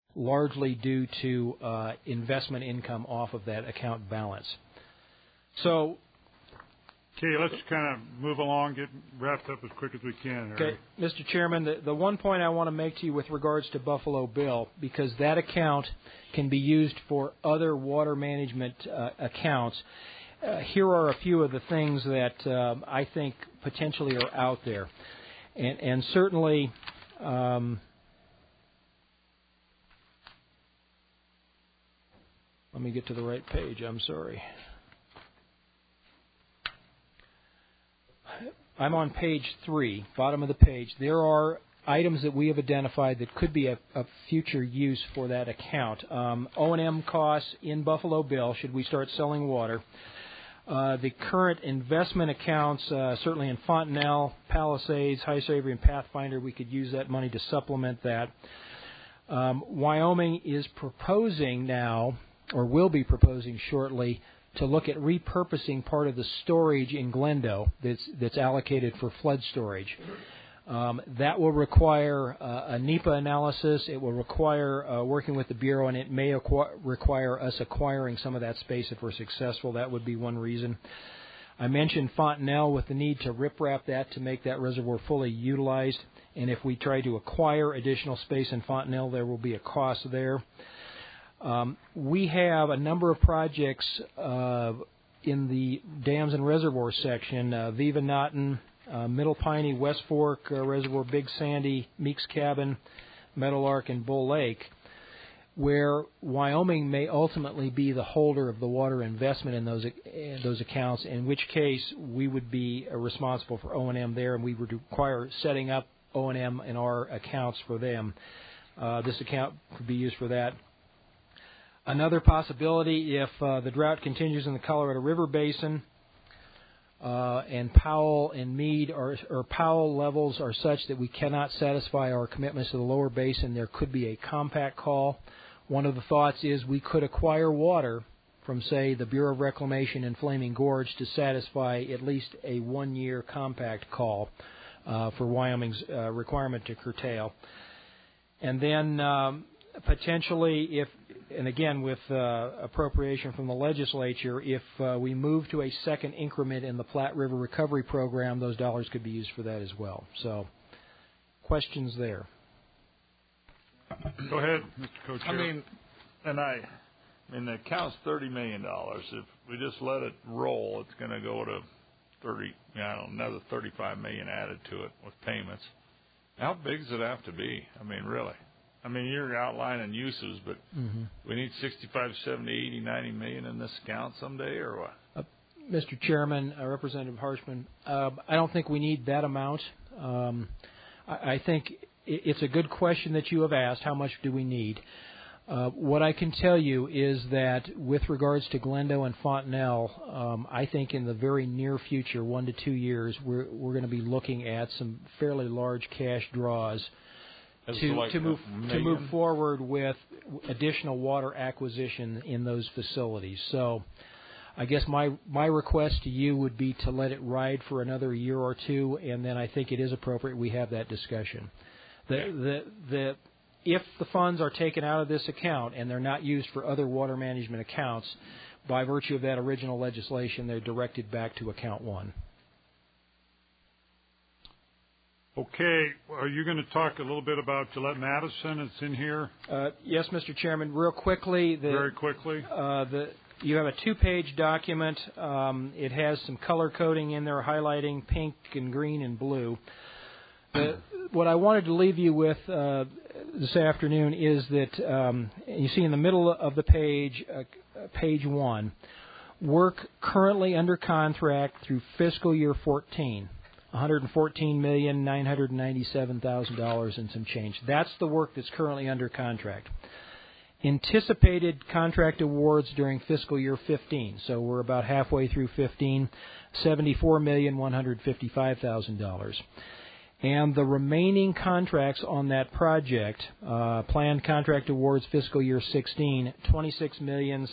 largely due to investment income off of that account balance. So, okay, let's kind of move along, get wrapped up as quick as we can. Okay, Mr. Chairman, the one point I want to make to you with regards to Buffalo Bill, because that account can be used for other water management accounts, here are a few of the things that I think potentially are out there. And certainly, let me get to the right page, I'm sorry. I'm on page 3, bottom of the page. There are items that we have identified that could be a future use for that account. O&M costs in Buffalo Bill, should we start selling water. The current investment accounts, certainly in Fontenelle, Palisades, High Savory, and Pathfinder, we could use that money to supplement that. Wyoming is proposing now, or will be proposing shortly, to look at repurposing part of the storage in Glendo that's allocated for flood storage. That will require a NEPA analysis. It will require working with the Bureau, and it may require us acquiring some of that space if we're successful. That would be one reason. I mentioned Fontenelle with the need to riprap that to make that reservoir fully utilized. And if we try to acquire additional space in Fontenelle, there will be a cost there. We have a number of projects in the dams and reservoirs section, Viva Naughton, Middle Piney, West Fork Reservoir, Big Sandy, Meeks Cabin, Meadowlark, and Bull Lake, where Wyoming may ultimately be the holder of the water investment in those accounts, in which case we would be responsible for O&M there, and we would require setting up O&M in our accounts for them. This account could be used for that. Another possibility, if the drought continues in the Colorado River Basin and Powell and Meade or Powell levels are such that we cannot satisfy our commitments to the lower basin, there could be a compact call. One of the thoughts is we could acquire water from, say, the Bureau of Reclamation in Flaming Gorge to satisfy at least a one-year compact call for Wyoming's requirement to curtail. And then potentially, and again with appropriation from the legislature, if we move to a second increment in the Platte River Recovery Program, those dollars could be used for that as well. So, questions there? Go ahead, Mr. Co-Chair. The account's $30 million. If we just let it roll, it's going to go to another $35 million added to it with payments. How big does it have to be? Really? You're outlining uses, but we need 65, 70, 80, 90 million in this account someday, or what? Mr. Chairman, Representative Harshman, I don't think we need that amount. I think it's a good question that you have asked, how much do we need? What I can tell you is that with regards to Glendo and Fontenelle, I think in the very near future, 1 to 2 years, we're going to be looking at some fairly large cash draws to move forward with additional water acquisition in those facilities. So I guess my request to you would be to let it ride for another year or two, and then I think it is appropriate we have that discussion. If the funds are taken out of this account and they're not used for other water management accounts, by virtue of that original legislation, they're directed back to account 1. Okay, are you going to talk a little bit about Gillette Madison? It's in here. Yes, Mr. Chairman. Real quickly. Very quickly. You have a 2-page document. It has some color coding in there, highlighting pink and green and blue. What I wanted to leave you with this afternoon is that you see in the middle of the page, page 1, work currently under contract through fiscal year 14. $114,997,000 and some change. That's the work that's currently under contract. Anticipated contract awards during fiscal year 15, so we're about halfway through 15, $74,155,000. And the remaining contracts on that project, planned contract awards fiscal year 16,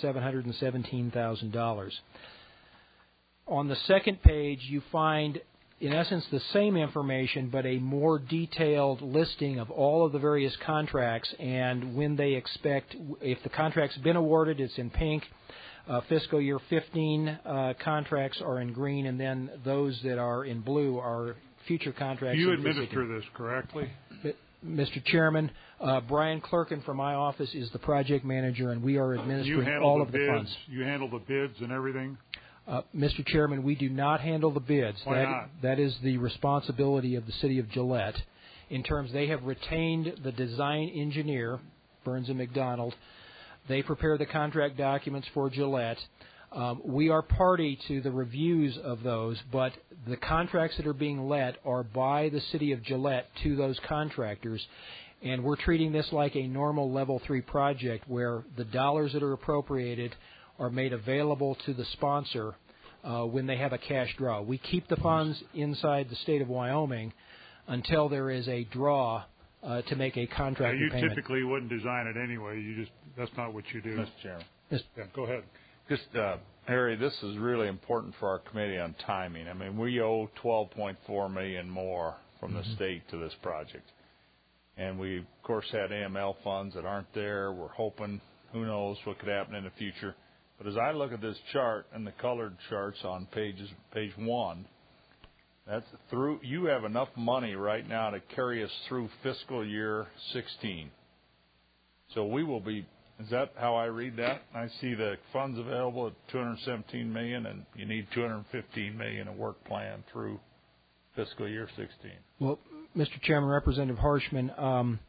$26,717,000. On the second page, you find in essence, the same information, but a more detailed listing of all of the various contracts and when they expect, if the contract's been awarded, it's in pink. Fiscal year 15 contracts are in green, and then those that are in blue are future contracts. You administer this correctly? Mr. Chairman, Brian Clerkin from my office is the project manager, and we are administering all of the funds. You handle the bids and everything? Mr. Chairman, we do not handle the bids. Why not? That is the responsibility of the City of Gillette. In terms, they have retained the design engineer, Burns and McDonald. They prepare the contract documents for Gillette. We are party to the reviews of those, but the contracts that are being let are by the City of Gillette to those contractors, and we're treating this like a normal Level 3 project where the dollars that are appropriated are made available to the sponsor when they have a cash draw. We keep the funds inside the state of Wyoming until there is a draw to make a contract payment. You typically wouldn't design it anyway. That's not what you do. Mr. Chairman. Yeah, go ahead. Just, Harry, this is really important for our committee on timing. I mean, we owe $12.4 million more from the state to this project. And we, of course, had AML funds that aren't there. We're hoping, who knows what could happen in the future. But as I look at this chart and the colored charts on page 1, that's through. You have enough money right now to carry us through fiscal year 16. So we will be. Is that how I read that? I see the funds available at $217 million, and you need $215 million of work plan through fiscal year 16. Well, Mr. Chairman, Representative Harshman,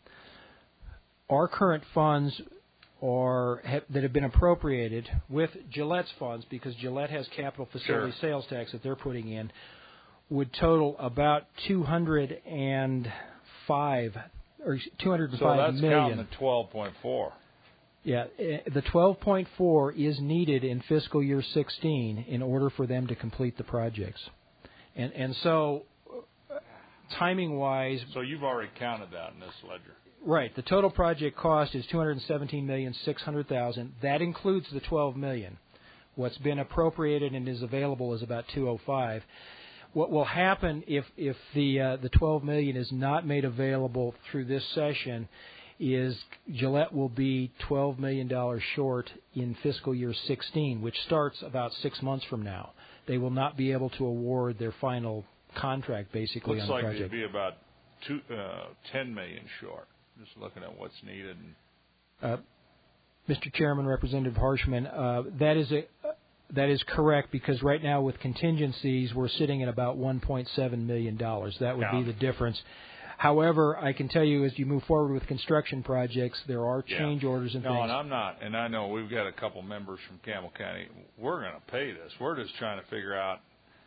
our current funds that have been appropriated with Gillette's funds, because Gillette has capital facility sales tax that they're putting in, would total about $205 million. So that's counting the 12.4. Yeah, the 12.4 is needed in fiscal year 16 in order for them to complete the projects, and so timing-wise. So you've already counted that in this ledger. Right. The total project cost is $217,600,000. That includes the $12 million. What's been appropriated and is available is about $205. What will happen if the $12 million is not made available through this session is Gillette will be $12 million short in fiscal year 16, which starts about 6 months from now. They will not be able to award their final contract, basically, on the project. Looks like they'd be about $10 million short. Just looking at what's needed. Mr. Chairman, Representative Harshman, that is correct, because right now with contingencies we're sitting at about $1.7 million. That would be the difference. However, I can tell you as you move forward with construction projects, there are change orders and things. No, and I'm not. And I know we've got a couple members from Campbell County. We're going to pay this. We're just trying to figure out.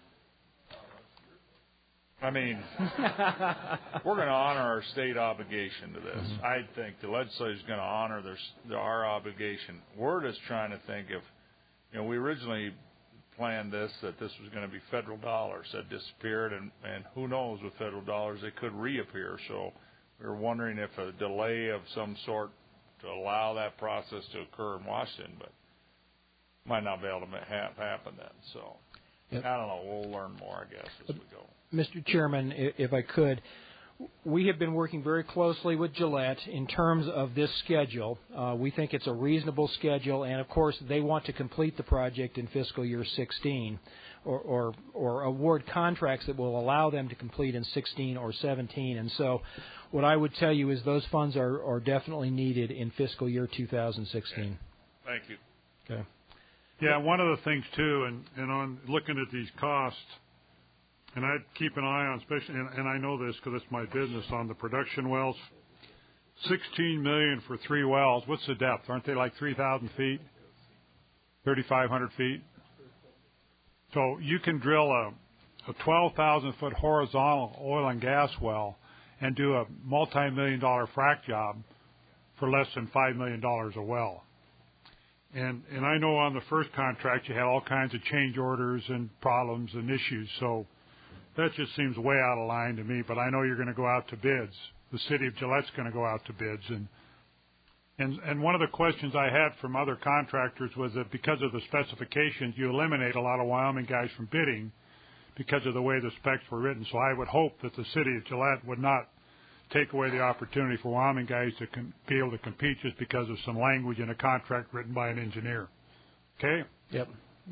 I mean, we're going to honor our state obligation to this. Mm-hmm. I think the legislature is going to honor our obligation. We're just trying to think if, we originally planned that this was going to be federal dollars that disappeared, and who knows, with federal dollars they could reappear. So we were wondering if a delay of some sort to allow that process to occur in Washington, but might not be able to happen then. So I don't know. We'll learn more, I guess, as we go. Mr. Chairman, if I could, we have been working very closely with Gillette in terms of this schedule. We think it's a reasonable schedule, and of course they want to complete the project in fiscal year 16 or award contracts that will allow them to complete in 16 or 17. And so what I would tell you is those funds are definitely needed in fiscal year 2016. Okay. Thank you. Okay. Yeah, one of the things, too, and on looking at these costs, and I'd keep an eye on, especially, and I know this because it's my business, on the production wells. $16 million for 3 wells. What's the depth? Aren't they like 3,000 feet? 3,500 feet? So you can drill a 12,000-foot horizontal oil and gas well and do a multi-million-dollar frack job for less than $5 million a well. And I know on the first contract you had all kinds of change orders and problems and issues, so that just seems way out of line to me, but I know you're going to go out to bids. The city of Gillette's going to go out to bids. And one of the questions I had from other contractors was that because of the specifications, you eliminate a lot of Wyoming guys from bidding because of the way the specs were written. So I would hope that the city of Gillette would not take away the opportunity for Wyoming guys to be able to compete just because of some language in a contract written by an engineer. Okay? Yep.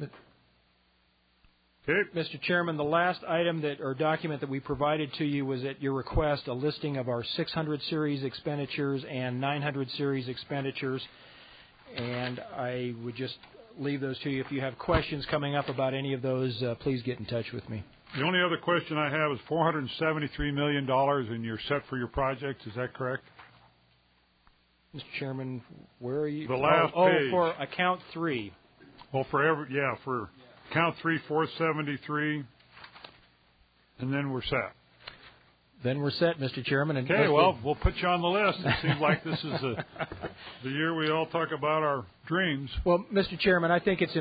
Okay. Mr. Chairman, the last item or document that we provided to you was at your request a listing of our 600 series expenditures and 900 series expenditures. And I would just leave those to you. If you have questions coming up about any of those, please get in touch with me. The only other question I have is $473 million, and you're set for your projects. Is that correct? Mr. Chairman, where are you? The last page. For account 3. Well, for count 3, 473, and then we're set. Then we're set, Mr. Chairman. And okay, well, we'll put you on the list. It seems like this is the year we all talk about our dreams. Well, Mr. Chairman, I think it's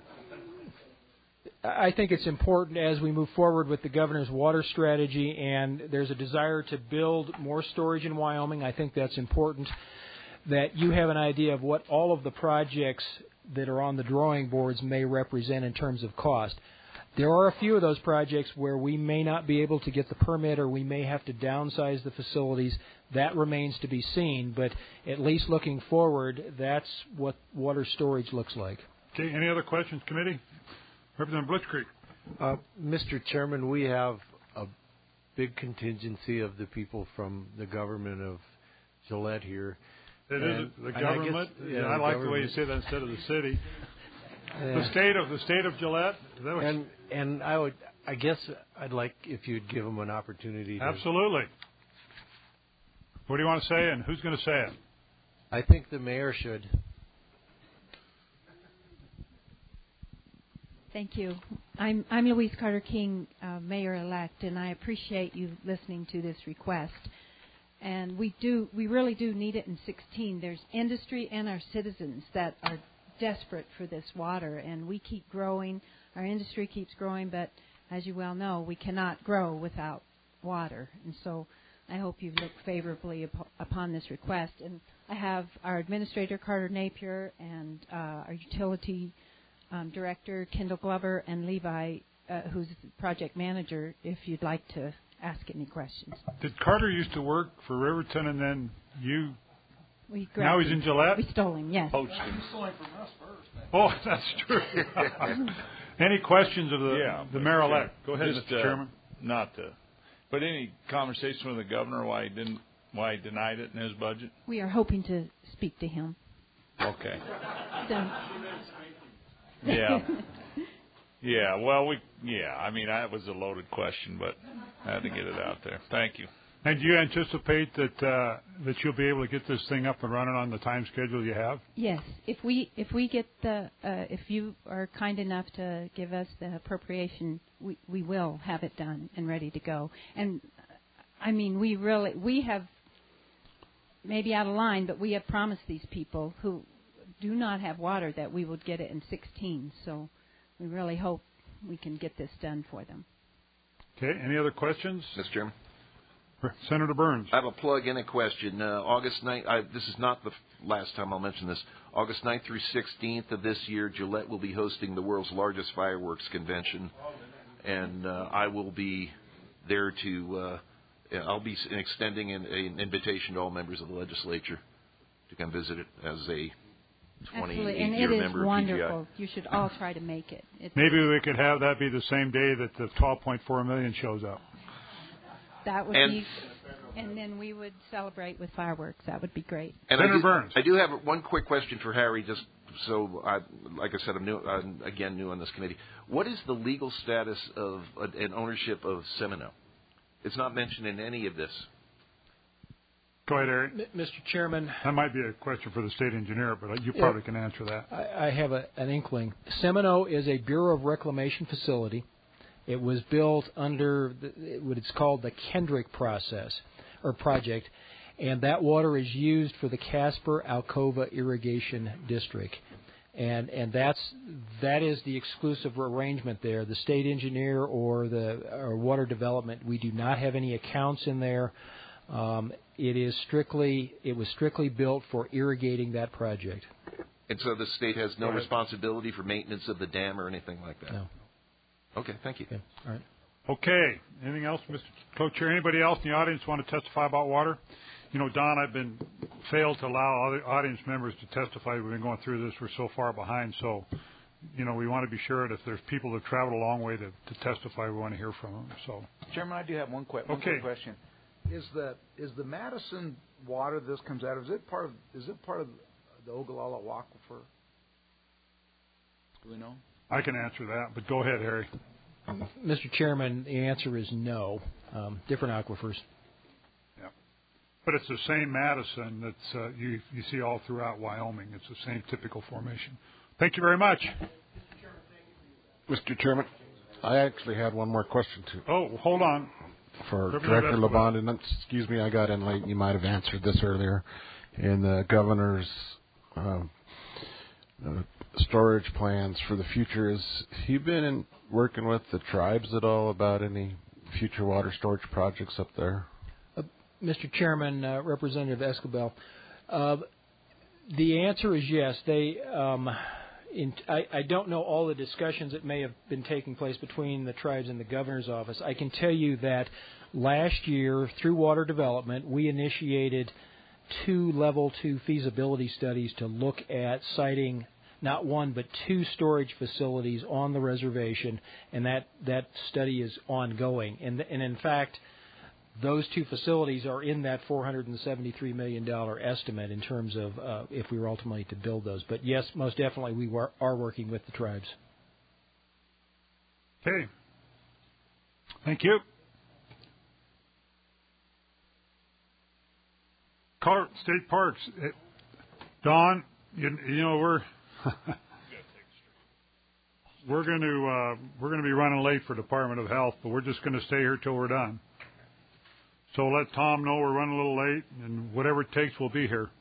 important as we move forward with the governor's water strategy, and there's a desire to build more storage in Wyoming. I think that's important that you have an idea of what all of the projects that are on the drawing boards may represent in terms of cost. There are a few of those projects where we may not be able to get the permit or we may have to downsize the facilities. That remains to be seen, but at least looking forward, that's what water storage looks like. Okay, any other questions, committee? Representative Blitzkrieg. Mr. Chairman, we have a big contingency of the people from the government of Gillette here. It is the government. I like the way you say that instead of the city. The state of Gillette. And I guess I'd like if you'd give them an opportunity. Absolutely. What do you want to say, and who's going to say it? I think the mayor should. Thank you. I'm Louise Carter King, mayor-elect, and I appreciate you listening to this request. And we really do need it in 16. There's industry and our citizens that are desperate for this water, and we keep growing. Our industry keeps growing, but as you well know, we cannot grow without water. And so I hope you look favorably upon this request. And I have our administrator, Carter Napier, and our utility director, Kendall Glover, and Levi, who's the project manager, if you'd like to ask any questions. Did Carter used to work for Riverton, and then you... Now he's in Gillette? We stole him, yes. Poached him. He stole him from us first. Oh, that's true. Any questions of the mayor-elect? Go ahead, Mr. Chairman. But any conversation with the governor why he denied it in his budget? We are hoping to speak to him. Okay. So. Yeah. Yeah. Well, I mean, that was a loaded question, but I had to get it out there. Thank you. And do you anticipate that you'll be able to get this thing up and running on the time schedule you have? Yes. If we get if you are kind enough to give us the appropriation, we will have it done and ready to go. And I mean, we have maybe out of line, but we have promised these people who do not have water that we would get it in 16. So we really hope we can get this done for them. Okay. Any other questions? Mr. Chairman. Senator Burns. I have a plug and a question. August 9th, this is not the last time I'll mention this. August 9th through 16th of this year, Gillette will be hosting the world's largest fireworks convention. And I will be there I'll be extending an invitation to all members of the legislature to come visit it as a 28-year member of PGI. And it is wonderful. You should all try to make it. Maybe we could have that be the same day that the 12.4 million shows up. That would be, and then we would celebrate with fireworks. That would be great. And Senator Burns. I do have one quick question for Harry, just so, like I said, I'm new on this committee. What is the legal status of an ownership of Semino? It's not mentioned in any of this. Go ahead, Harry. Mr. Chairman. That might be a question for the state engineer, but you probably can answer that. I have an inkling. Semino is a Bureau of Reclamation facility. It was built under what it's called the Kendrick project, and that water is used for the Casper-Alcova Irrigation District, and that is the exclusive arrangement there. The state engineer or water development, we do not have any accounts in there. It was strictly built for irrigating that project. And so the state has no responsibility for maintenance of the dam or anything like that? No. Okay, thank you. Okay. All right. Okay. Anything else, Mr. Co-Chair? Anybody else in the audience want to testify about water? You know, Don, I've been failed to allow other audience members to testify. We've been going through this. We're so far behind. So, you know, we want to be sure that if there's people that traveled a long way to testify, we want to hear from them. So, Chairman, I do have one quick question. Is the Madison water this comes out of, is it part of the Ogallala Aquifer? Do we know? I can answer that, but go ahead, Harry. Mr. Chairman, the answer is no. Different aquifers. Yeah, but it's the same Madison that's you see all throughout Wyoming. It's the same typical formation. Thank you very much. Mr. Chairman, I actually had one more question too. Oh, hold on. For Director LeBond, and excuse me, I got in late. You might have answered this earlier. In the governor's storage plans for the future, has he been working with the tribes at all about any future water storage projects up there? Mr. Chairman, Representative Escobel, the answer is yes. They, I don't know all the discussions that may have been taking place between the tribes and the governor's office. I can tell you that last year, through Water Development, we initiated 2 Level 2 feasibility studies to look at siting not 1 but 2 storage facilities on the reservation, and that study is ongoing. And in fact, those 2 facilities are in that $473 million estimate in terms of if we were ultimately to build those. But yes, most definitely we are working with the tribes. Okay. Thank you. State Parks. Don, you know we're going to be running late for Department of Health, but we're just going to stay here till we're done. So let Tom know we're running a little late, and whatever it takes, we'll be here.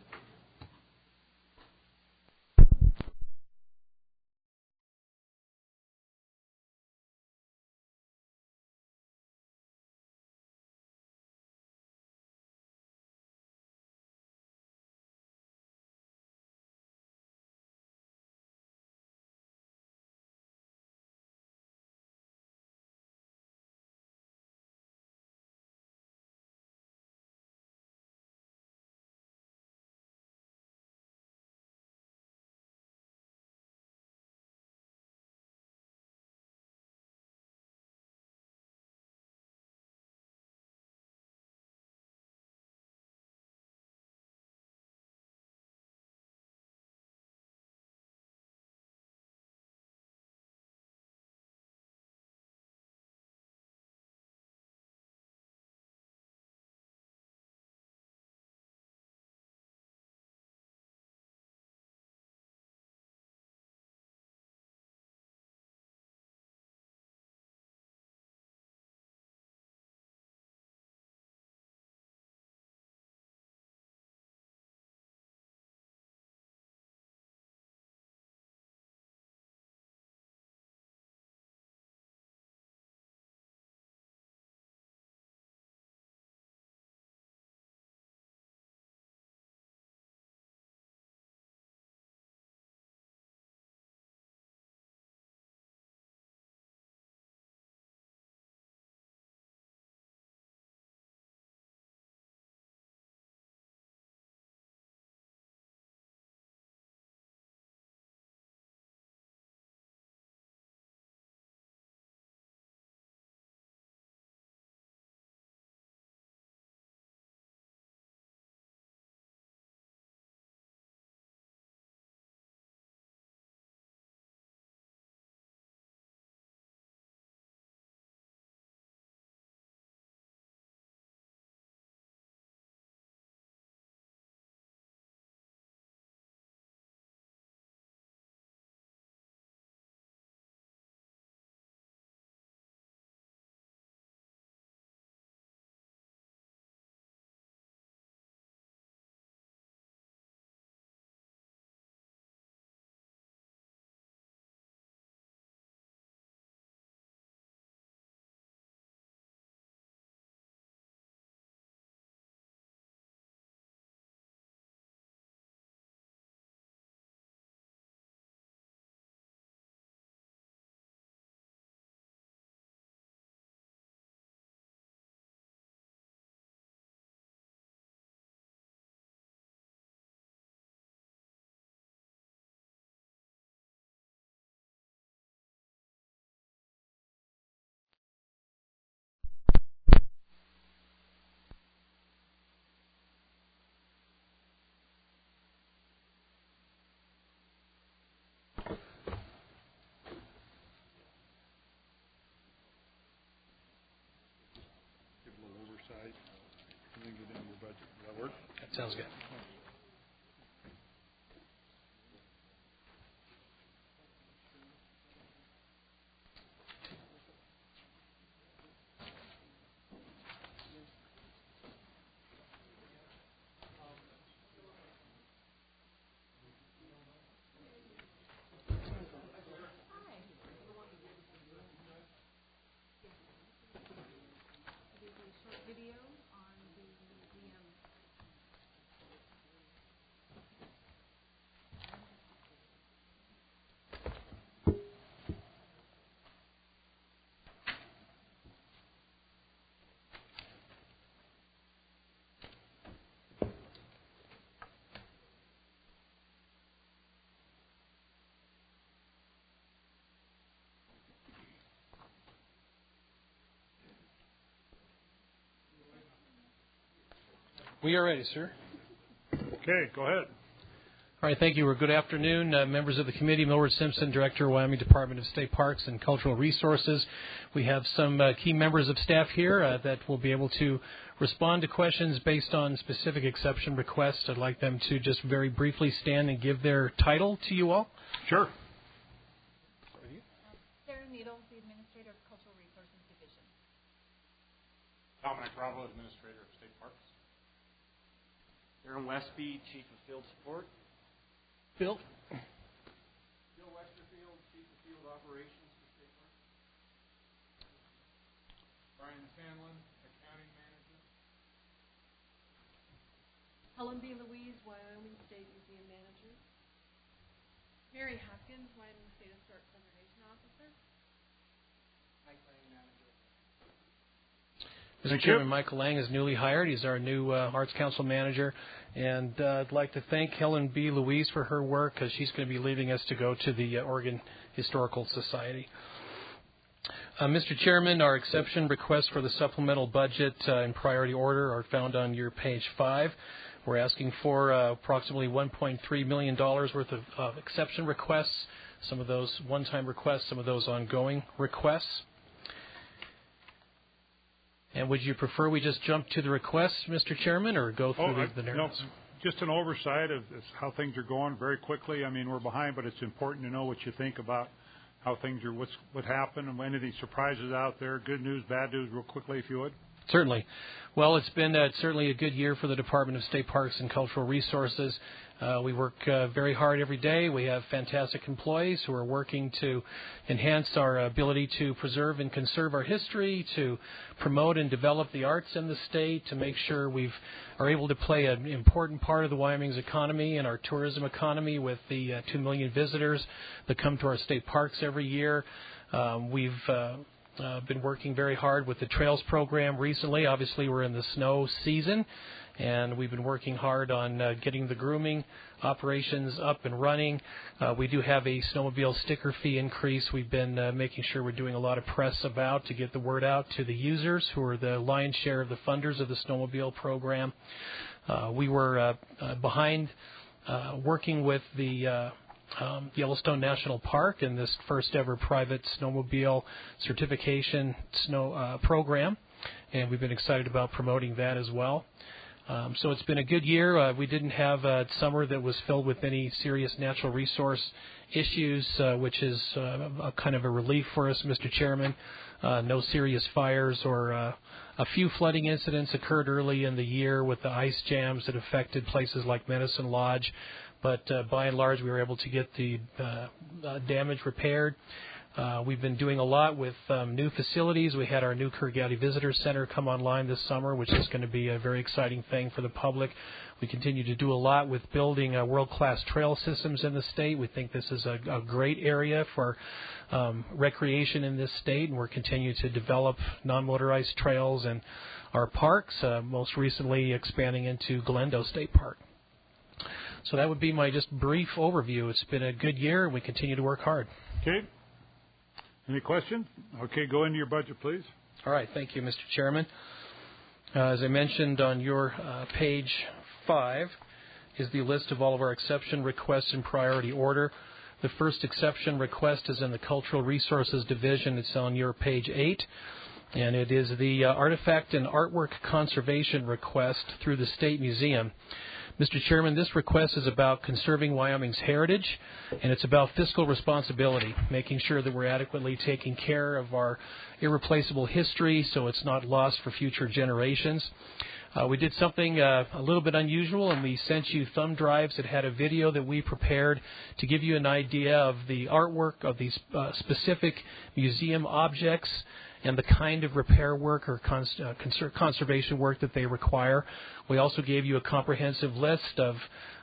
oversight and then get into your budget. Does that work? That sounds good. We are ready, sir. Okay, go ahead. All right, thank you. Good afternoon, members of the committee. Millward Simpson, Director, Wyoming Department of State Parks and Cultural Resources. We have some key members of staff here that will be able to respond to questions based on specific exception requests. I'd like them to just very briefly stand and give their title to you all. Sure. Sarah Needles, the Administrator of Cultural Resources Division. Dominic Bravo, Administrator of State Parks. Aaron Westby, Chief of Field Support. Bill. Bill Westerfield, Chief of Field Operations for State Parks. Brian Sandlin, Accounting Manager. Helen B. Louise, Wyoming State Museum Manager. Mary Hopkins, Wyoming State Historic Preservation Officer. Mike Lang, Manager. Mr. Chairman, Michael Lang is newly hired. He's our new Arts Council manager. And I'd like to thank Helen B. Louise for her work because she's going to be leaving us to go to the Oregon Historical Society. Mr. Chairman, our exception requests for the supplemental budget in priority order are found on your page 5. We're asking for approximately $1.3 million worth of exception requests, some of those one-time requests, some of those ongoing requests. And would you prefer we just jump to the requests, Mr. Chairman, or go through the narratives? No, just an oversight of how things are going very quickly. I mean, we're behind, but it's important to know what you think about how things are, what happened, and any surprises out there, good news, bad news, real quickly, if you would. Certainly. Well, it's been certainly a good year for the Department of State Parks and Cultural Resources. We work very hard every day. We have fantastic employees who are working to enhance our ability to preserve and conserve our history, to promote and develop the arts in the state, to make sure we are able to play an important part of the Wyoming's economy and our tourism economy with the 2 million visitors that come to our state parks every year. We've been working very hard with the Trails program recently. Obviously, we're in the snow season, and we've been working hard on getting the grooming operations up and running. We do have a snowmobile sticker fee increase. We've been making sure we're doing a lot of press about to get the word out to the users who are the lion's share of the funders of the snowmobile program. We were behind working with the Yellowstone National Park in this first ever private snowmobile certification program, and we've been excited about promoting that as well. So it's been a good year. We didn't have a summer that was filled with any serious natural resource issues, which is a kind of a relief for us, Mr. Chairman. No serious fires or a few flooding incidents occurred early in the year with the ice jams that affected places like Medicine Lodge. But by and large, we were able to get the damage repaired. We've been doing a lot with new facilities. We had our new Kurgati Visitor Center come online this summer, which is going to be a very exciting thing for the public. We continue to do a lot with building world-class trail systems in the state. We think this is a great area for recreation in this state, and we're continuing to develop non-motorized trails in our parks, most recently expanding into Glendo State Park. So that would be my just brief overview. It's been a good year, and we continue to work hard. Okay. Any questions? Okay, go into your budget, please. All right. Thank you, Mr. Chairman. As I mentioned on your page 5 is the list of all of our exception requests in priority order. The first exception request is in the Cultural Resources Division. It's on your page 8. and it is the Artifact and Artwork Conservation Request through the State Museum. Mr. Chairman, this request is about conserving Wyoming's heritage, and it's about fiscal responsibility, making sure that we're adequately taking care of our irreplaceable history so it's not lost for future generations. We did something a little bit unusual, and we sent you thumb drives that had a video that we prepared to give you an idea of the artwork of these specific museum objects and the kind of repair work or conservation work that they require. We also gave you a comprehensive list of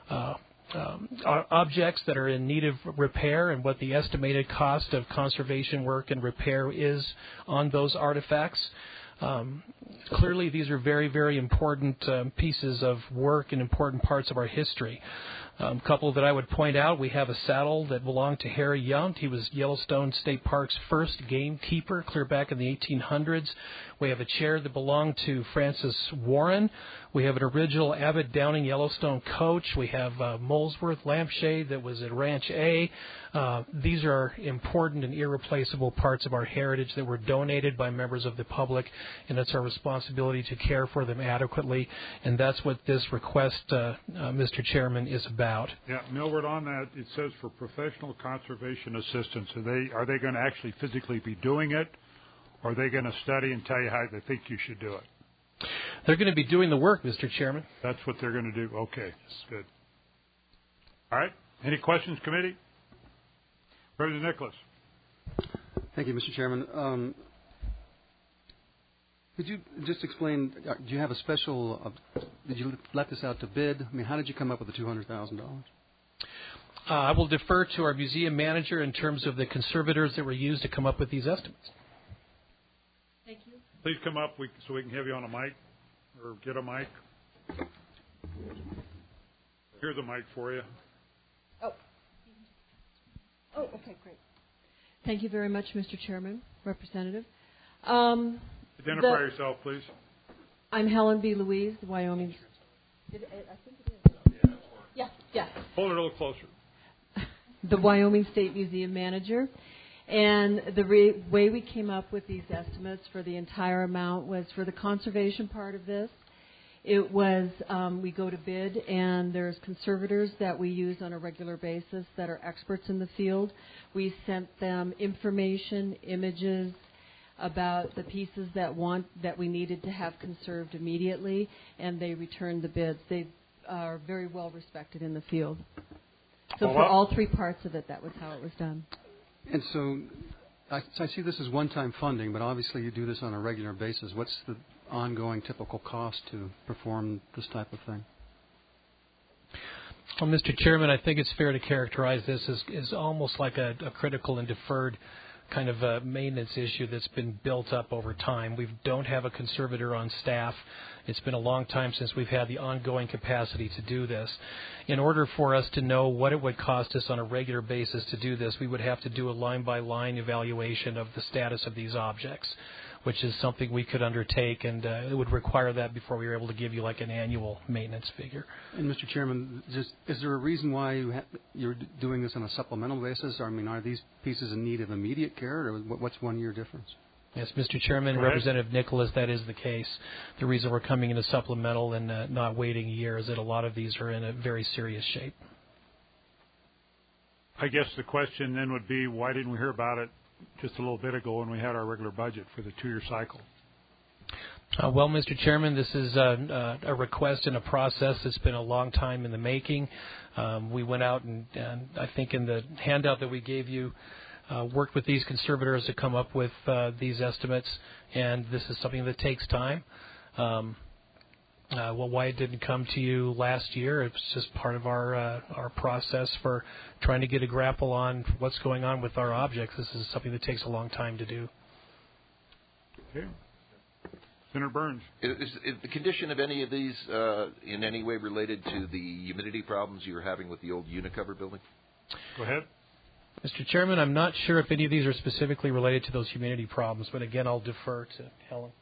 objects that are in need of repair and what the estimated cost of conservation work and repair is on those artifacts. Clearly, these are very, very important pieces of work and important parts of our history. A couple that I would point out, we have a saddle that belonged to Harry Yount. He was Yellowstone State Park's first gamekeeper, clear back in the 1800s. We have a chair that belonged to Francis Warren. We have an original Abbott Downing Yellowstone coach. We have a Molesworth lampshade that was at Ranch A. These are important and irreplaceable parts of our heritage that were donated by members of the public, and it's our responsibility to care for them adequately, and that's what this request, Mr. Chairman, is about. Yeah, Millward, on that, it says for professional conservation assistance. Are they going to actually physically be doing it, or are they going to study and tell you how they think you should do it? They're going to be doing the work, Mr. Chairman. That's what they're going to do. Okay, good. All right. Any questions, committee? President Nicholas. Thank you, Mr. Chairman. Could you just explain, do you have a special, did you let this out to bid? I mean, how did you come up with the $200,000? I will defer to our museum manager in terms of the conservators that were used to come up with these estimates. Thank you. Please come up so we can have you on a mic or get a mic. Here's a mic for you. Oh, okay, great. Thank you very much, Mr. Chairman, Representative. Identify yourself, please. I'm Helen B. Louise, the Wyoming. I think it is. Yeah. Hold it a little closer. The Wyoming State Museum manager. And the way we came up with these estimates for the entire amount was for the conservation part of this. It was, we go to bid, and there's conservators that we use on a regular basis that are experts in the field. We sent them information, images about the pieces that we needed to have conserved immediately, and they returned the bids. They are very well respected in the field. So for all three parts of it, that was how it was done. And so I see this as one-time funding, but obviously you do this on a regular basis. What's the ongoing typical cost to perform this type of thing? Well, Mr. Chairman, I think it's fair to characterize this as almost like a critical and deferred kind of a maintenance issue that's been built up over time. We don't have a conservator on staff. It's been a long time since we've had the ongoing capacity to do this. In order for us to know what it would cost us on a regular basis to do this, we would have to do a line-by-line evaluation of the status of these objects, which is something we could undertake, and it would require that before we were able to give you like an annual maintenance figure. And Mr. Chairman, is there a reason why you're doing this on a supplemental basis? I mean, are these pieces in need of immediate care, or what's 1 year difference? Yes, Mr. Chairman, Representative Nicholas, that is the case. The reason we're coming in a supplemental and not waiting a year is that a lot of these are in a very serious shape. I guess the question then would be, why didn't we hear about it just a little bit ago when we had our regular budget for the 2-year cycle? Well, Mr. Chairman, this is a request and a process that's been a long time in the making. We went out and I think in the handout that we gave you, worked with these conservators to come up with these estimates, and this is something that takes time. Why it didn't come to you last year, it's just part of our process for trying to get a grapple on what's going on with our objects. This is something that takes a long time to do. Okay. Senator Burns. Is the condition of any of these in any way related to the humidity problems you were having with the old Unicover building? Go ahead. Mr. Chairman, I'm not sure if any of these are specifically related to those humidity problems, but again, I'll defer to Helen.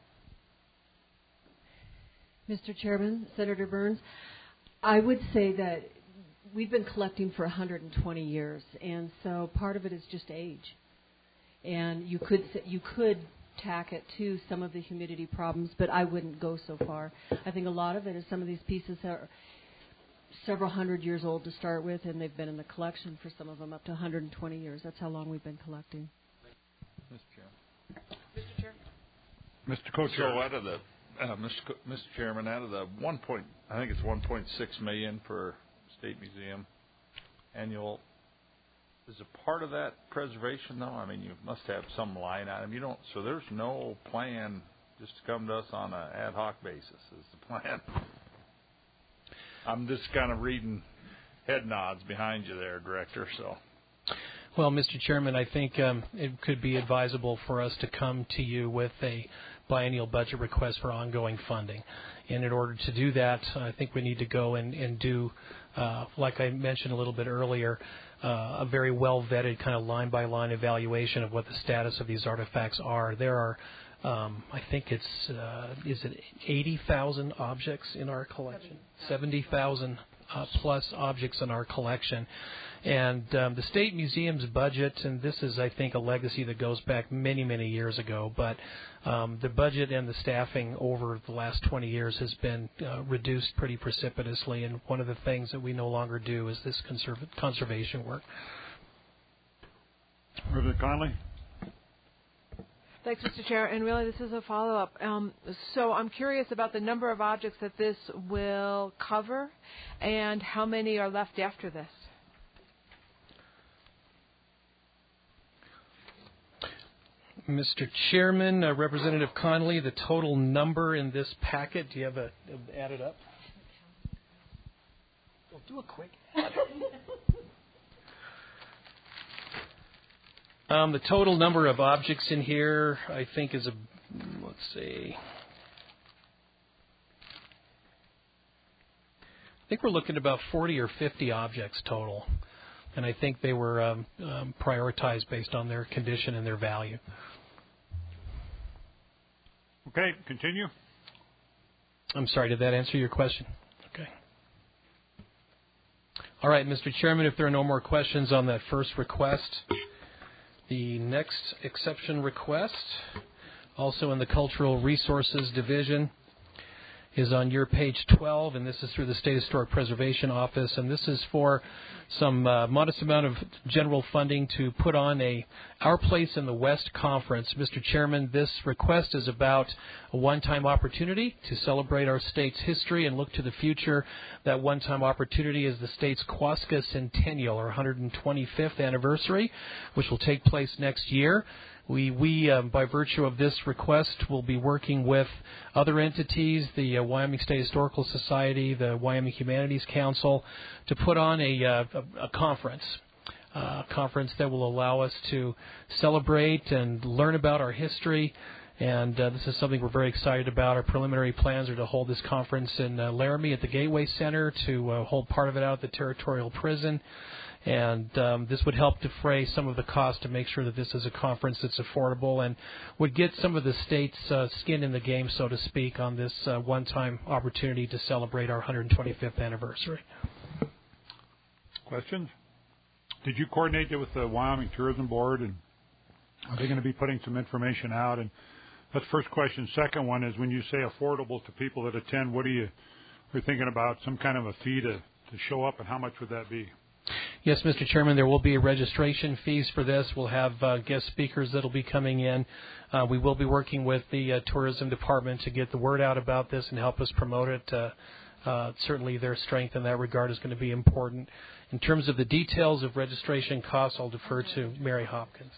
Mr. Chairman, Senator Burns, I would say that we've been collecting for 120 years, and so part of it is just age. And you could tack it to some of the humidity problems, but I wouldn't go so far. I think a lot of it is some of these pieces are several hundred years old to start with, and they've been in the collection for some of them up to 120 years. That's how long we've been collecting. Mr. Chairman. Mr. Chair. Mr. Co-Chair. So out of the Mr. Chairman, out of the I think it's 1.6 million for State Museum annual. Is a part of that preservation though? I mean, you must have some line item. You don't. So there's no plan just to come to us on an ad hoc basis. Is the plan? I'm just kind of reading head nods behind you there, Director. So. Well, Mr. Chairman, I think it could be advisable for us to come to you with a biennial budget request for ongoing funding. And in order to do that, I think we need to go and do, like I mentioned a little bit earlier, a very well-vetted kind of line-by-line evaluation of what the status of these artifacts are. There are, I think it's, is it 80,000 objects in our collection? 70,000 plus objects in our collection. And the State Museum's budget, and this is, I think, a legacy that goes back many, many years ago, but the budget and the staffing over the last 20 years has been reduced pretty precipitously, and one of the things that we no longer do is this conservation work. Representative Conley? Thanks, Mr. Chair. And really, this is a follow-up. So I'm curious about the number of objects that this will cover and how many are left after this. Mr. Chairman, Representative Conley, the total number in this packet, do you have added up? Well, do a quick add. The total number of objects in here, I think, is let's see. I think we're looking at about 40 or 50 objects total. And I think they were prioritized based on their condition and their value. Okay, continue. I'm sorry, did that answer your question? Okay. All right, Mr. Chairman, if there are no more questions on that first request, the next exception request, also in the Cultural Resources Division, is on your page 12, and this is through the State Historic Preservation Office, and this is for some modest amount of general funding to put on Our Place in the West conference. Mr. Chairman, this request is about a one-time opportunity to celebrate our state's history and look to the future. That one-time opportunity is the state's Quaska Centennial, or 125th anniversary, which will take place next year. We, by virtue of this request, will be working with other entities, the Wyoming State Historical Society, the Wyoming Humanities Council, to put on a conference that will allow us to celebrate and learn about our history. And this is something we're very excited about. Our preliminary plans are to hold this conference in Laramie at the Gateway Center, to hold part of it out at the Territorial Prison. And this would help defray some of the cost to make sure that this is a conference that's affordable and would get some of the state's skin in the game, so to speak, on this one-time opportunity to celebrate our 125th anniversary. Questions? Did you coordinate it with the Wyoming Tourism Board, and are they going to be putting some information out? And that's the first question. Second one is, when you say affordable to people that attend, what are you thinking about? Some kind of a fee to show up, and how much would that be? Yes, Mr. Chairman, there will be registration fees for this. We'll have guest speakers that will be coming in. We will be working with the tourism department to get the word out about this and help us promote it. Certainly their strength in that regard is going to be important. In terms of the details of registration costs, I'll defer to Mary Hopkins.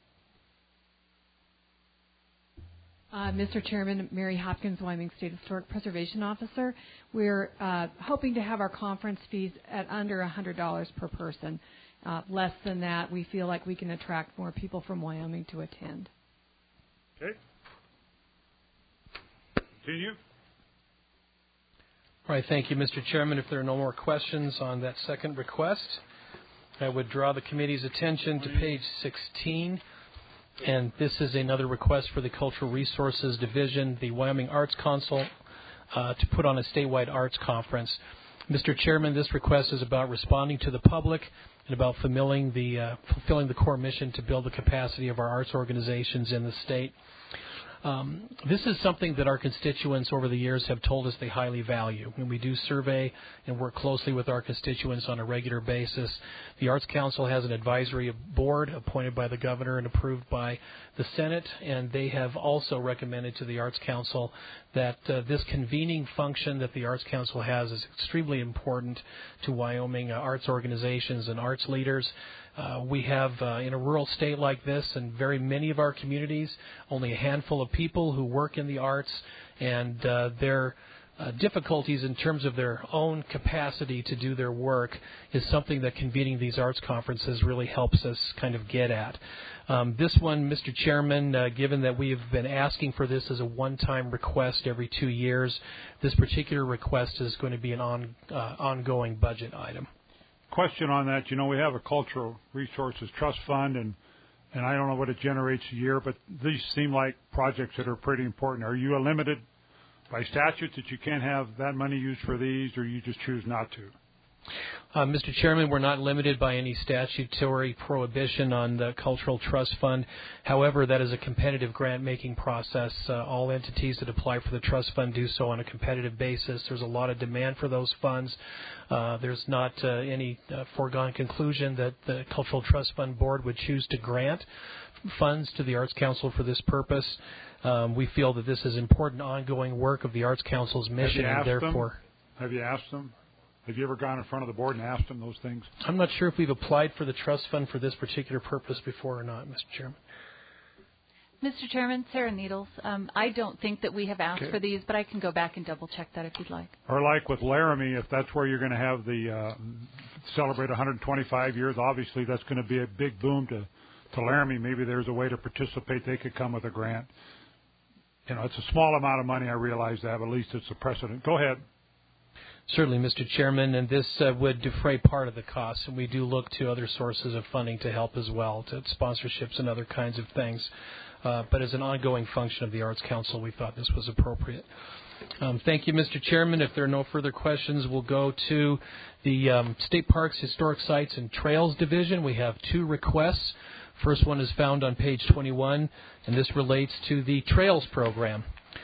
Mr. Chairman, Mary Hopkins, Wyoming State Historic Preservation Officer. We're hoping to have our conference fees at under $100 per person. Less than that, we feel like we can attract more people from Wyoming to attend. Okay. Continue. All right, thank you, Mr. Chairman. If there are no more questions on that second request, I would draw the committee's attention to page 16. And this is another request for the Cultural Resources Division, the Wyoming Arts Council, to put on a statewide arts conference. Mr. Chairman, this request is about responding to the public and about fulfilling the core mission to build the capacity of our arts organizations in the state. This is something that our constituents over the years have told us they highly value. When we do survey and work closely with our constituents on a regular basis, the Arts Council has an advisory board appointed by the governor and approved by the Senate, and they have also recommended to the Arts Council that this convening function that the Arts Council has is extremely important to Wyoming arts organizations and arts leaders. We have, in a rural state like this, and very many of our communities, only a handful of people who work in the arts, and their difficulties in terms of their own capacity to do their work is something that convening these arts conferences really helps us kind of get at. This one, Mr. Chairman, given that we have been asking for this as a one-time request every 2 years, this particular request is going to be an ongoing budget item. Question on that. We have a Cultural Resources Trust Fund, and I don't know what it generates a year, but these seem like projects that are pretty important. Are you limited by statute that you can't have that money used for these, or you just choose not to? Mr. Chairman, we're not limited by any statutory prohibition on the Cultural Trust Fund. However, that is a competitive grant-making process. All entities that apply for the trust fund do so on a competitive basis. There's a lot of demand for those funds. There's not any foregone conclusion that the Cultural Trust Fund Board would choose to grant funds to the Arts Council for this purpose. We feel that this is important ongoing work of the Arts Council's mission, and therefore... Have you asked them? Have you ever gone in front of the board and asked them those things? I'm not sure if we've applied for the trust fund for this particular purpose before or not, Mr. Chairman. Mr. Chairman, Sarah Needles. I don't think that we have asked for these, but I can go back and double-check that if you'd like. Or like with Laramie, if that's where you're going to have the celebrate 125 years, obviously that's going to be a big boom to Laramie. Maybe there's a way to participate. They could come with a grant. It's a small amount of money, I realize that, but at least it's a precedent. Go ahead. Certainly, Mr. Chairman, and this would defray part of the cost, and we do look to other sources of funding to help as well, to sponsorships and other kinds of things. But as an ongoing function of the Arts Council, we thought this was appropriate. Thank you, Mr. Chairman. If there are no further questions, we'll go to the State Parks, Historic Sites, and Trails Division. We have 2 requests. First one is found on page 21, and this relates to the Trails program.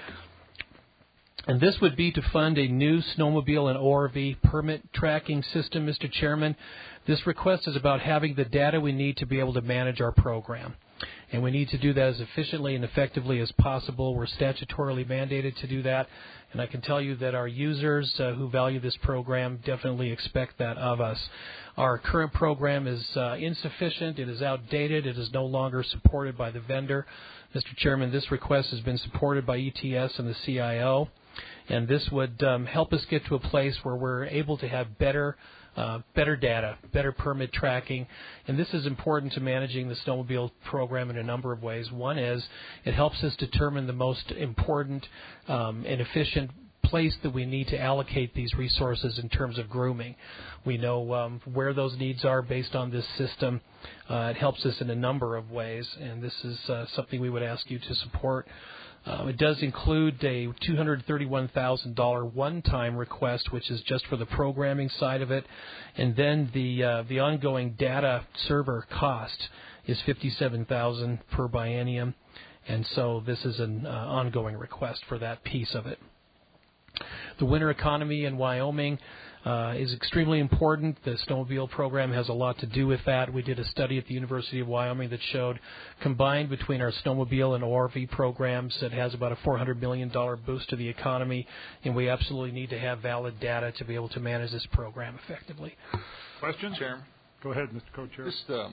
And this would be to fund a new snowmobile and ORV permit tracking system, Mr. Chairman. This request is about having the data we need to be able to manage our program. And we need to do that as efficiently and effectively as possible. We're statutorily mandated to do that. And I can tell you that our users who value this program definitely expect that of us. Our current program is insufficient. It is outdated. It is no longer supported by the vendor. Mr. Chairman, this request has been supported by ETS and the CIO. And this would help us get to a place where we're able to have better data, better permit tracking. And this is important to managing the snowmobile program in a number of ways. One is it helps us determine the most important and efficient place that we need to allocate these resources in terms of grooming. We know where those needs are based on this system. It helps us in a number of ways, and this is something we would ask you to support. It does include a $231,000 one-time request, which is just for the programming side of it, and then the ongoing data server cost is $57,000 per biennium, and so this is an ongoing request for that piece of it. The winter economy in Wyoming is extremely important. The snowmobile program has a lot to do with that. We did a study at the University of Wyoming that showed, combined between our snowmobile and ORV programs, it has about a $400 million boost to the economy, and we absolutely need to have valid data to be able to manage this program effectively. Questions? Chairman? Go ahead, Mr. Co-Chair.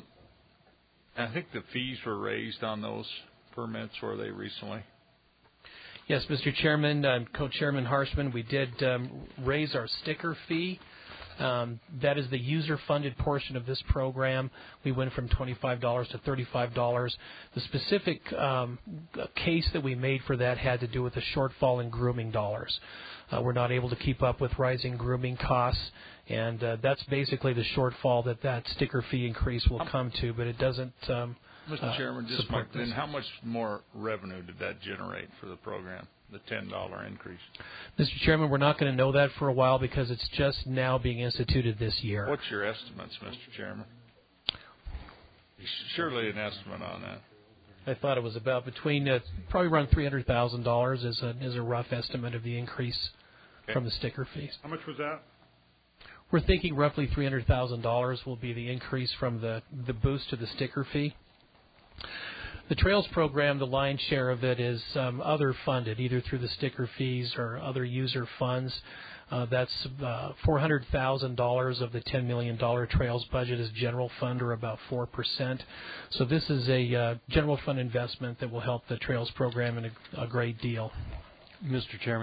I think the fees were raised on those permits, were they recently? Yes, Mr. Chairman, Co-Chairman Harshman, we did raise our sticker fee. That is the user-funded portion of this program. We went from $25 to $35. The specific case that we made for that had to do with the shortfall in grooming dollars. We're not able to keep up with rising grooming costs, and that's basically the shortfall that sticker fee increase will come to, but it doesn't... Mr. Chairman, then how much more revenue did that generate for the program, the $10 increase? Mr. Chairman, we're not going to know that for a while because it's just now being instituted this year. What's your estimates, Mr. Chairman? Surely an estimate on that. I thought it was about between probably around $300,000 is a rough estimate of the increase from the sticker fees. How much was that? We're thinking roughly $300,000 will be the increase from the boost to the sticker fee. The Trails program, the lion's share of it is other funded, either through the sticker fees or other user funds. That's $400,000 of the $10 million Trails budget is general fund, or about 4%. So this is a general fund investment that will help the Trails program in a great deal. Mr. Chairman.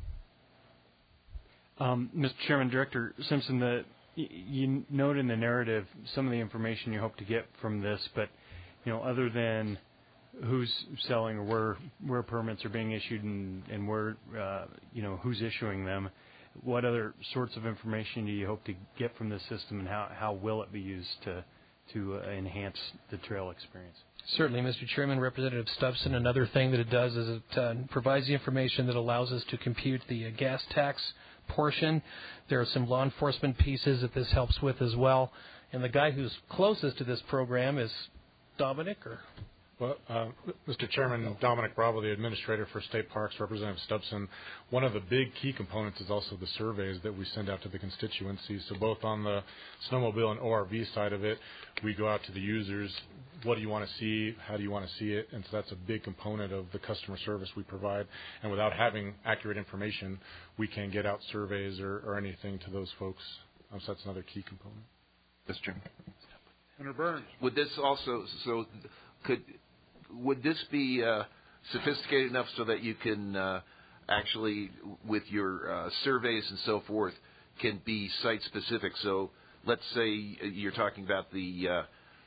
Mr. Chairman, Director Simpson, you note in the narrative some of the information you hope to get from this, but other than who's selling or where permits are being issued and where who's issuing them, what other sorts of information do you hope to get from this system, and how will it be used to enhance the trail experience? Certainly, Mr. Chairman. Representative Stubson, another thing that it does is it provides the information that allows us to compute the gas tax portion. There are some law enforcement pieces that this helps with as well. And the guy who's closest to this program is Dominic, or? Well, Mr. Chairman, Dominic Bravo, the Administrator for State Parks, Representative Stubson. One of the big key components is also the surveys that we send out to the constituencies. So both on the snowmobile and ORV side of it, we go out to the users. What do you want to see? How do you want to see it? And so that's a big component of the customer service we provide. And without having accurate information, we can't get out surveys or anything to those folks. So that's another key component. Mr. Chairman. Senator Burns. Would this also, would this be sophisticated enough so that you can actually, with your surveys and so forth, can be site-specific? So let's say you're talking about the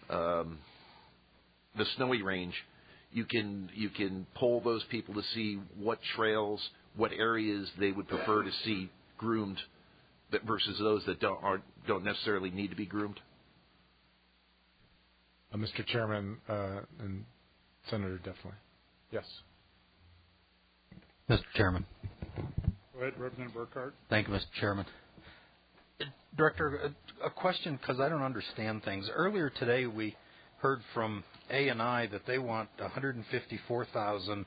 Snowy Range. You can poll those people to see what trails, what areas they would prefer to see groomed versus those that don't necessarily need to be groomed? Mr. Chairman and Senator, definitely. Yes. Mr. Chairman. Go ahead, Representative Burkhart. Thank you, Mr. Chairman. Director, a question because I don't understand things. Earlier today, we heard from A&I that they want $154,000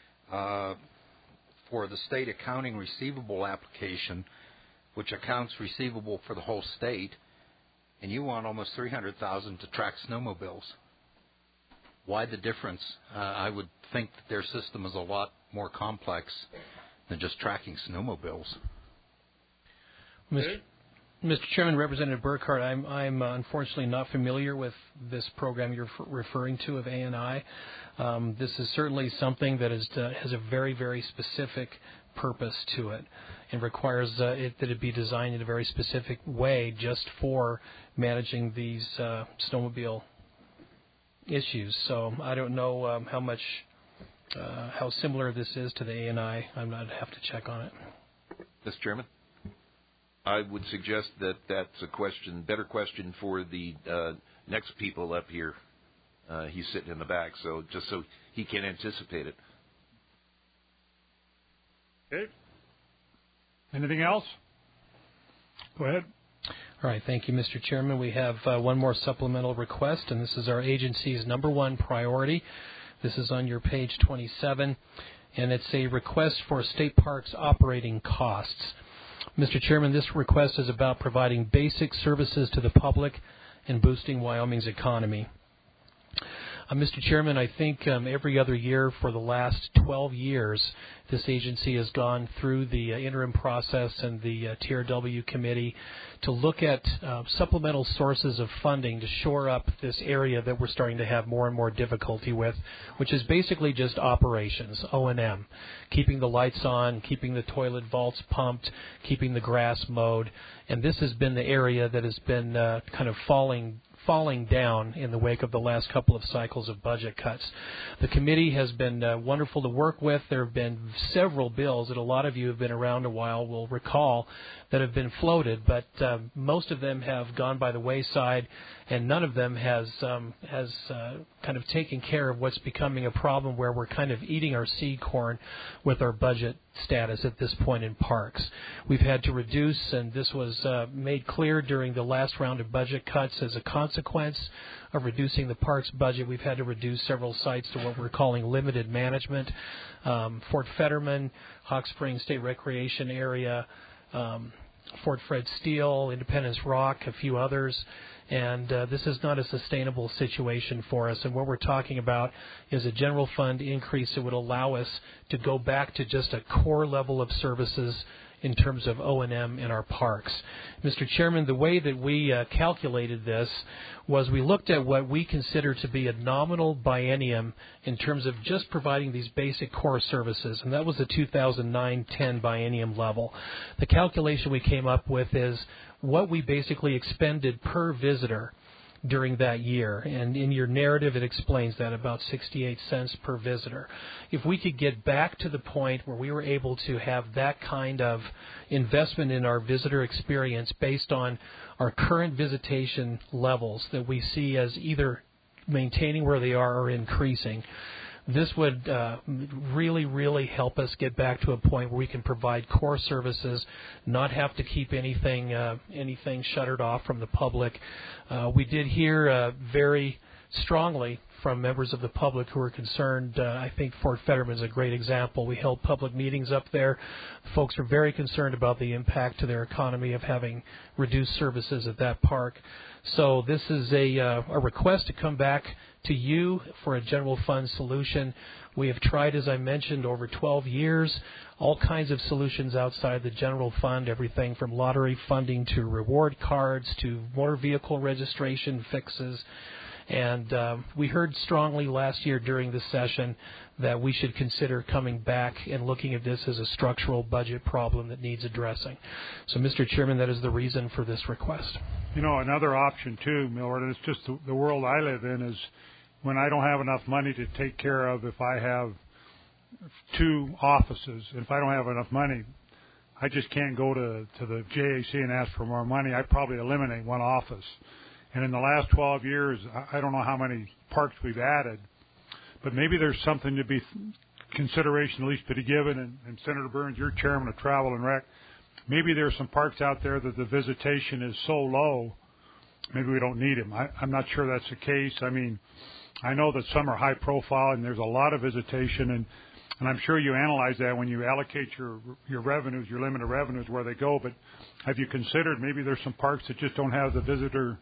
for the state accounting receivable application, which accounts receivable for the whole state, and you want almost $300,000 to track snowmobiles. Why the difference? I would think that their system is a lot more complex than just tracking snowmobiles. Mr. Chairman, Representative Burkhart, I'm unfortunately not familiar with this program you're referring to of A&I. This is certainly something that has a very, very specific purpose to it and requires that it be designed in a very specific way just for managing these snowmobile issues. So I don't know how similar this is to the A&I. I'm not have to check on it. Mr. Chairman, I would suggest that that's a better question for the next people up here. He's sitting in the back, so just so he can anticipate it. Okay. Anything else? Go ahead. All right. Thank you, Mr. Chairman. We have one more supplemental request, and this is our agency's number one priority. This is on your page 27, and it's a request for state parks operating costs. Mr. Chairman, this request is about providing basic services to the public and boosting Wyoming's economy. Mr. Chairman, I think every other year for the last 12 years, this agency has gone through the interim process and the TRW committee to look at supplemental sources of funding to shore up this area that we're starting to have more and more difficulty with, which is basically just operations, O&M, keeping the lights on, keeping the toilet vaults pumped, keeping the grass mowed. And this has been the area that has been kind of falling down in the wake of the last couple of cycles of budget cuts. The committee has been wonderful to work with. There have been several bills that a lot of you have been around a while will recall that have been floated, but most of them have gone by the wayside, and none of them has kind of taken care of what's becoming a problem where we're kind of eating our seed corn with our budget status at this point in parks. We've had to reduce, and this was made clear during the last round of budget cuts as a consequence consequence of reducing the parks budget, we've had to reduce several sites to what we're calling limited management. Fort Fetterman, Hawk Springs State Recreation Area, Fort Fred Steele, Independence Rock, a few others. And this is not a sustainable situation for us. And what we're talking about is a general fund increase that would allow us to go back to just a core level of services in terms of O&M in our parks. Mr. Chairman, the way that we calculated this was we looked at what we consider to be a nominal biennium in terms of just providing these basic core services, and that was the 2009-10 biennium level. The calculation we came up with is what we basically expended per visitor during that year. And in your narrative, it explains that, about 68 cents per visitor. If we could get back to the point where we were able to have that kind of investment in our visitor experience based on our current visitation levels that we see as either maintaining where they are or increasing, this would really, really help us get back to a point where we can provide core services, not have to keep anything shuttered off from the public. We did hear very strongly from members of the public who are concerned. I think Fort Fetterman is a great example. We held public meetings up there. Folks are very concerned about the impact to their economy of having reduced services at that park. So this is a request to come back to you for a general fund solution. We have tried, as I mentioned, over 12 years, all kinds of solutions outside the general fund, everything from lottery funding to reward cards to motor vehicle registration fixes. And we heard strongly last year during the session that we should consider coming back and looking at this as a structural budget problem that needs addressing. So, Mr. Chairman, that is the reason for this request. You know, another option, too, Millard, and it's just the world I live in, is when I don't have enough money to take care of, if I have 2 offices, if I don't have enough money, I just can't go to the JAC and ask for more money. I probably eliminate 1 office. And in the last 12 years, I don't know how many parks we've added, but maybe there's something to be consideration at least to be given. And Senator Burns, you're chairman of Travel and Rec. Maybe there's some parks out there that the visitation is so low, maybe we don't need them. I'm not sure that's the case. I mean, I know that some are high profile and there's a lot of visitation, and I'm sure you analyze that when you allocate your revenues, your limited revenues, where they go. But have you considered maybe there's some parks that just don't have the visitor,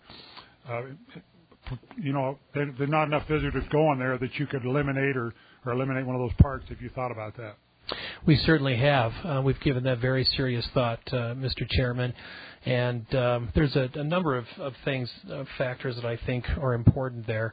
there's not enough visitors going there that you could eliminate or eliminate one of those parks if you thought about that? We certainly have. We've given that very serious thought, Mr. Chairman. And there's a number of things, factors that I think are important there.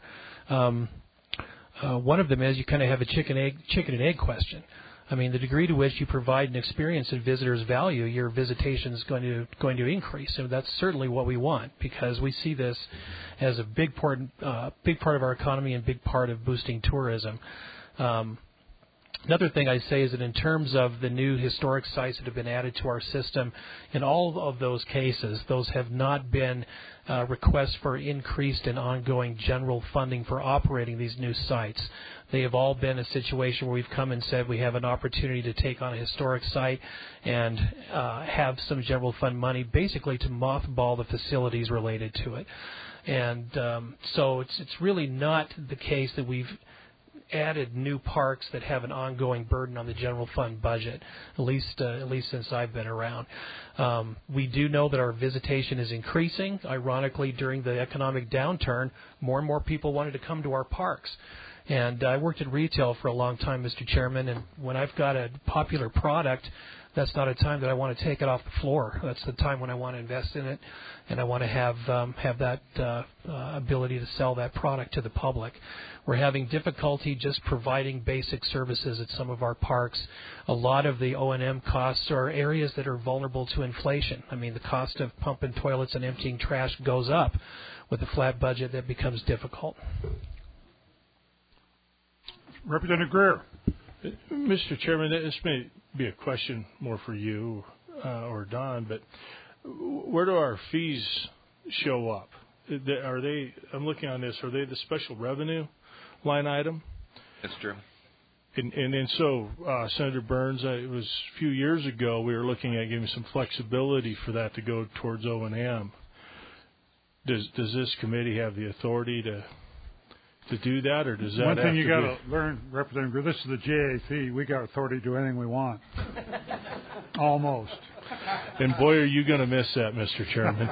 One of them is you kind of have a chicken and egg question. I mean, the degree to which you provide an experience that visitors value, your visitation is going to increase. And that's certainly what we want, because we see this as a big part of our economy and big part of boosting tourism. Another thing I say is that in terms of the new historic sites that have been added to our system, in all of those cases, those have not been requests for increased and ongoing general funding for operating these new sites. They have all been a situation where we've come and said we have an opportunity to take on a historic site and have some general fund money basically to mothball the facilities related to it. And so it's really not the case that we've added new parks that have an ongoing burden on the general fund budget, at least since I've been around. We do know that our visitation is increasing. Ironically, during the economic downturn, more and more people wanted to come to our parks. And I worked in retail for a long time, Mr. Chairman, and when I've got a popular product, that's not a time that I want to take it off the floor. That's the time when I want to invest in it, and I want to have that ability to sell that product to the public. We're having difficulty just providing basic services at some of our parks. A lot of the O&M costs are areas that are vulnerable to inflation. I mean, the cost of pumping toilets and emptying trash goes up. With a flat budget, that becomes difficult. Representative Greer. Mr. Chairman, this may be a question more for you or Don, but where do our fees show up? Are they? I'm looking on this. Are they the special revenue line item? That's true. And so, Senator Burns, it was a few years ago we were looking at giving some flexibility for that to go towards O&M. does this committee have the authority to do that, or does that one thing you got to learn, Representative? This is the JAC. We got authority to do anything we want. Almost. And boy, are you going to miss that, Mr. Chairman.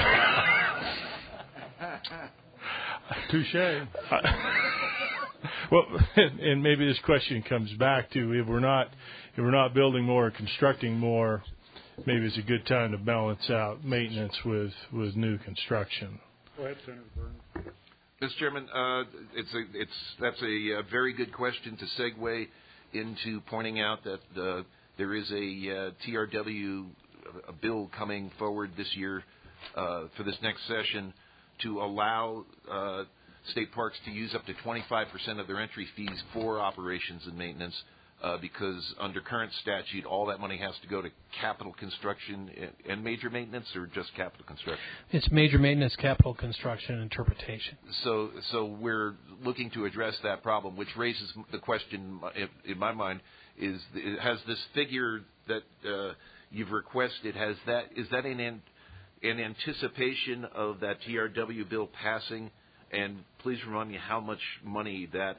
Touche. Well, and maybe this question comes back to if we're not building more or constructing more, maybe it's a good time to balance out maintenance with new construction. Go ahead, Senator Burns. Mr. Chairman, that's a very good question to segue into pointing out that there is a TRW bill coming forward this year for this next session to allow state parks to use up to 25% of their entry fees for operations and maintenance because under current statute, all that money has to go to capital construction and major maintenance, or just capital construction? It's major maintenance, capital construction, and interpretation. So we're looking to address that problem, which raises the question in my mind: has this figure that you've requested, is that in anticipation of that TRW bill passing? And please remind me how much money that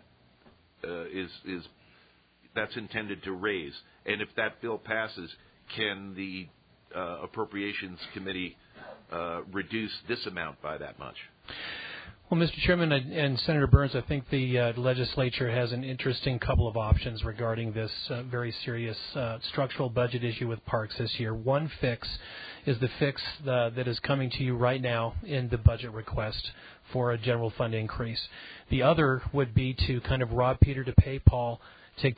that's intended to raise. And if that bill passes, can the Appropriations Committee reduce this amount by that much? Well, Mr. Chairman and Senator Burns, I think the legislature has an interesting couple of options regarding this very serious structural budget issue with parks this year. One fix is the fix that is coming to you right now in the budget request for a general fund increase. The other would be to kind of rob Peter to pay Paul, take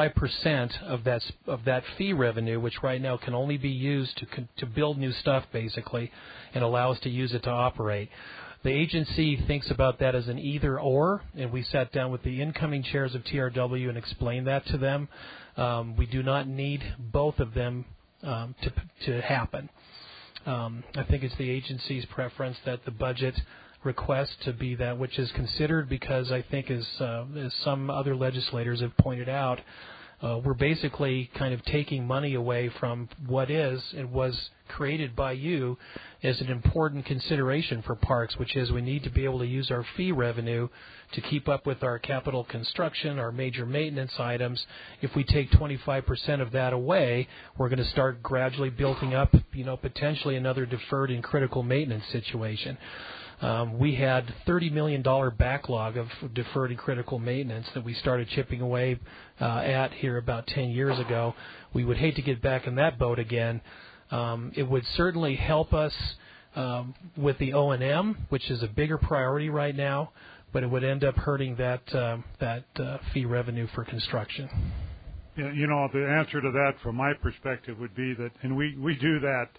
25% of that fee revenue, which right now can only be used to build new stuff, basically, and allow us to use it to operate. The agency thinks about that as an either-or, and we sat down with the incoming chairs of TRW and explained that to them. We do not need both of them to happen. I think it's the agency's preference that the budget request to be that which is considered, because I think as some other legislators have pointed out, we're basically kind of taking money away from what is and was created by you as an important consideration for parks, which is we need to be able to use our fee revenue to keep up with our capital construction, our major maintenance items. If we take 25% of that away, we're going to start gradually building up, potentially another deferred and critical maintenance situation. We had $30 million backlog of deferred and critical maintenance that we started chipping away at here about 10 years ago. We would hate to get back in that boat again. It would certainly help us with the O&M, which is a bigger priority right now, but it would end up hurting that fee revenue for construction. Yeah, the answer to that from my perspective would be that, and we do that.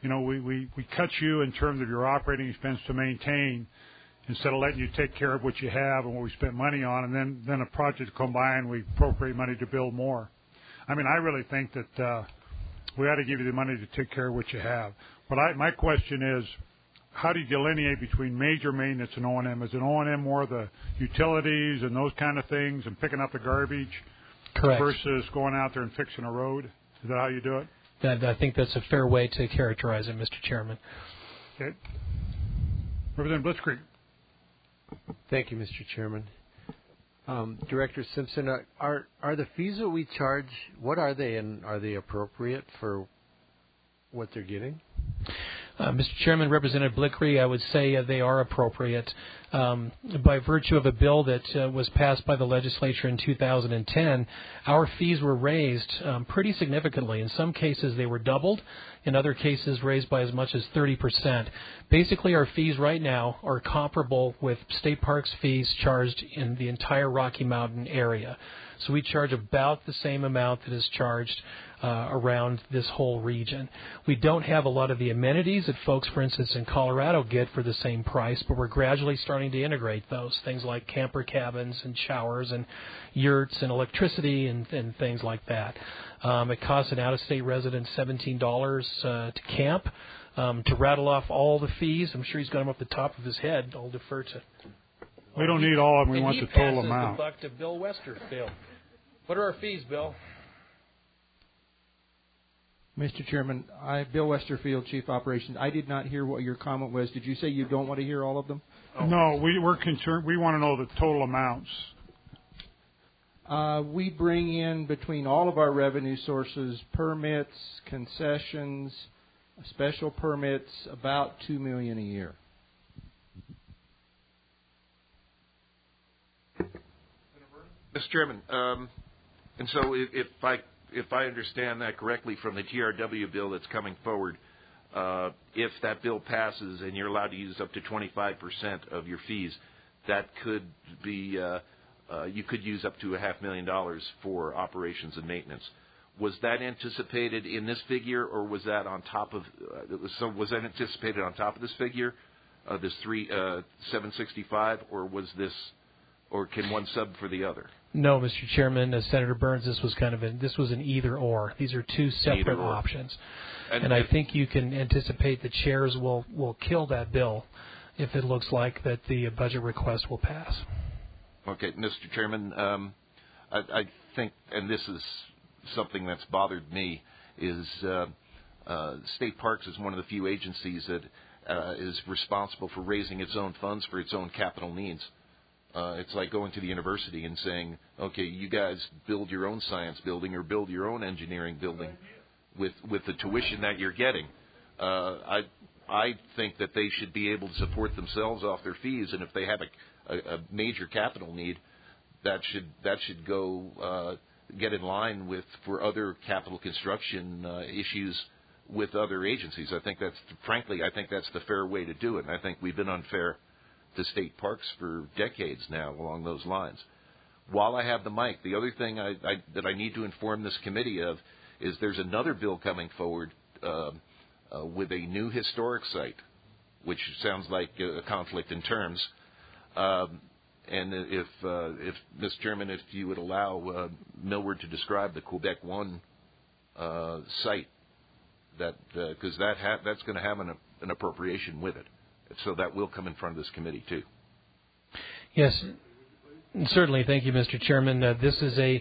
We cut you in terms of your operating expense to maintain, instead of letting you take care of what you have and what we spent money on, and then a project come by and we appropriate money to build more. I mean, I really think that we ought to give you the money to take care of what you have. But my question is, how do you delineate between major maintenance and O&M? Is it O&M more the utilities and those kind of things and picking up the garbage? Correct. Versus going out there and fixing a road? Is that how you do it? I think that's a fair way to characterize it, Mr. Chairman. Okay. Representative Blitzkrieg. Thank you, Mr. Chairman. Director Simpson, are the fees that we charge, what are they, and are they appropriate for what they're getting? Mr. Chairman, Representative Blickery, I would say they are appropriate. By virtue of a bill that was passed by the legislature in 2010, our fees were raised pretty significantly. In some cases, they were doubled. In other cases, raised by as much as 30%. Basically, our fees right now are comparable with state parks fees charged in the entire Rocky Mountain area. So we charge about the same amount that is charged around this whole region. We don't have a lot of the amenities that folks, for instance, in Colorado get for the same price, but we're gradually starting to integrate those, things like camper cabins and showers and yurts and electricity and things like that. It costs an out-of-state resident $17 to camp. To rattle off all the fees, I'm sure he's got them off the top of his head. I'll defer to... We don't need all of them. We want the total amount. And he passes the buck to Bill Westerfield. What are our fees, Bill? Mr. Chairman, Bill Westerfield, Chief Operations. I did not hear what your comment was. Did you say you don't want to hear all of them? No, we're concerned. We want to know the total amounts. We bring in between all of our revenue sources, permits, concessions, special permits, about $2 million a year. Mr. Chairman, and so if I understand that correctly from the TRW bill that's coming forward, if that bill passes and you're allowed to use up to 25% of your fees, that could be you could use up to $500,000 for operations and maintenance. Was that anticipated in this figure, or was that on top of? Was that anticipated on top of this figure, this 765, or was this, or can one sub for the other? No, Mr. Chairman, Senator Burns, this was an either or. These are two separate options, and I think you can anticipate the chairs will kill that bill if it looks like that the budget request will pass. Okay, Mr. Chairman, I think, and this is something that's bothered me, is State Parks is one of the few agencies that is responsible for raising its own funds for its own capital needs. It's like going to the university and saying, okay, you guys build your own science building or build your own engineering building with the tuition that you're getting. I think that they should be able to support themselves off their fees, and if they have a major capital need, that should go get in line with for other capital construction issues with other agencies. I think that's the fair way to do it. And I think we've been unfair to State Parks for decades now along those lines. While I have the mic, the other thing that I need to inform this committee of is there's another bill coming forward with a new historic site, which sounds like a conflict in terms. And if Mr. Chairman, if you would allow Millward to describe the Quebec One site, because that's going to have an appropriation with it, so that will come in front of this committee too. Yes, certainly. Thank you, Mr. Chairman. This is a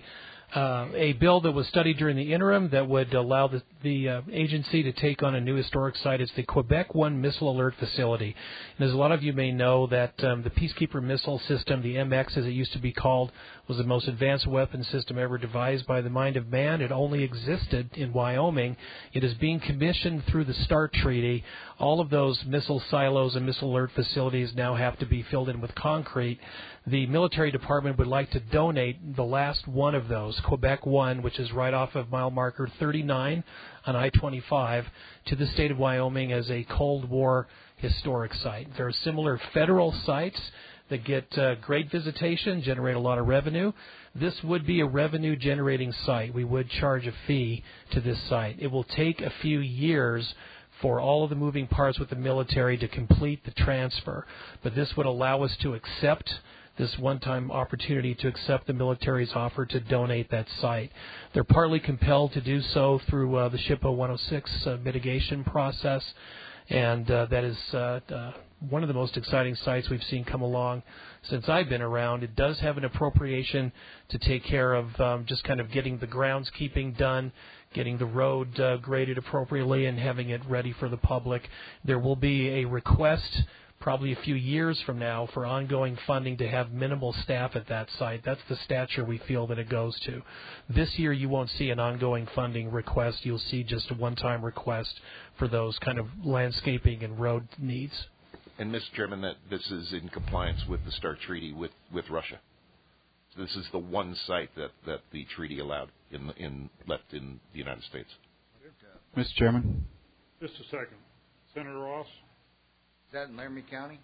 bill that was studied during the interim that would allow the agency to take on a new historic site. It's the Quebec One Missile Alert Facility. And as a lot of you may know, that the Peacekeeper Missile System, the MX as it used to be called, was the most advanced weapon system ever devised by the mind of man. It only existed in Wyoming. It is being commissioned through the START Treaty. All of those missile silos and missile alert facilities now have to be filled in with concrete. The military department would like to donate the last one of those, Quebec One, which is right off of mile marker 39 on I-25, to the state of Wyoming as a Cold War historic site. There are similar federal sites that get great visitation, generate a lot of revenue. This would be a revenue-generating site. We would charge a fee to this site. It will take a few years for all of the moving parts with the military to complete the transfer, but this would allow us to accept this one-time opportunity to accept the military's offer to donate that site. They're partly compelled to do so through the SHPO 106 mitigation process, and that is one of the most exciting sites we've seen come along since I've been around. It does have an appropriation to take care of just kind of getting the groundskeeping done, getting the road graded appropriately, and having it ready for the public. There will be a request probably a few years from now for ongoing funding to have minimal staff at that site. That's the stature we feel that it goes to. This year you won't see an ongoing funding request. You'll see just a one-time request for those kind of landscaping and road needs. And, Mr. Chairman, that this is in compliance with the START Treaty with Russia. So this is the one site that the treaty allowed left in the United States. Mr. Chairman. Just a second. Senator Ross? Is that in Laramie County?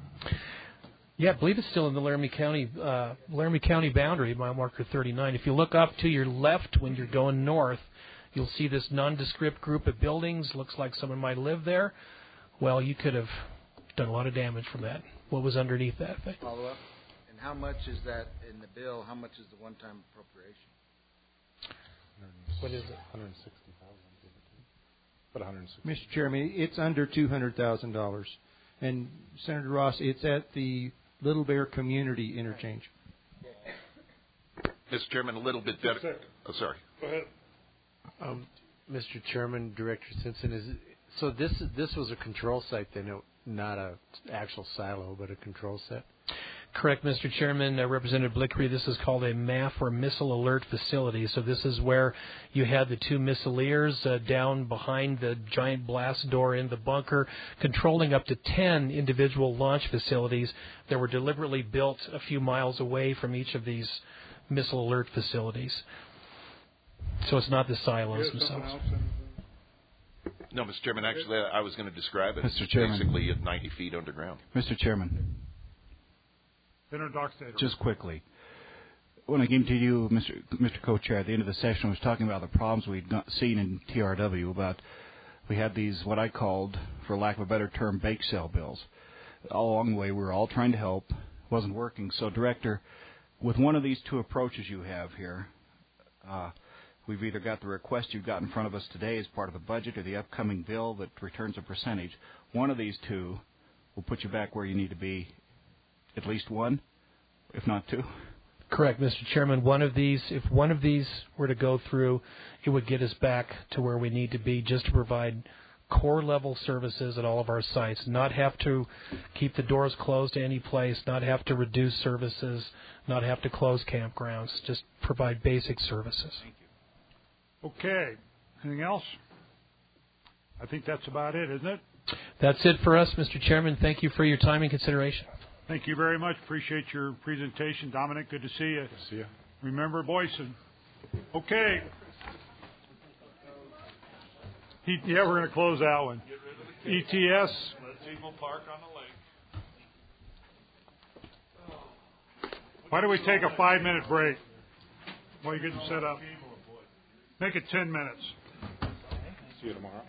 Yeah, I believe it's still in the Laramie County boundary, mile marker 39. If you look up to your left when you're going north, you'll see this nondescript group of buildings. Looks like someone might live there. Well, you could have done a lot of damage from that. What was underneath that thing? Follow up. And how much is that in the bill? How much is the one-time appropriation? What is it? $160,000. But $160,000. Mr. Chairman, it's under $200,000. And Senator Ross, it's at the Little Bear Community Interchange. Mr. Chairman, a little bit better. Oh, sorry. Go ahead. Mr. Chairman, Director Simpson, this was a control site then, not a actual silo, but a control set? Correct, Mr. Chairman. Representative Blickery, this is called a MAF or Missile Alert Facility. So this is where you had the two missileers down behind the giant blast door in the bunker, controlling up to 10 individual launch facilities that were deliberately built a few miles away from each of these missile alert facilities. So it's not the silos themselves. No, Mr. Chairman, actually, I was going to describe it. Mr. Chairman. Basically at 90 feet underground. Mr. Chairman. Just quickly. When I came to you, Mr. Co-Chair, at the end of the session, I was talking about the problems we'd seen in TRW about we had these, what I called, for lack of a better term, bake sale bills. All along the way, we were all trying to help. It wasn't working. So, Director, with one of these two approaches you have here, we've either got the request you've got in front of us today as part of the budget or the upcoming bill that returns a percentage. One of these two will put you back where you need to be. At least one, if not two. Correct, Mr. Chairman. If one of these were to go through, it would get us back to where we need to be just to provide core level services at all of our sites, not have to keep the doors closed to any place, not have to reduce services, not have to close campgrounds, just provide basic services. Thank you. Okay. Anything else? I think that's about it, isn't it? That's it for us, Mr. Chairman. Thank you for your time and consideration. Thank you very much. Appreciate your presentation. Dominic, good to see you. Good to see you. Remember Boyson. Okay. Yeah, we're going to close that one. ETS. Let people park on the lake. Why don't we take a 5-minute break while you're getting set up? Make it 10 minutes. See you tomorrow.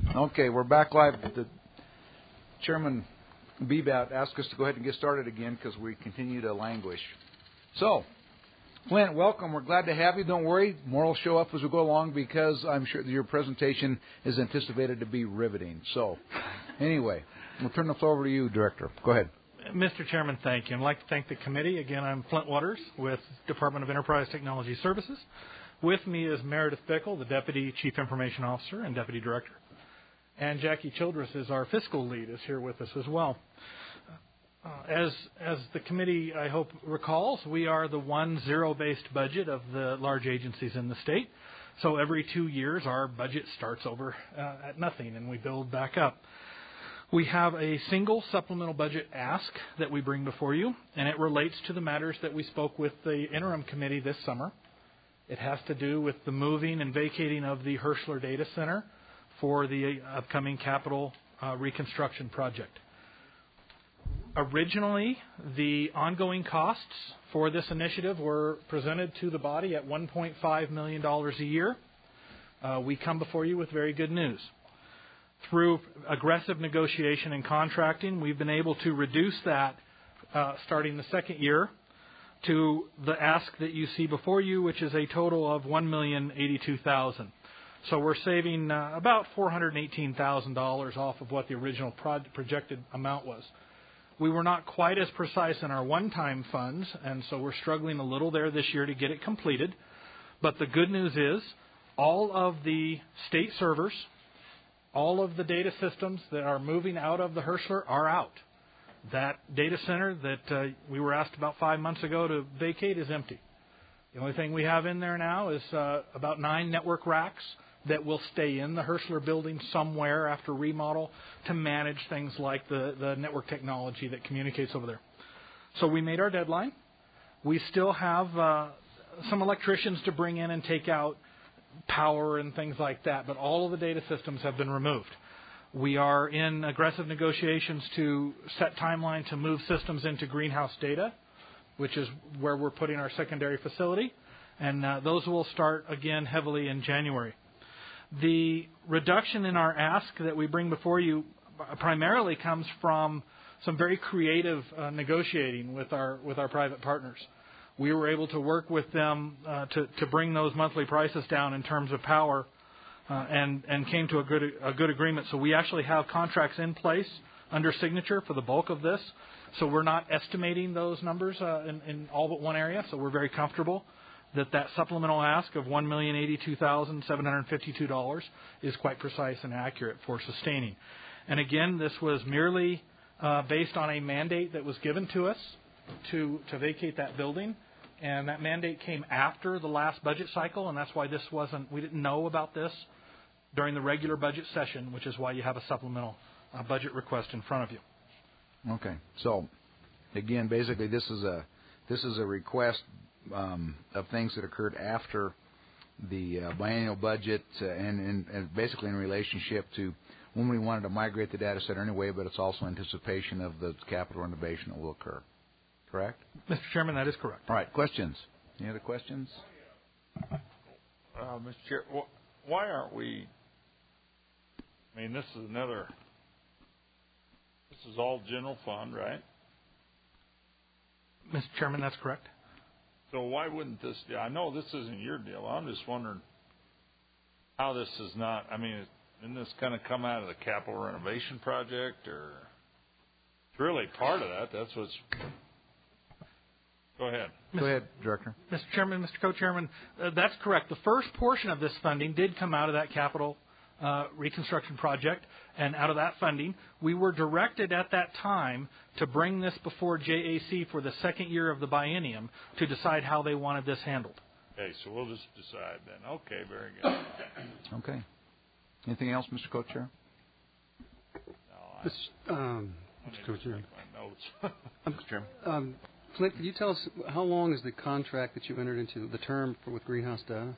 Okay, we're back live. The Chairman Bebat asked us to go ahead and get started again because we continue to languish. So, Clint, welcome. We're glad to have you. Don't worry. More will show up as we go along because I'm sure that your presentation is anticipated to be riveting. So, anyway, we'll turn the floor over to you, Director. Go ahead. Mr. Chairman, thank you. I'd like to thank the committee. Again, I'm Flint Waters with Department of Enterprise Technology Services. With me is Meredith Bickle, the Deputy Chief Information Officer and Deputy Director. And Jackie Childress is our fiscal lead, is here with us as well. As the committee, I hope, recalls, we are the one zero-based budget of the large agencies in the state. So every 2 years, our budget starts over at nothing, and we build back up. We have a single supplemental budget ask that we bring before you, and it relates to the matters that we spoke with the interim committee this summer. It has to do with the moving and vacating of the Hirschler Data Center for the upcoming capital reconstruction project. Originally, the ongoing costs for this initiative were presented to the body at $1.5 million a year. We come before you with very good news. Through aggressive negotiation and contracting, we've been able to reduce that starting the second year to the ask that you see before you, which is a total of $1,082,000. So we're saving about $418,000 off of what the original projected amount was. We were not quite as precise in our one-time funds, and so we're struggling a little there this year to get it completed. But the good news is all of the state servers, all of the data systems that are moving out of the Hirschler are out. That data center that we were asked about 5 months ago to vacate is empty. The only thing we have in there now is about 9 network racks that will stay in the Hirschler building somewhere after remodel to manage things like the network technology that communicates over there. So we made our deadline. We still have some electricians to bring in and take out power and things like that, but all of the data systems have been removed. We are in aggressive negotiations to set timeline to move systems into Greenhouse Data, which is where we're putting our secondary facility, and those will start again heavily in January. The reduction in our ask that we bring before you primarily comes from some very creative negotiating with our private partners. We were able to work with them to bring those monthly prices down in terms of power, and came to a good agreement. So we actually have contracts in place under signature for the bulk of this. So we're not estimating those numbers in all but one area. So we're very comfortable that supplemental ask of $1,082,752 is quite precise and accurate for sustaining. And again, this was merely based on a mandate that was given to us to vacate that building. And that mandate came after the last budget cycle, and that's why we didn't know about this during the regular budget session, which is why you have a supplemental budget request in front of you. Okay. So, again, basically this is a request of things that occurred after the biennial budget and basically in relationship to when we wanted to migrate the data center anyway, but it's also anticipation of the capital renovation that will occur. Correct? Mr. Chairman, that is correct. All right. Questions? Any other questions? Mr. Chair, why aren't we? I mean, this is all general fund, right? Mr. Chairman, that's correct. So why wouldn't this? I know this isn't your deal. I'm just wondering how this is not. I mean, isn't this going to come out of the capital renovation project, or it's really part of that? That's what's. Go ahead. Go ahead, Director. Mr. Chairman, Mr. Co-Chairman, that's correct. The first portion of this funding did come out of that capital reconstruction project, and out of that funding, we were directed at that time to bring this before JAC for the second year of the biennium to decide how they wanted this handled. Okay, so we'll just decide then. Okay, very good. Okay. Anything else, Mr. Co-Chair? Mr. Co-Chair. Mr. Chairman. Clint, could you tell us how long is the contract that you entered into, the term with Greenhouse Data?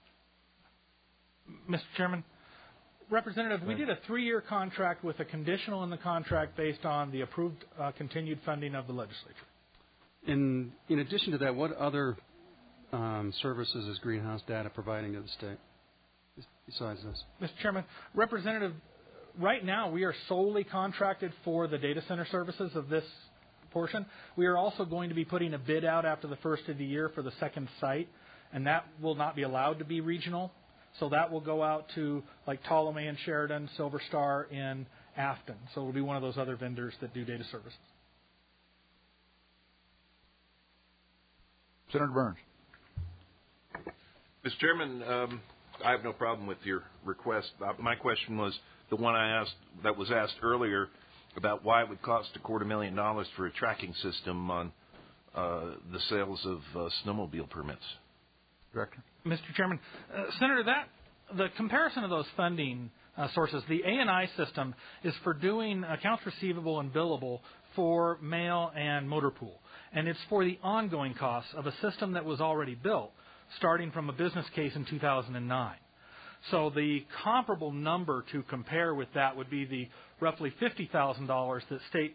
Mr. Chairman, Representative, we did a 3-year contract with a conditional in the contract based on the approved continued funding of the legislature. In addition to that, what other services is Greenhouse Data providing to the state besides this? Mr. Chairman, Representative, right now we are solely contracted for the data center services of this portion. We are also going to be putting a bid out after the first of the year for the second site, and that will not be allowed to be regional. So that will go out to like Ptolemy and Sheridan, Silver Star in Afton. So it will be one of those other vendors that do data services. Senator Burns. Mr. Chairman, I have no problem with your request. My question was the one that was asked earlier about why it would cost $250,000 for a tracking system on the sales of snowmobile permits. Director. Mr. Chairman, Senator, the comparison of those funding sources, the A&I system is for doing accounts receivable and billable for mail and motor pool. And it's for the ongoing costs of a system that was already built, starting from a business case in 2009. So the comparable number to compare with that would be the roughly $50,000 that State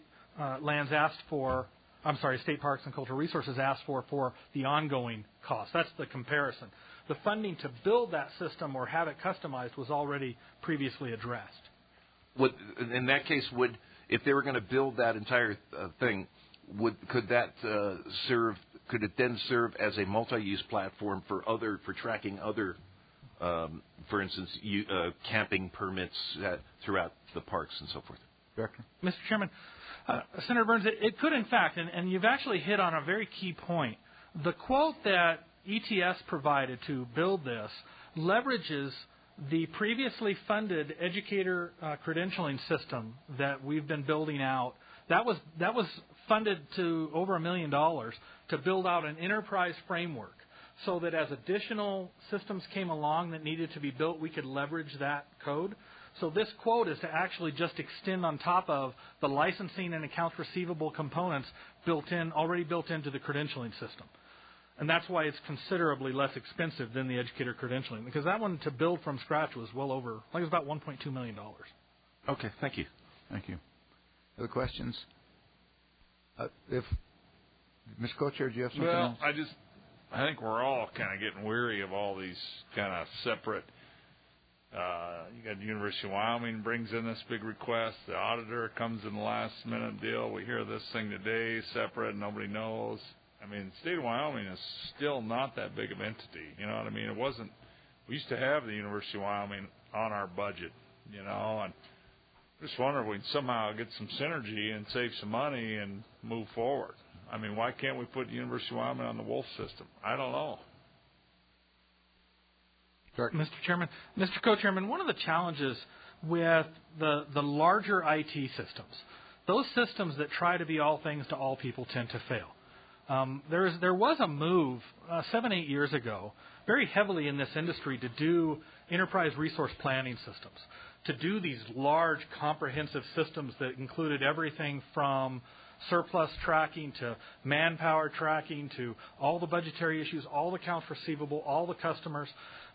State Parks and Cultural Resources asked for the ongoing costs. That's the comparison. The funding to build that system or have it customized was already previously addressed. In that case, if they were going to build that entire thing, could it then serve as a multi-use platform for tracking other, for instance, camping permits throughout the parks and so forth? Director. Mr. Chairman, Senator Burns, it could in fact, and you've actually hit on a very key point. The quote that ETS provided to build this leverages the previously funded educator credentialing system that we've been building out. That was funded to over $1 million to build out an enterprise framework so that as additional systems came along that needed to be built, we could leverage that code. So this quote is to actually just extend on top of the licensing and accounts receivable components already built into the credentialing system. And that's why it's considerably less expensive than the educator credentialing, because that one to build from scratch was well over, it was about $1.2 million. Okay, thank you. Thank you. Other questions? If Mr. Co-Chair, do you have something else? I think we're all kind of getting weary of all these kind of separate. You got the University of Wyoming brings in this big request. The auditor comes in the last minute deal. We hear this thing today, separate, nobody knows. I mean, the state of Wyoming is still not that big of an entity. You know what I mean? It wasn't. We used to have the University of Wyoming on our budget, and I just wonder if we can somehow get some synergy and save some money and move forward. I mean, why can't we put the University of Wyoming on the Wolf system? I don't know. Mr. Chairman, Mr. Co-Chairman, one of the challenges with the larger IT systems, those systems that try to be all things to all people tend to fail. There was a move 7-8 years ago, very heavily in this industry, to do enterprise resource planning systems, to do these large comprehensive systems that included everything from surplus tracking to manpower tracking to all the budgetary issues, all the accounts receivable, all the customers.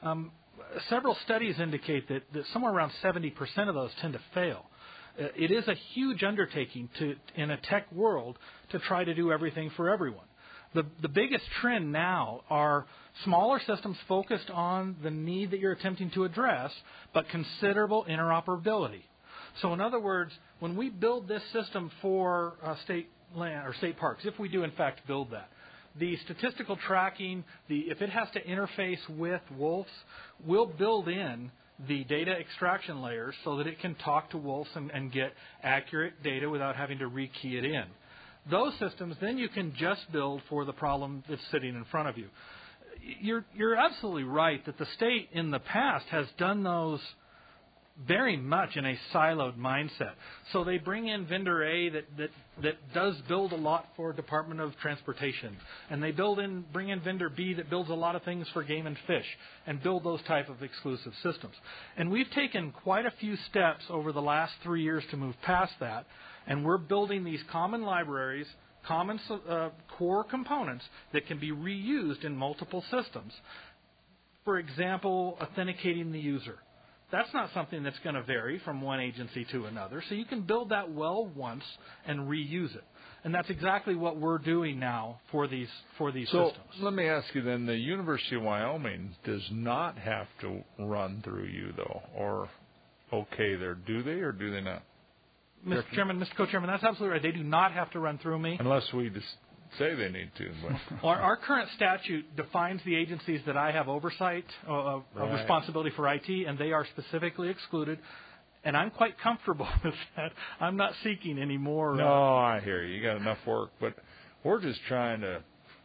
Several studies indicate that somewhere around 70% of those tend to fail. It is a huge undertaking in a tech world to try to do everything for everyone. The biggest trend now are smaller systems focused on the need that you're attempting to address, but considerable interoperability. So in other words, when we build this system for state land or state parks, if we do in fact build that, the statistical tracking, if it has to interface with wolves, we'll build in the data extraction layers so that it can talk to wolves and get accurate data without having to rekey it in. Those systems, then you can just build for the problem that's sitting in front of you. You're absolutely right that the state in the past has done those very much in a siloed mindset. So they bring in vendor A that does build a lot for Department of Transportation, and they bring in vendor B that builds a lot of things for Game and Fish, and build those type of exclusive systems. And we've taken quite a few steps over the last 3 years to move past that, and we're building these common libraries, common core components that can be reused in multiple systems. For example, authenticating the user. That's not something that's going to vary from one agency to another. So you can build that well once and reuse it. And that's exactly what we're doing now for these systems. So let me ask you then, the University of Wyoming does not have to run through you, though, or okay there, do they or do they not? Mr. Chairman, Mr. Co-Chairman, that's absolutely right. They do not have to run through me. Unless we just say they need to. But. Our current statute defines the agencies that I have oversight of responsibility for IT, and they are specifically excluded. And I'm quite comfortable with that. I'm not seeking any more. No, I hear you. You got enough work. But we're just trying to,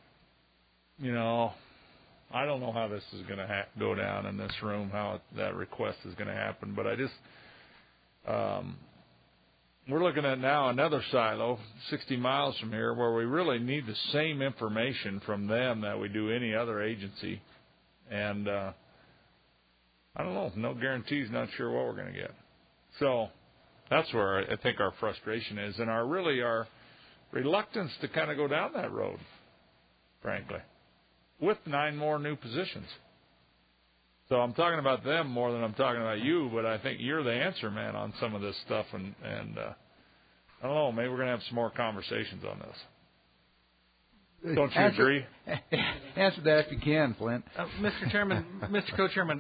I don't know how this is going to go down in this room, how that request is going to happen. But I just, we're looking at now another silo 60 miles from here where we really need the same information from them that we do any other agency. And I don't know. No guarantees, not sure what we're going to get. So that's where I think our frustration is and our reluctance to kind of go down that road, frankly, with 9 more new positions. So I'm talking about them more than I'm talking about you, but I think you're the answer man on some of this stuff. And I don't know, maybe we're going to have some more conversations on this. Don't you agree? Answer that if you can, Flint. Mr. Chairman, Mr. Co-Chairman,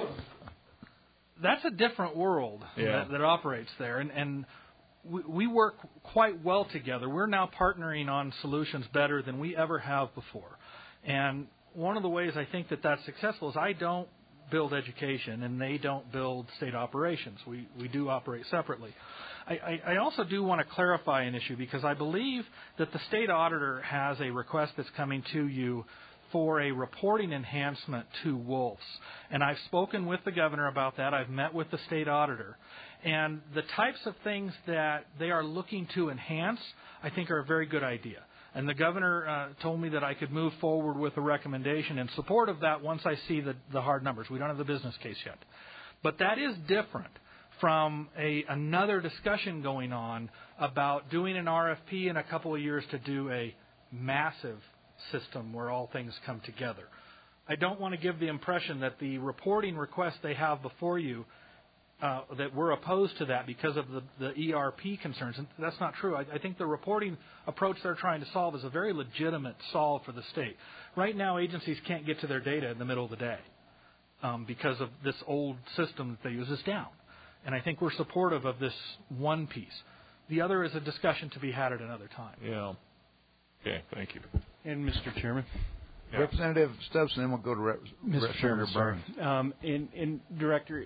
that's a different world that operates there. And we work quite well together. We're now partnering on solutions better than we ever have before. And one of the ways I think that that's successful is I don't build education and they don't build state operations. We do operate separately. I also do want to clarify an issue because I believe that the state auditor has a request that's coming to you for a reporting enhancement to wolves. And I've spoken with the governor about that. I've met with the state auditor. And the types of things that they are looking to enhance, I think, are a very good idea. And the governor told me that I could move forward with a recommendation in support of that once I see the hard numbers. We don't have the business case yet. But that is different from another discussion going on about doing an RFP in a couple of years to do a massive system where all things come together. I don't want to give the impression that the reporting request they have before you, that we're opposed to that because of the ERP concerns. And that's not true. I think the reporting approach they're trying to solve is a very legitimate solve for the state. Right now, agencies can't get to their data in the middle of the day because of this old system that they use is down. And I think we're supportive of this one piece. The other is a discussion to be had at another time. Yeah. Okay, thank you. And Mr. Chairman? Yeah. Representative Stubbs, then we'll go to Representative Burns. And Director,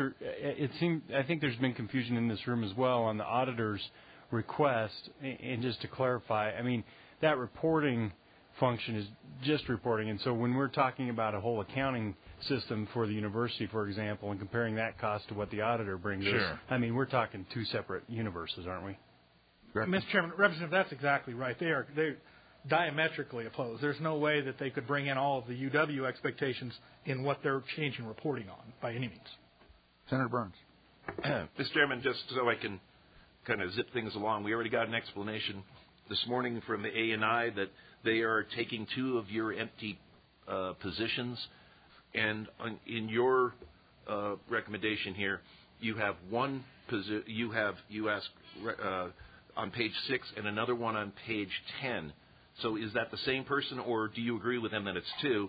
I think there's been confusion in this room as well on the auditor's request. And just to clarify, I mean, that reporting function is just reporting. And so when we're talking about a whole accounting system for the university, for example, and comparing that cost to what the auditor brings us, I mean, we're talking 2 separate universes, aren't we? Mr. Chairman, Representative, that's exactly right. They're diametrically opposed. There's no way that they could bring in all of the UW expectations in what they're changing reporting on by any means. Senator Burns. Mr. Chairman, just so I can kind of zip things along, we already got an explanation this morning from the A&I that they are taking 2 of your empty positions, and in your recommendation here, you have one position. You ask on page 6 and another one on page 10. So is that the same person, or do you agree with them that it's 2?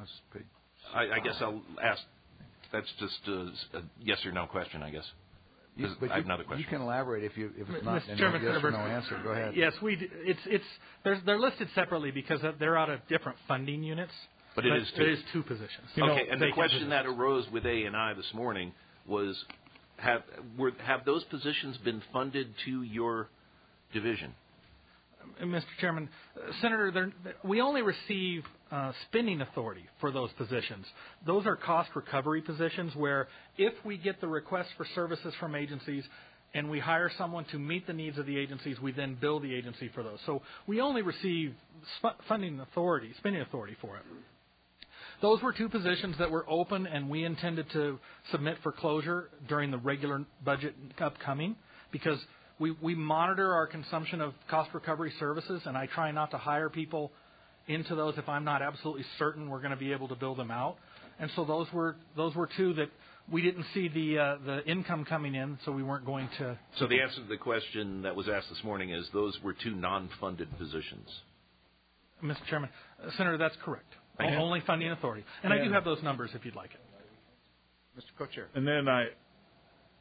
I guess I'll ask. That's just a yes or no question, I guess. I have another question. You can elaborate if it's not Mr. Chairman, yes or no answer. Go ahead. Yes, they're listed separately because they're out of different funding units. But it is 2. It is 2 positions. Okay, and the question that arose with A&I this morning was, have those positions been funded to your division? Mr. Chairman, Senator, we only receive spending authority for those positions. Those are cost recovery positions where if we get the request for services from agencies and we hire someone to meet the needs of the agencies, we then bill the agency for those. So we only receive spending authority for it. Those were 2 positions that were open, and we intended to submit for closure during the regular budget upcoming because we monitor our consumption of cost recovery services, and I try not to hire people into those if I'm not absolutely certain we're going to be able to bill them out. And so those were 2 that we didn't see the income coming in, so we weren't going to. So the answer to the question that was asked this morning is those were 2 non-funded positions. Mr. Chairman, Senator, that's correct. Only funding authority. And I do have those numbers if you'd like it. Mr. Co-Chair. And then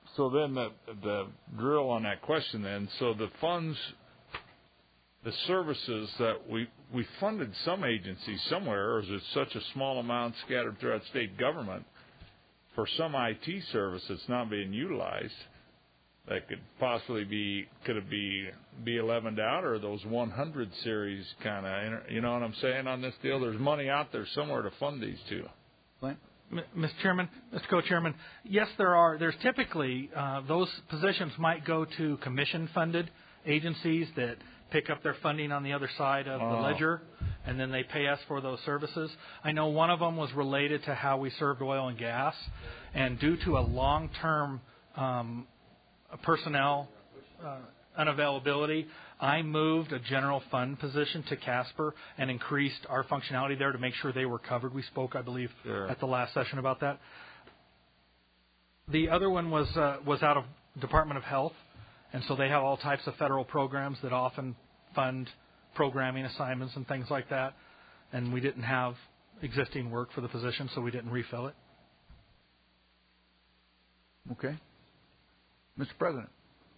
So then the drill on that question then, so the funds, the services that we funded some agencies somewhere, or is it such a small amount scattered throughout state government for some IT service that's not being utilized that could possibly could it be 11'd out, or those 100 series kind of, you know what I'm saying on this deal? There's money out there somewhere to fund these two. Mr. Chairman, Mr. Co-Chairman, yes, there are. There's typically those positions might go to commission-funded agencies that pick up their funding on the other side of the ledger, and then they pay us for those services. I know one of them was related to how we served oil and gas, and due to a long-term personnel unavailability, I moved a general fund position to Casper and increased our functionality there to make sure they were covered. We spoke, I believe, at the last session about that. The other one was out of Department of Health, and so they have all types of federal programs that often fund programming assignments and things like that, and we didn't have existing work for the position, so we didn't refill it. Okay. Mr. President.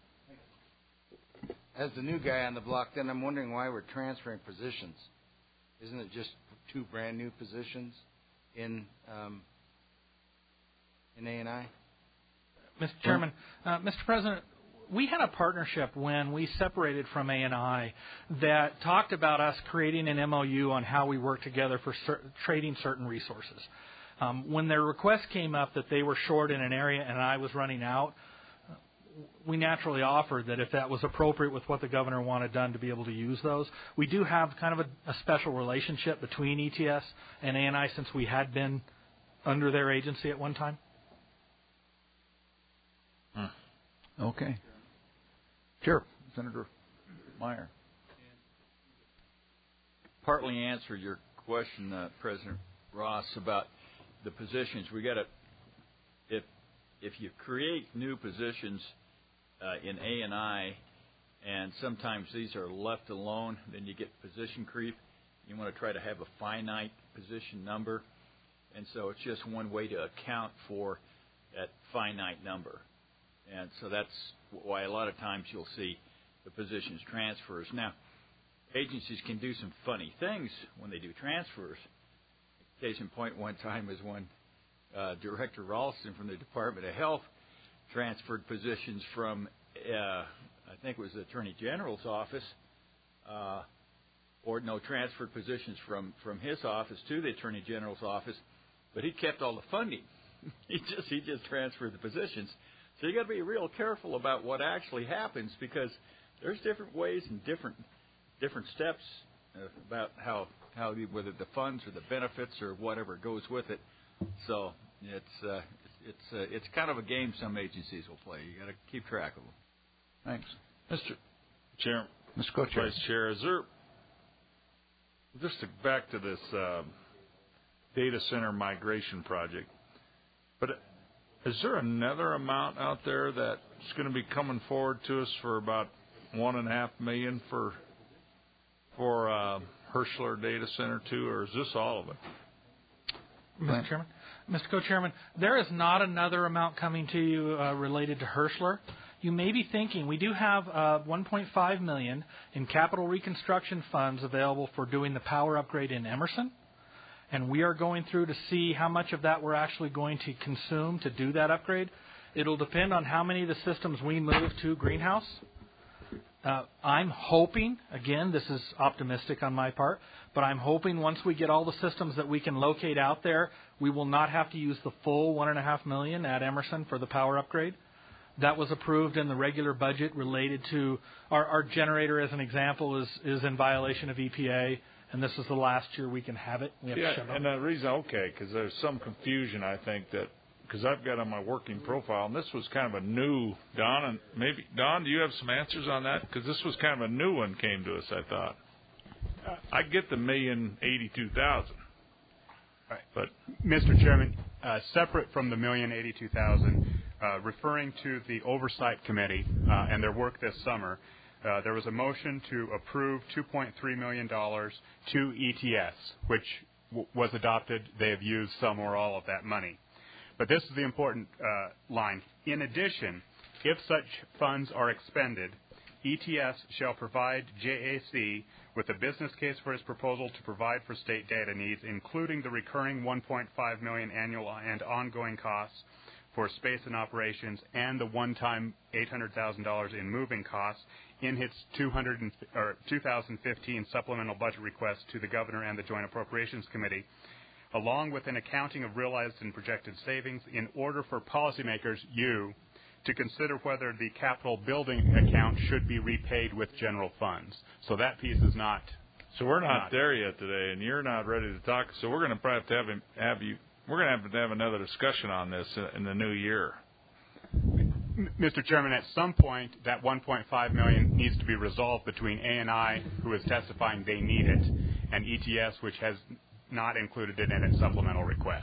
As the new guy on the block, then I'm wondering why we're transferring positions. Isn't it just 2 brand new positions in A&I? Mr. Chairman, Mr. President, we had a partnership when we separated from A&I that talked about us creating an MOU on how we work together for trading certain resources. When their request came up that they were short in an area and I was running out, we naturally offered that if that was appropriate with what the governor wanted done to be able to use those. We do have kind of a special relationship between ETS and A&I since we had been under their agency at one time. Okay. Sure. Senator Meyer. Partly answered your question, President Ross, about the positions. We got to, if you create new positions in A&I, and sometimes these are left alone, then you get position creep. You want to try to have a finite position number, and so it's just one way to account for that finite number. And so that's why a lot of times you'll see the positions transfers. Now, agencies can do some funny things when they do transfers. Case in point, one time was when Director Ralston from the Department of Health transferred positions from, I think it was the Attorney General's office, transferred positions from his office to the Attorney General's office, but he kept all the funding. he just transferred the positions. So you got to be real careful about what actually happens, because there's different ways and different steps about how whether the funds or the benefits or whatever goes with it. So it's kind of a game some agencies will play. You got to keep track of them. Thanks, Mr. Chair, Mr. Co-Chair, Vice Chair. Is there, just back to this data center migration project, but is there another amount out there that's going to be coming forward to us for about $1.5 million for Herschler Data Center 2, or is this all of it? Mr. Chairman, Mr. Co-Chairman, there is not another amount coming to you related to Herschler. You may be thinking we do have $1.5 million in capital reconstruction funds available for doing the power upgrade in Emerson. And we are going through to see how much of that we're actually going to consume to do that upgrade. It'll depend on how many of the systems we move to Greenhouse. I'm hoping, again, this is optimistic on my part, but I'm hoping once we get all the systems that we can locate out there, we will not have to use the full $1.5 million at Emerson for the power upgrade. That was approved in the regular budget related to our generator, as an example, is in violation of EPA. And this is the last year we can have it. We have to shut it. And the reason, because there's some confusion, I think, because I've got on my working profile, and this was kind of a new, Don, do you have some answers on that? Because this was kind of a new one came to us, I thought. I get the $1,082,000. Right. But Mr. Chairman, separate from the $1,082,000, referring to the Oversight Committee and their work this summer, there was a motion to approve $2.3 million to ETS, which was adopted. They have used some or all of that money. But this is the important line. In addition, if such funds are expended, ETS shall provide JAC with a business case for its proposal to provide for state data needs, including the recurring $1.5 million annual and ongoing costs for space and operations and the one-time $800,000 in moving costs in its 2015 supplemental budget request to the Governor and the Joint Appropriations Committee, along with an accounting of realized and projected savings in order for policymakers, to consider whether the capital building account should be repaid with general funds. So that piece is not. So we're not there yet today, and you're not ready to talk. So we're going to probably have you. We're going to have another discussion on this in the new year. Mr. Chairman, at some point, that $1.5 million needs to be resolved between A&I, who is testifying they need it, and ETS, which has not included it in its supplemental request.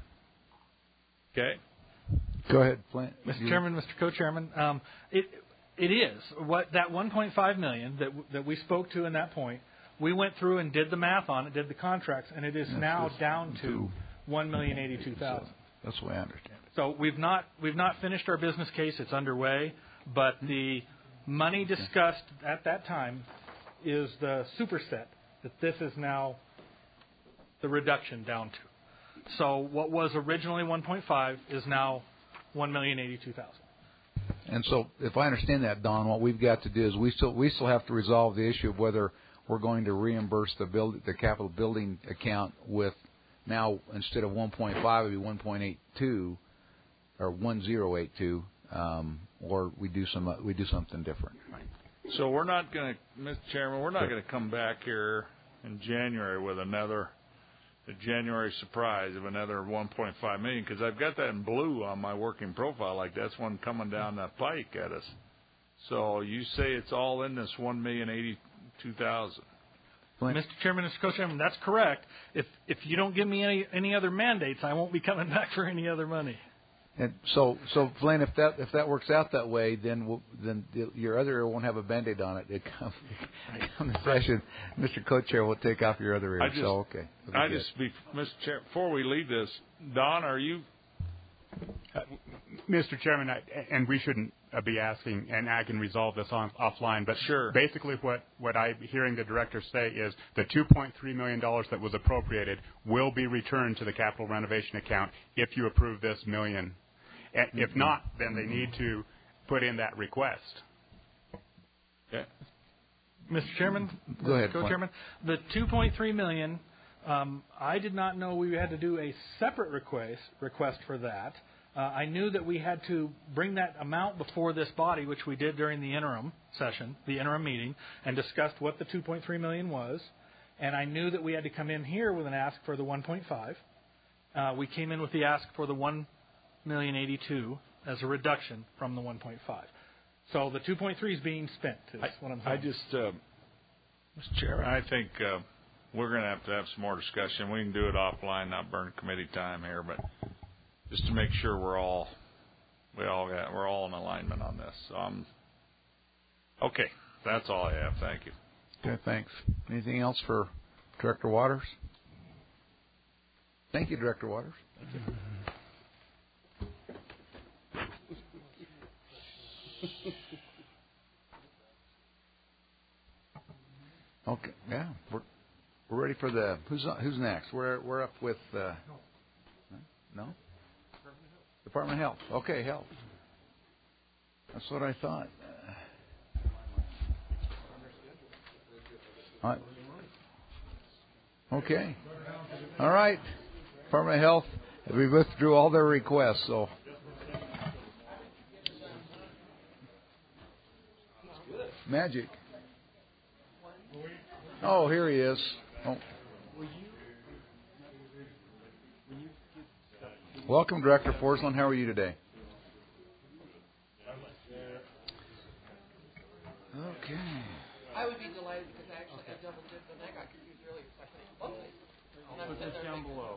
Okay. Go ahead, Flint. Mr. Chairman, Mr. Co-Chairman, it is what that $1.5 million that we spoke to in that point. We went through and did the math on it, did the contracts, and it is now down to $1,082,000. That's the way I understand it. So we've not finished our business case. It's underway, but the money discussed at that time is the superset that this is now the reduction down to. So what was originally 1.5 is now $1,082,000. And so, if I understand that, Don, what we've got to do is we still have to resolve the issue of whether we're going to reimburse the capital building account with now instead of 1.5 it'll be 1.82 or 1082, or we do something different. So we're not going to, Mr. Chairman, we're not going to come back here in January with a January surprise of another 1.5 million, because I've got that in blue on my working profile, like that's one coming down the pike at us. So you say it's all in this 1,082,000. Mr. Chairman, Mr. Co-Chairman, that's correct. If you don't give me any other mandates, I won't be coming back for any other money. And so Flynn, if that works out that way, then your other ear won't have a Band-Aid on it. It comes the session, Mr. Co-Chair will take off your other ear. Okay. Mr. Chair, before we leave this, Don, are you? Mr. Chairman, and we shouldn't be asking, and I can resolve this offline, but sure. Basically what I'm hearing the director say is the $2.3 million that was appropriated will be returned to the capital renovation account if you approve this million. If not, then they need to put in that request. Okay. Mr. Chairman, go ahead, Co-Chairman, the $2.3 million, I did not know we had to do a separate request for that. I knew that we had to bring that amount before this body, which we did during the interim session, the interim meeting, and discussed what the $2.3 million was. And I knew that we had to come in here with an ask for the 1.5. We came in with the ask for the $1,082,000 as a reduction from the 1.5. So the 2.3 is being spent. Is what I'm saying. Mr. Chairman, I think we're going to have some more discussion. We can do it offline, not burn committee time here, but just to make sure we're all in alignment on this. Okay, that's all I have. Thank you. Okay, thanks. Anything else for Director Waters? Thank you, Director Waters. Thank you. Okay, yeah, we're ready for the who's next? We're up with no Department of Health. Okay, Health. That's what I thought. All right. Okay. All right. Department of Health. We withdrew all their requests, so. Magic. Oh, here he is. Oh. Welcome, Director Forsland. How are you today? Okay. I would be delighted because I double dipped and I got confused earlier. I'll put this down below.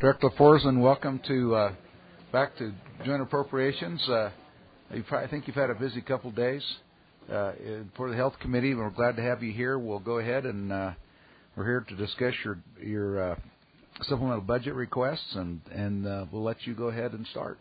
Director Forsland, welcome to back to Joint Appropriations. I think you've had a busy couple of days for the Health Committee. We're glad to have you here. We'll go ahead and we're here to discuss your supplemental budget requests, and we'll let you go ahead and start.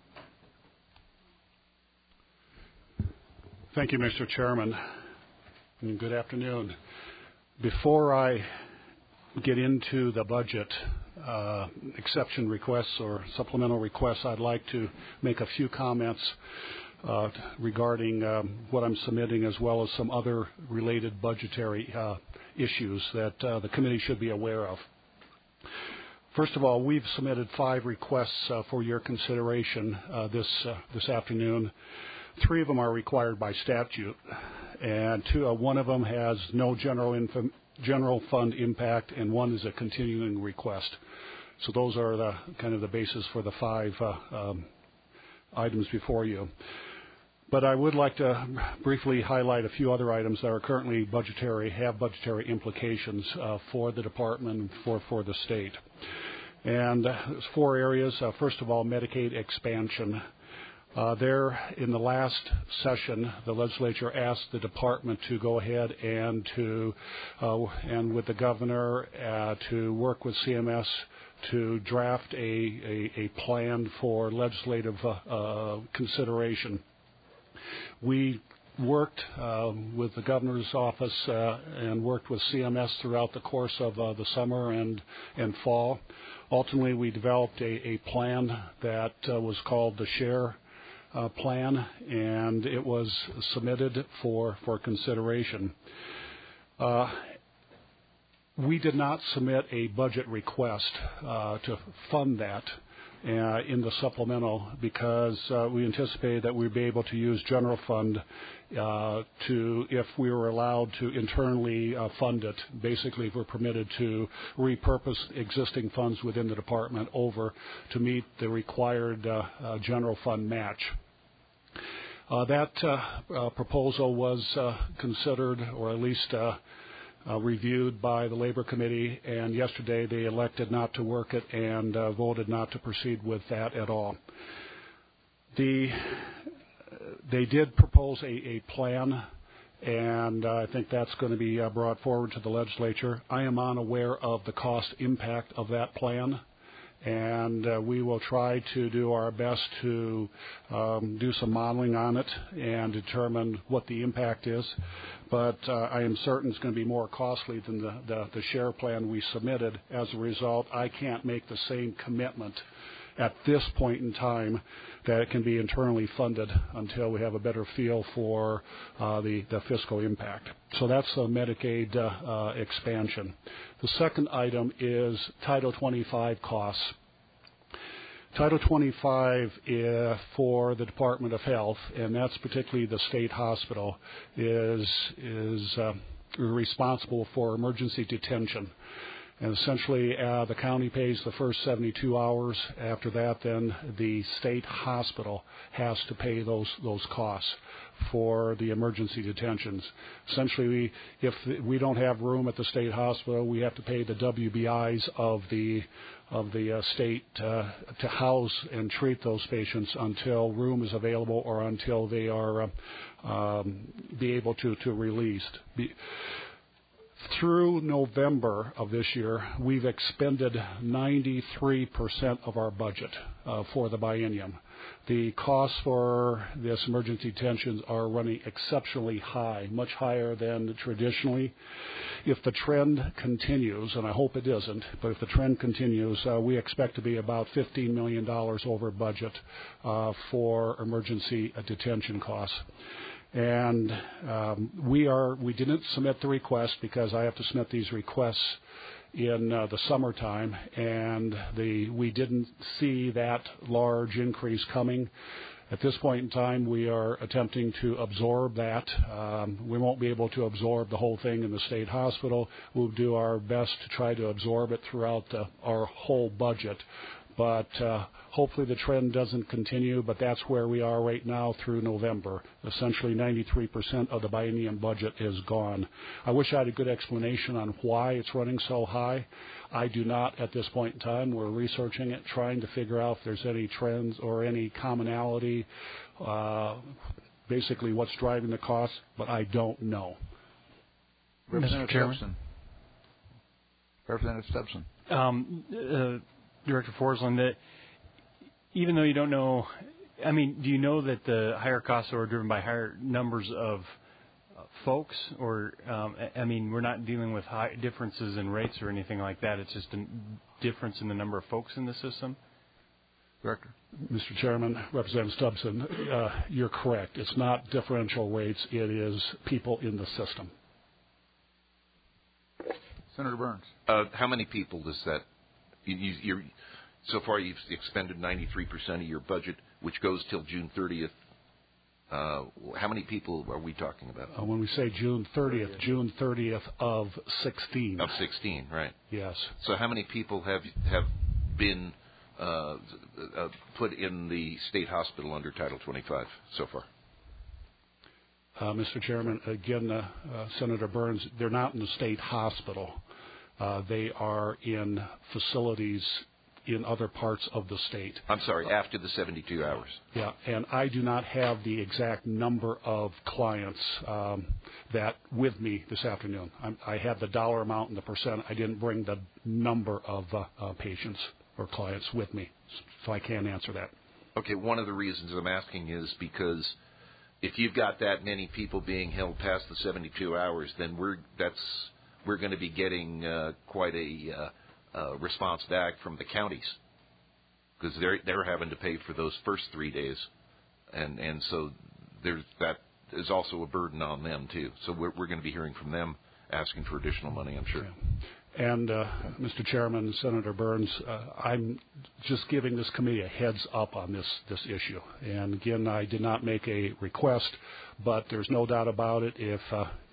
Thank you, Mr. Chairman, and good afternoon. Before I get into the budget exception requests or supplemental requests, I'd like to make a few comments regarding what I'm submitting, as well as some other related budgetary issues that the committee should be aware of. First of all, we've submitted 5 requests for your consideration this afternoon. 3 of them are required by statute, and one of them has no general fund impact, and one is a continuing request. So those are the kind of the basis for the 5 items before you. But I would like to briefly highlight a few other items that are currently have budgetary implications for the department and for the state. And there's 4 areas. First of all, Medicaid expansion. There, in the last session, the legislature asked the department to go ahead and and with the governor to work with CMS to draft a plan for legislative consideration. We worked with the governor's office and worked with CMS throughout the course of the summer and fall. Ultimately, we developed a plan that was called the SHARE plan, and it was submitted for consideration. We did not submit a budget request to fund that in the supplemental because we anticipated that we'd be able to use general fund if we were allowed to internally fund it. Basically, if we're permitted to repurpose existing funds within the department over to meet the required general fund match. That proposal was considered, or at least reviewed by the Labor Committee, and yesterday they elected not to work it and voted not to proceed with that at all. They did propose a plan, and I think that's going to be brought forward to the legislature. I am unaware of the cost impact of that plan, and we will try to do our best to do some modeling on it and determine what the impact is. But I am certain it's going to be more costly than the SHARE plan we submitted. As a result, I can't make the same commitment at this point in time that it can be internally funded until we have a better feel for the fiscal impact. So that's the Medicaid expansion. The second item is Title 25 costs. Title 25 for the Department of Health, and that's particularly the state hospital, is responsible for emergency detention. And essentially, the county pays the first 72 hours. After that, then the state hospital has to pay those costs for the emergency detentions. Essentially, if we don't have room at the state hospital, we have to pay the WBIs of the state to house and treat those patients until room is available or until they are be able to released. Through November of this year, we've expended 93% of our budget for the biennium. The costs for this emergency detentions are running exceptionally high, much higher than traditionally. If the trend continues, and I hope it isn't, but if the trend continues, we expect to be about $15 million over budget for emergency detention costs. And we didn't submit the request because I have to submit these requests in the summertime, and we didn't see that large increase coming. At this point in time, we are attempting to absorb that. We won't be able to absorb the whole thing in the state hospital. We'll do our best to try to absorb it throughout our whole budget. but hopefully the trend doesn't continue, but that's where we are right now through November. Essentially 93% of the biennium budget is gone. I wish I had a good explanation on why it's running so high. I do not at this point in time. We're researching it, trying to figure out if there's any trends or any commonality, basically what's driving the cost, but I don't know. Representative Stubson. Representative Stubson. Director Forsland, that even though you don't know, I mean, do you know that the higher costs are driven by higher numbers of folks, or I mean, we're not dealing with high differences in rates or anything like that. It's just a difference in the number of folks in the system. Director. Mr. Chairman, Representative Stubson, you're correct. It's not differential rates. It is people in the system. Senator Burns. How many people does that? So far, you've expended 93% of your budget, which goes till June 30th. How many people are we talking about? When we say June 30th of 16. Of 16, right. Yes. So how many people have been put in the state hospital under Title 25 so far? Mr. Chairman, again, Senator Burns, they're not in the state hospital. They are in facilities in other parts of the state. I'm sorry, after the 72 hours. Yeah, and I do not have the exact number of clients that with me this afternoon. I have the dollar amount and the percent. I didn't bring the number of patients or clients with me, so I can't answer that. Okay, one of the reasons I'm asking is because if you've got that many people being held past the 72 hours, then we're going to be getting quite a response back from the counties, because they're having to pay for those first 3 days, and so that is also a burden on them too. So we're going to be hearing from them asking for additional money, I'm sure. And Mr. Chairman, Senator Burns, I'm just giving this committee a heads up on this issue. And again, I did not make a request, but there's no doubt about it. If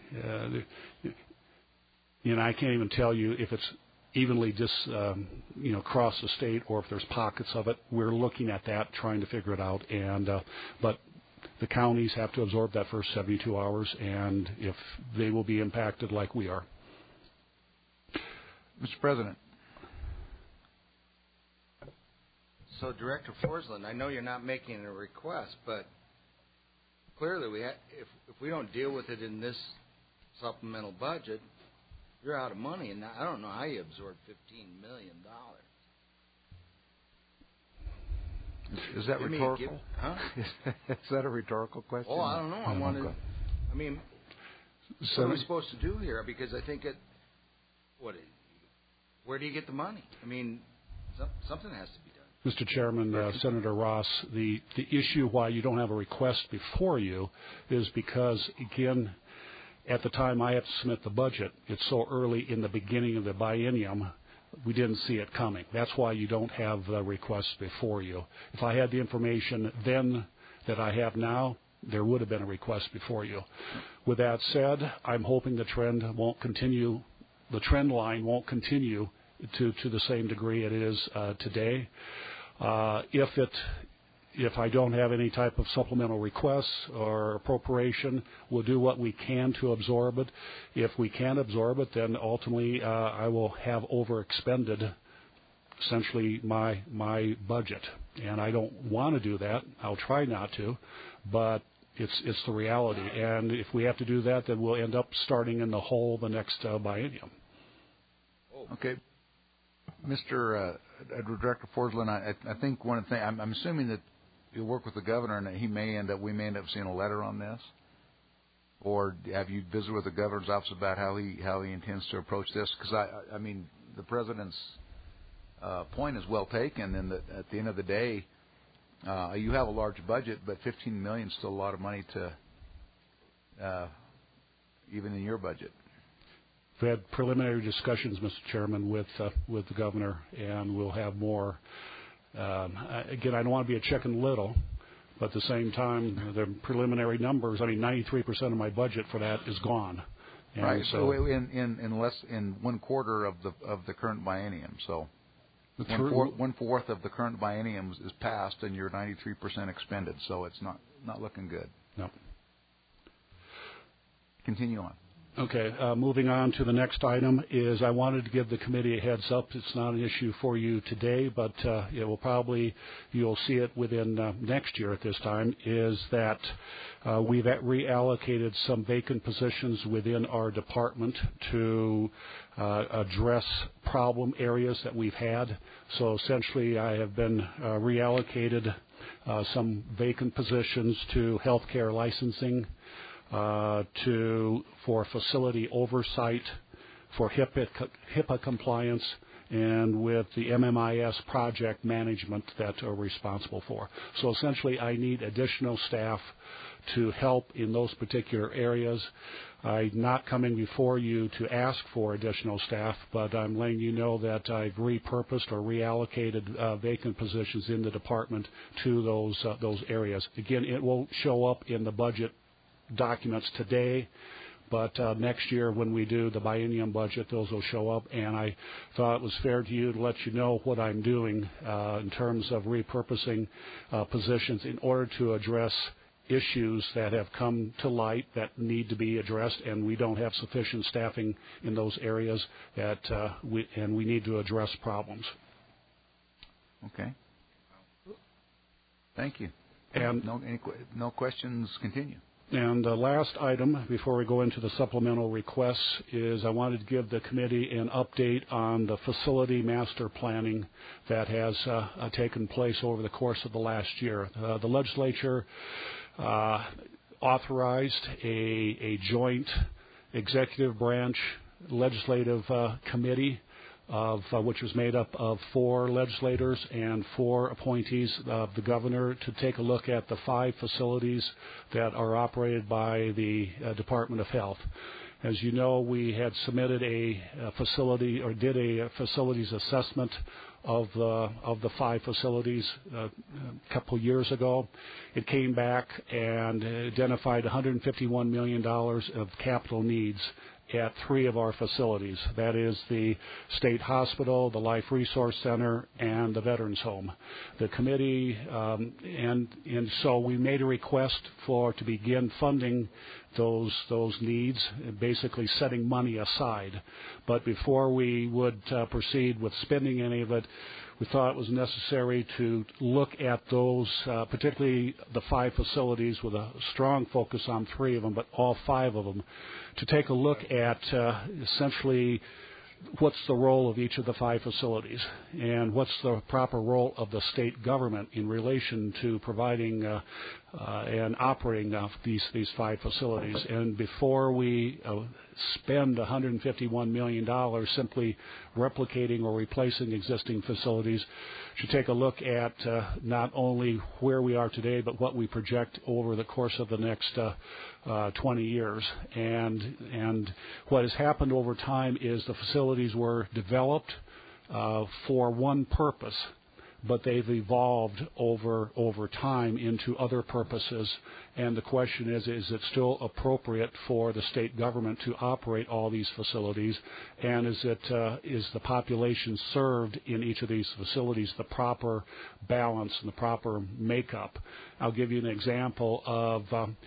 I can't even tell you if it's evenly across the state or if there's pockets of it. We're looking at that, trying to figure it out. And but the counties have to absorb that first 72 hours, and if they will be impacted like we are. Mr. President. So, Director Forsland, I know you're not making a request, but clearly if we don't deal with it in this supplemental budget, you're out of money, and I don't know how you absorb $15 million. Is that rhetorical? Huh? Is that a rhetorical question? Oh, I don't know. What are we supposed to do here? Because I think where do you get the money? I mean, something has to be done. Mr. Chairman, Senator Ross, the issue why you don't have a request before you is because, again, at the time I have to submit the budget, it's so early in the beginning of the biennium, we didn't see it coming. That's why you don't have the request before you. If I had the information then that I have now, there would have been a request before you. With that said, I'm hoping the trend won't continue. The trend line won't continue to the same degree it is today. If I don't have any type of supplemental requests or appropriation, we'll do what we can to absorb it. If we can't absorb it, then ultimately I will have overexpended essentially my budget. And I don't want to do that. I'll try not to, but it's the reality. And if we have to do that, then we'll end up starting in the hole the next biennium. Okay. Mr. Director Forsland, I think one of the things, I'm assuming that you'll work with the governor and that we may end up seeing a letter on this, or have you visited with the governor's office about how he intends to approach this? Because I mean, the president's point is well taken, and that at the end of the day, you have a large budget, but $15 million is still a lot of money to even in your budget. We had preliminary discussions, Mr. Chairman, with the governor, and we'll have more. Again, I don't want to be a chicken little, but at the same time, the preliminary numbers, 93% of my budget for that is gone. And right. So in 1 quarter of the current biennium. So One fourth of the current biennium is passed, and you're 93% expended, so it's not looking good. No. Continue on. Okay, moving on to the next item is I wanted to give the committee a heads up. It's not an issue for you today, but it will probably, you'll see it within next year at this time, is that we've reallocated some vacant positions within our department to address problem areas that we've had. So essentially I have been reallocated some vacant positions to healthcare licensing, for facility oversight, for HIPAA compliance, and with the MMIS project management that are responsible for. So essentially, I need additional staff to help in those particular areas. I'm not coming before you to ask for additional staff, but I'm letting you know that I've repurposed or reallocated vacant positions in the department to those areas. Again, it won't show up in the budget documents today, but next year when we do the biennium budget, those will show up, and I thought it was fair to you to let you know what I'm doing in terms of repurposing positions in order to address issues that have come to light that need to be addressed, and we don't have sufficient staffing in those areas that we need to address problems. Okay. Thank you. And no questions. Continue. And the last item before we go into the supplemental requests is I wanted to give the committee an update on the facility master planning that has taken place over the course of the last year. The legislature authorized a joint executive branch legislative committee which was made up of 4 legislators and 4 appointees of the governor to take a look at the 5 facilities that are operated by the Department of Health. As you know, we had submitted a facility or did a facilities assessment of the 5 facilities a couple of years ago. It came back and identified $151 million of capital needs at 3 of our facilities. That is the State Hospital, the Life Resource Center, and the Veterans Home. The committee, and so we made a request to begin funding those needs, basically setting money aside. But before we would proceed with spending any of it, we thought it was necessary to look at those, particularly the 5 facilities with a strong focus on 3 of them, but all 5 of them, to take a look at essentially what's the role of each of the 5 facilities and what's the proper role of the state government in relation to providing and operating these 5 facilities. And before we spend $151 million simply replicating or replacing existing facilities, should take a look at not only where we are today, but what we project over the course of the next 20 years. And what has happened over time is the facilities were developed for one purpose, but they've evolved over time into other purposes. And the question is it still appropriate for the state government to operate all these facilities? And is the population served in each of these facilities the proper balance and the proper makeup? I'll give you an example of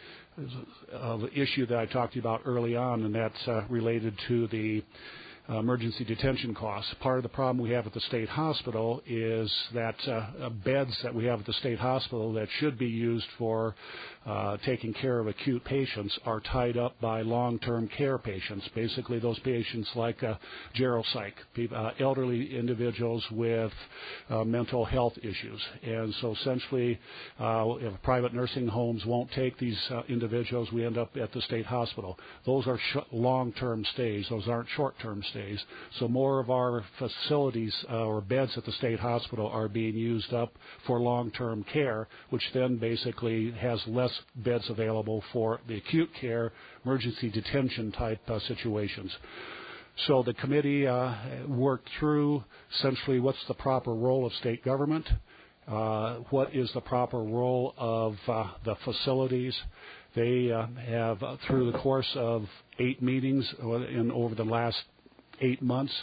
the issue that I talked to you about early on, and that's related to the emergency detention costs. Part of the problem we have at the state hospital is that beds that we have at the state hospital that should be used for taking care of acute patients are tied up by long-term care patients, basically those patients like geropsych, elderly individuals with mental health issues. And so essentially, if private nursing homes won't take these individuals, we end up at the state hospital. Those are long-term stays. Those aren't short-term stays. So more of our facilities or beds at the state hospital are being used up for long-term care, which then basically has less beds available for the acute care, emergency detention type situations. So the committee worked through essentially what's the proper role of state government, what is the proper role of the facilities. They have, through the course of 8 meetings over the last 8 months,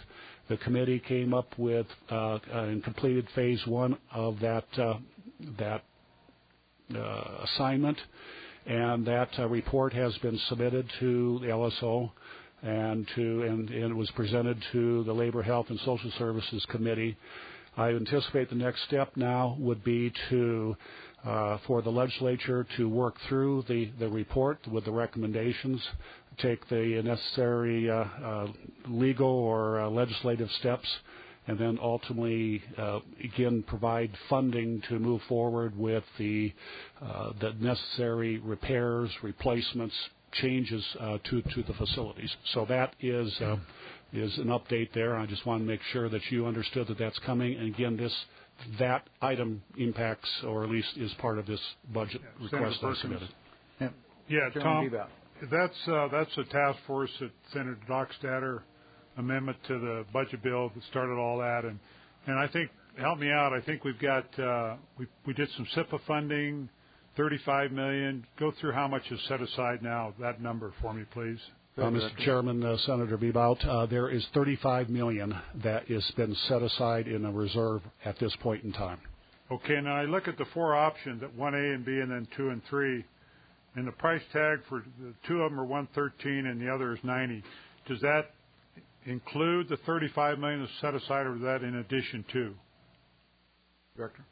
The committee came up with and completed phase one of that assignment, and that report has been submitted to the LSO and it was presented to the Labor, Health, and Social Services Committee. I anticipate the next step now would be for the legislature to work through the report with the recommendations, take the necessary legal or legislative steps, and then ultimately again provide funding to move forward with the necessary repairs, replacements, changes to the facilities. So that is an update there. I just want to make sure that you understood that that's coming. And again, that item impacts, or at least is part of this budget request I submitted. Yeah, Tom, that's the task force that Senator Dockstader amendment to the budget bill that started all that, and I think, help me out, I think we've got we did some SIPA funding, $35 million. Go through how much is set aside now, that number for me, please. Mr. Chairman, Senator Bebout, there is $35 million that has been set aside in a reserve at this point in time. Okay, now I look at the four options, at 1A and B and then 2 and 3, and the price tag for the two of them are $113 and the other is $90. Does that include the $35 million that's set aside, or is that in addition to? Director?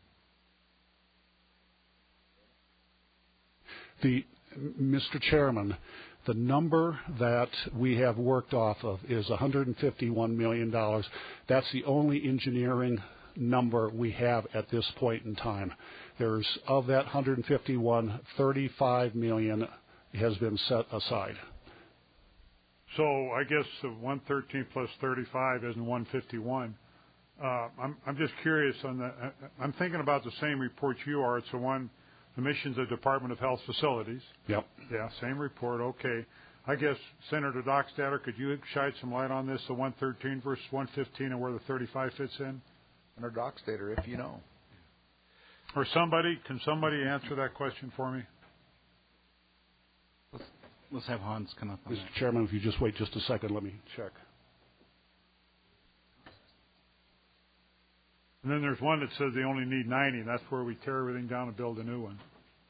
Mr. Chairman, the number that we have worked off of is $151 million. That's the only engineering number we have at this point in time. There's, of that 151, $35 million has been set aside. So I guess the 113 plus 35 isn't 151. I'm just curious on that. I'm thinking about the same report you are. It's the one, the missions of Department of Health Facilities. Yep. Yeah, same report. Okay. I guess, Senator Dockstader, could you shed some light on this, the 113 versus 115, and where the 35 fits in? Senator Dockstader, if you know. Or can somebody answer that question for me? Let's have Hans come up on Mr. that. Chairman, if you just wait just a second, let me check. And then there's one that says they only need 90. That's where we tear everything down and build a new one.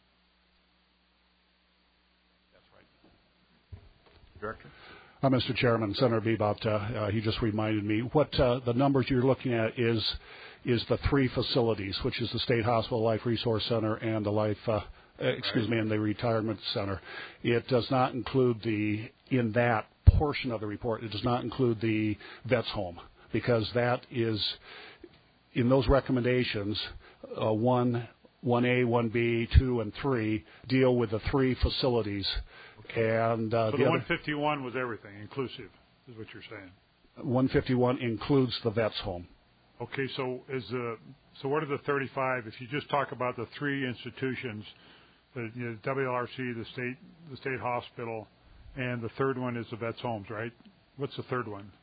Director? Mr. Chairman, Senator Bebout, he just reminded me what the numbers you're looking at is the three facilities, which is the State Hospital Life Resource Center and the and the Retirement Center. It does not include in that portion of the report, it does not include the Vets Home, because that is, in those recommendations, 1A, 1B, 2, and 3 deal with the three facilities. And so the 151 was everything, inclusive, is what you're saying. 151 includes the Vets Home. Okay, so what are the 35? If you just talk about the three institutions, the WLRC, the state hospital, and the third one is the Vets Homes, right? What's the third one?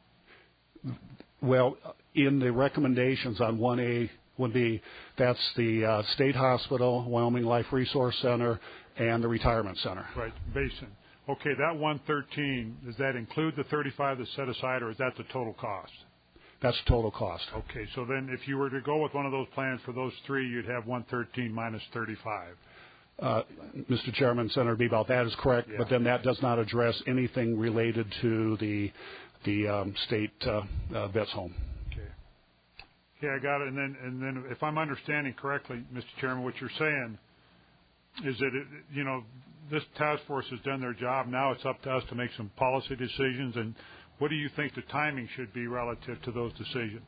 Well, in the recommendations on 1A, 1B, that's the State Hospital, Wyoming Life Resource Center, and the Retirement Center. Right, Basin. Okay, that 113, does that include the 35 that's set aside, or is that the total cost? That's total cost. Okay, so then if you were to go with one of those plans for those three, you'd have 113 minus 35. Mr. Chairman, Senator Bebout, that is correct, but then that does not address anything related to the state Vets Home. Okay, I got it. And then, if I'm understanding correctly, Mr. Chairman, what you're saying is that this task force has done their job. Now it's up to us to make some policy decisions. And what do you think the timing should be relative to those decisions?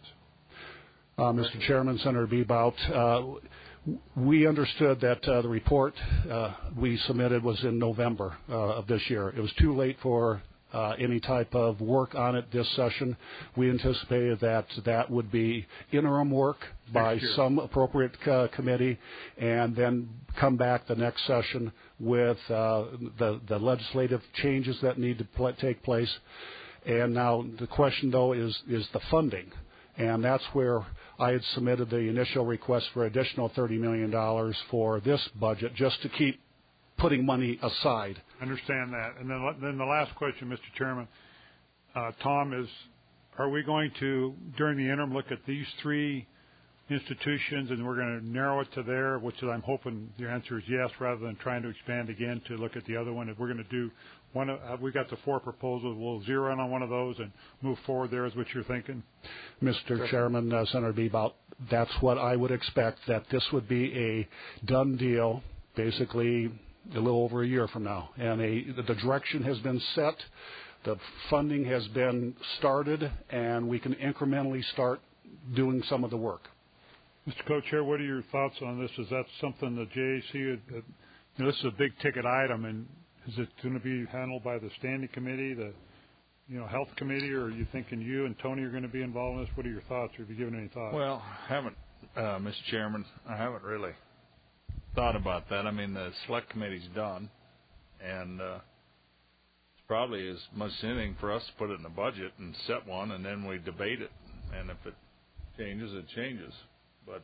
Mr. Chairman, Senator Bebout, we understood that the report we submitted was in November of this year. It was too late for any type of work on it this session. We anticipated that would be interim work by some appropriate committee, and then come back the next session with the legislative changes that need to take place. And now the question, though, is the funding. And that's where I had submitted the initial request for additional $30 million for this budget, just to keep putting money aside. Understand that. And then the last question, Mr. Chairman. Tom, are we going to, during the interim, look at these three institutions and we're going to narrow it to there, which I'm hoping your answer is yes, rather than trying to expand again to look at the other one? If we're going to do one, we got the 4 proposals, we'll zero in on one of those and move forward there, is what you're thinking? Mr. Chairman, Senator Bebout, that's what I would expect, that this would be a done deal basically a little over a year from now. And the direction has been set, the funding has been started, and we can incrementally start doing some of the work. Mr. Co-Chair, what are your thoughts on this? Is that something the JAC, this is a big ticket item, and is it going to be handled by the standing committee, the health committee, or are you thinking you and Tony are going to be involved in this? What are your thoughts? Have you given any thought? Well, Mr. Chairman, I haven't really thought about that. I mean, the select committee's done, and it's probably as much as anything for us to put it in the budget and set one, and then we debate it. And if it changes, it changes. But,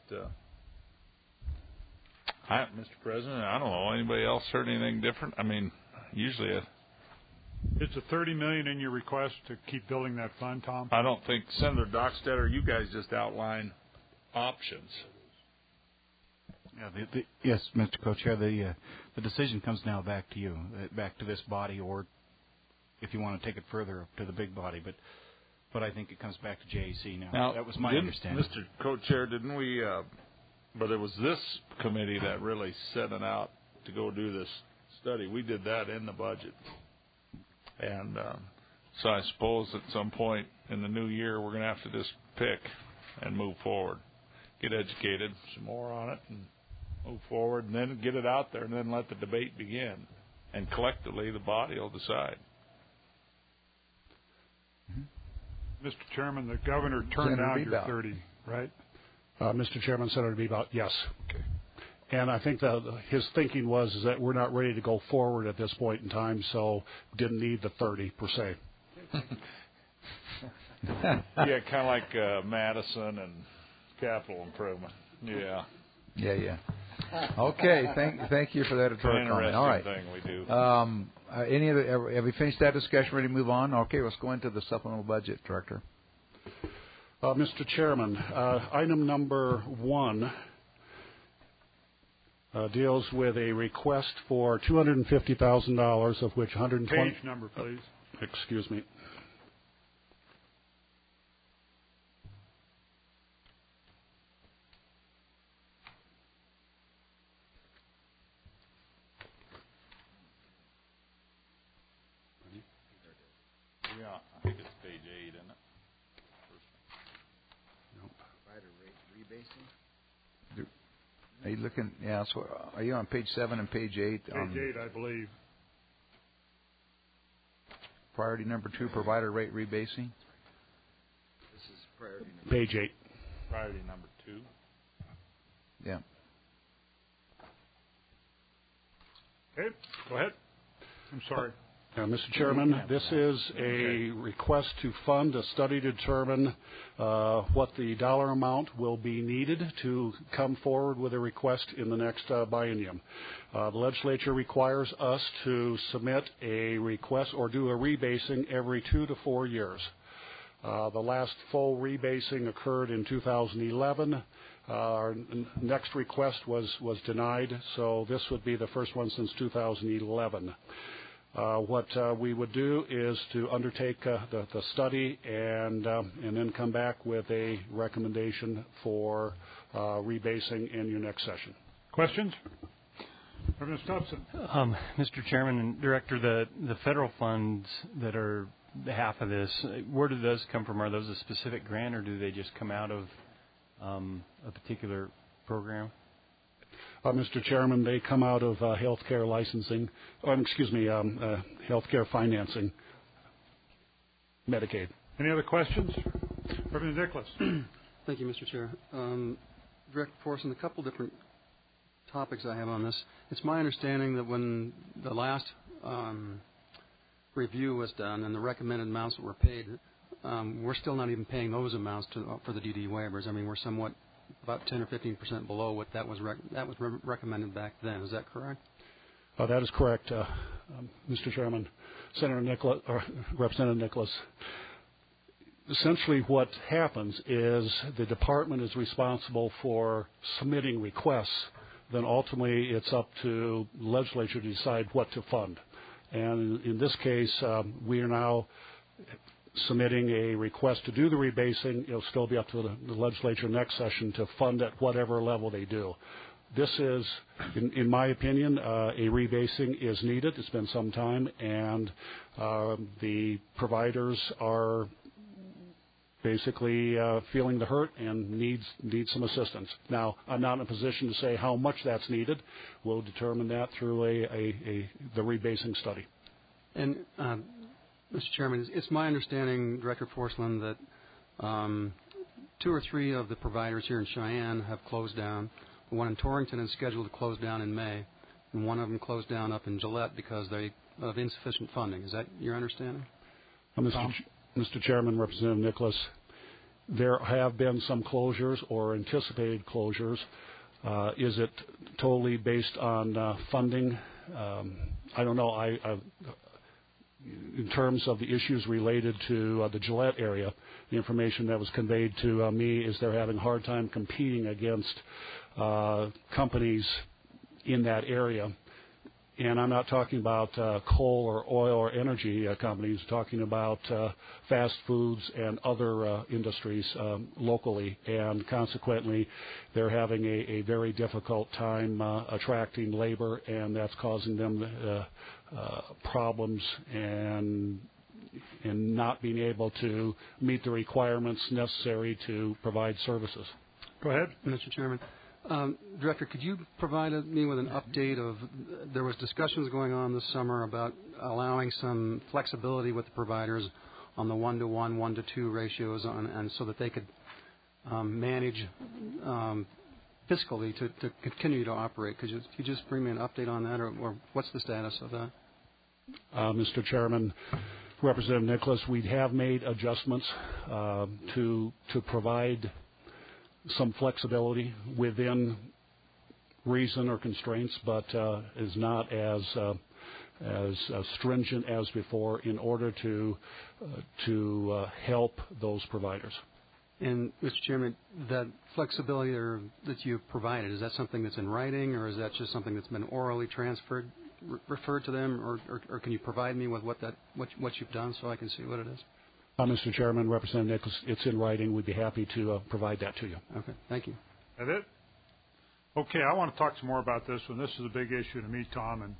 Mr. President, I don't know. Anybody else heard anything different? I mean, usually it's a $30 million in your request to keep building that fund, Tom? I don't think Senator Dockstader, you guys just outline options. Yeah, yes, Mr. Co-Chair, the decision comes now back to you, back to this body, or if you want to take it further up to the big body. But I think it comes back to JAC now. Now, that was my understanding. Mr. Co-Chair, didn't we? But it was this committee that really set it out to go do this study. We did that in the budget, and so I suppose at some point in the new year we're going to have to just pick and move forward, get educated some more on it, and move forward, and then get it out there, and then let the debate begin, and collectively the body will decide. Mr. Chairman, the governor turned down your 30, right? Mr. Chairman, Senator Bebout, yes. Okay. And I think that his thinking was that we're not ready to go forward at this point in time, so didn't need the 30 per se. Yeah, kind of like Madison and capital improvement. Yeah. Yeah. Okay. Thank you for that editorial comment. All right. Thing we do. Have we finished that discussion? Ready to move on? Okay. Let's go into the supplemental budget, Director. Mr. Chairman, item number 1 deals with a request for $250,000, of which 120. Page number, please. Excuse me. Yeah, I think it's page 8, isn't it? Nope. Provider rate rebasing. Are you looking? Yeah. So, are you on page 7 and page 8? Page 8, I believe. Priority number 2, provider rate rebasing. This is priority number page 8. Priority number 2. Yeah. Okay. Go ahead. I'm sorry. Mr. Chairman, this is a request to fund a study to determine what the dollar amount will be needed to come forward with a request in the next biennium. The legislature requires us to submit a request or do a rebasing every 2 to 4 years. The last full rebasing occurred in 2011. Our next request was denied, so this would be the first one since 2011. What we would do is to undertake the study and then come back with a recommendation for rebasing in your next session. Questions? Reverend Stubson. Mr. Chairman and Director, the federal funds that are half of this, where do those come from? Are those a specific grant, or do they just come out of a particular program? Mr. Chairman, they come out of healthcare licensing, healthcare financing, Medicaid. Any other questions? Reverend Nicholas. Thank you, Mr. Chair. Director Forson, a couple different topics I have on this. It's my understanding that when the last review was done and the recommended amounts that were paid, we're still not even paying those amounts for the DD waivers. I mean, we're somewhat about 10 or 15% below what that was recommended back then. Is that correct? That is correct, Mr. Chairman. Senator Nicholas, or Representative Nicholas. essentially what happens is the department is responsible for submitting requests. Then ultimately it's up to the legislature to decide what to fund. And in this case, we are now submitting a request to do the rebasing. It'll still be up to the legislature next session to fund at whatever level they do. This is, in my opinion, a rebasing is needed. It's been some time, and the providers are basically feeling the hurt and need some assistance. Now, I'm not in a position to say how much that's needed. We'll determine that through the rebasing study. And, Mr. Chairman, it's my understanding, Director Forslund, that 2 or 3 of the providers here in Cheyenne have closed down. The one in Torrington is scheduled to close down in May, and one of them closed down up in Gillette because of insufficient funding. Is that your understanding? Mr. Chairman, Representative Nicholas, there have been some closures or anticipated closures. Is it totally based on funding? I don't know. In terms of the issues related to the Gillette area, the information that was conveyed to me is they're having a hard time competing against companies in that area. And I'm not talking about coal or oil or energy companies, talking about fast foods and other industries locally. And consequently, they're having a very difficult time attracting labor, and that's causing them problems and not being able to meet the requirements necessary to provide services. Go ahead. Mr. Chairman. Director, could you provide me with an update of, there was discussions going on this summer about allowing some flexibility with the providers on the 1-to-1, 1-to-2 ratios and so that they could manage fiscally to continue to operate. Could you just bring me an update on that, or what's the status of that? Mr. Chairman, Representative Nicholas, we have made adjustments to provide some flexibility within reason or constraints, but is not as stringent as before in order to help those providers. And, Mr. Chairman, that flexibility that you've provided, is that something that's in writing, or is that just something that's been orally referred to them, or can you provide me with what you've done so I can see what it is? Mr. Chairman, Representative Nicholas, it's in writing. We'd be happy to provide that to you. Okay, thank you. That it? Okay, I want to talk some more about this one. This is a big issue to me, Tom, and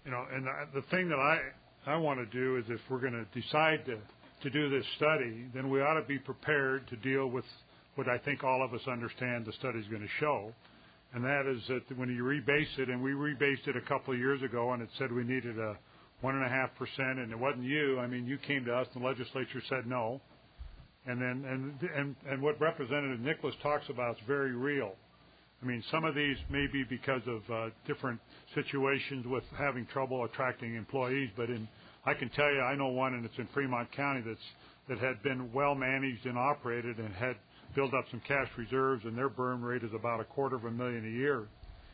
the thing that I want to do is if we're going to decide to do this study, then we ought to be prepared to deal with what I think all of us understand the study is going to show, and that is that when you rebase it, and we rebased it a couple of years ago, and it said we needed a 1.5%, and it wasn't you. I mean, you came to us, and the legislature said no. And then and what Representative Nicholas talks about is very real. I mean, some of these may be because of different situations with having trouble attracting employees, but I can tell you, I know one, and it's in Fremont County that had been well managed and operated and had built up some cash reserves, and their burn rate is about $250,000 a year,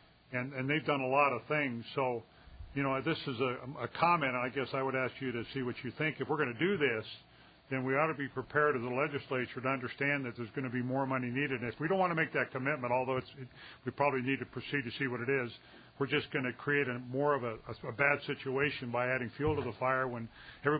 and they've done a lot of things. So, this is a comment, and I guess I would ask you to see what you think. If we're going to do this, then we ought to be prepared as a legislature to understand that there's going to be more money needed. And if we don't want to make that commitment, although we probably need to proceed to see what it is, we're just going to create more of a bad situation by adding fuel to the fire when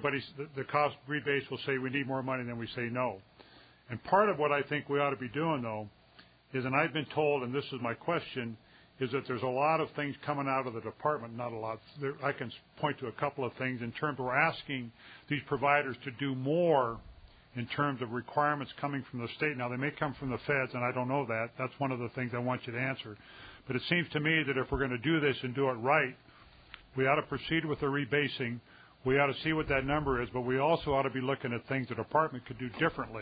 the cost rebase will say we need more money, then we say no. And part of what I think we ought to be doing, though, is, and I've been told, and this is my question, is that there's a lot of things coming out of the department, not a lot. I can point to a couple of things in terms of we're asking these providers to do more in terms of requirements coming from the state. Now, they may come from the feds, and I don't know that. That's one of the things I want you to answer. But it seems to me that if we're going to do this and do it right, we ought to proceed with the rebasing. We ought to see what that number is, but we also ought to be looking at things the department could do differently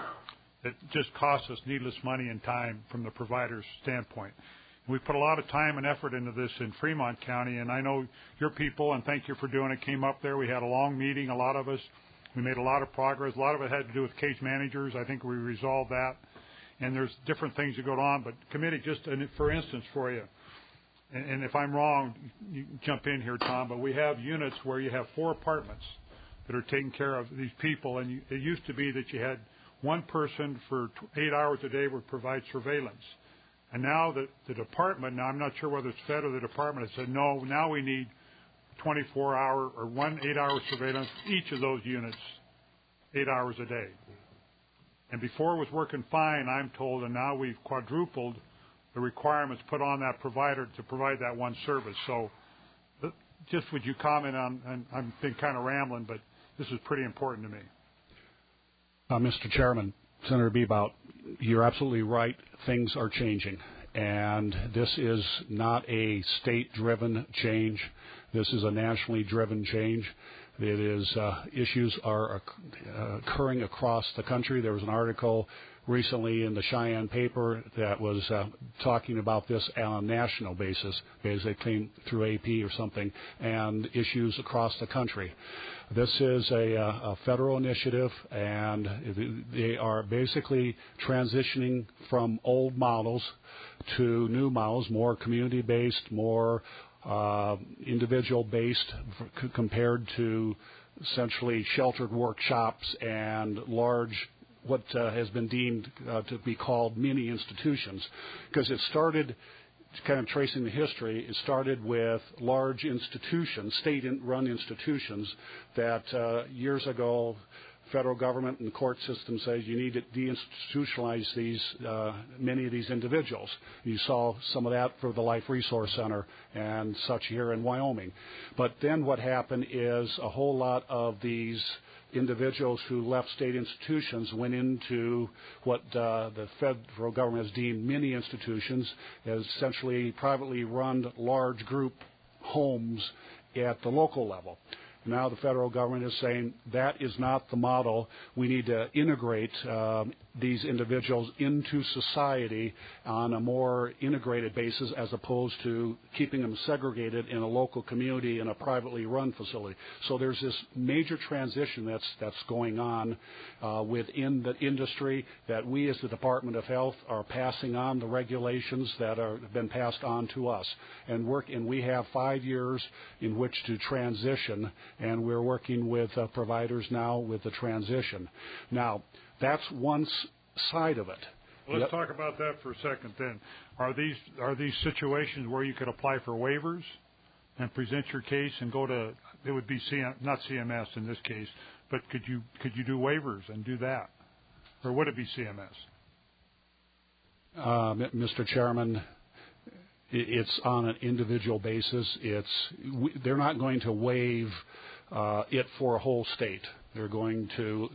that just costs us needless money and time from the provider's standpoint. We put a lot of time and effort into this in Fremont County, and I know your people, and thank you for doing it, came up there. We had a long meeting, a lot of us. We made a lot of progress. A lot of it had to do with case managers. I think we resolved that. And there's different things that go on. But committee, just for instance for you, and if I'm wrong, you jump in here, Tom, but we have units where you have 4 apartments that are taking care of these people. And it used to be that you had one person for 8 hours a day would provide surveillance. And now the department, now I'm not sure whether it's Fed or the department, has said, no, now we need 24-hour or 1 8-hour surveillance, each of those units, 8 hours a day. And before it was working fine, I'm told, and now we've quadrupled the requirements put on that provider to provide that one service. So just would you comment on, and I've been kind of rambling, but this is pretty important to me. Mr. Chairman, Senator Bebout, you're absolutely right. Things are changing. And this is not a state-driven change. This is a nationally driven change. It is issues are occurring across the country. There was an article recently in the Cheyenne paper that was talking about this on a national basis, because it came through AP or something, and issues across the country. This is a federal initiative, and they are basically transitioning from old models to new models, more community-based, more individual-based compared to essentially sheltered workshops and large, what has been deemed to be called mini institutions. Because it started, kind of tracing the history, it started with large institutions, state-run institutions that years ago federal government and the court system says you need to deinstitutionalize these many of these individuals. You saw some of that for the Life Resource Center and such here in Wyoming. But then what happened is a whole lot of these individuals who left state institutions went into what the federal government has deemed mini institutions, as essentially privately run large group homes at the local level. Now the federal government is saying that is not the model. We need to integrate these individuals into society on a more integrated basis, as opposed to keeping them segregated in a local community in a privately run facility. So there's this major transition that's going on within the industry, that we as the Department of Health are passing on the regulations that have been passed on to us. And we have 5 years in which to transition, and we're working with providers now with the transition. Now, that's one side of it. Well, let's talk about that for a second then. Are these situations where you could apply for waivers and present your case and go to, it would be not CMS in this case, but could you do waivers and do that? Or would it be CMS? Mr. Chairman, it's on an individual basis. They're not going to waive it for a whole state. They're going to,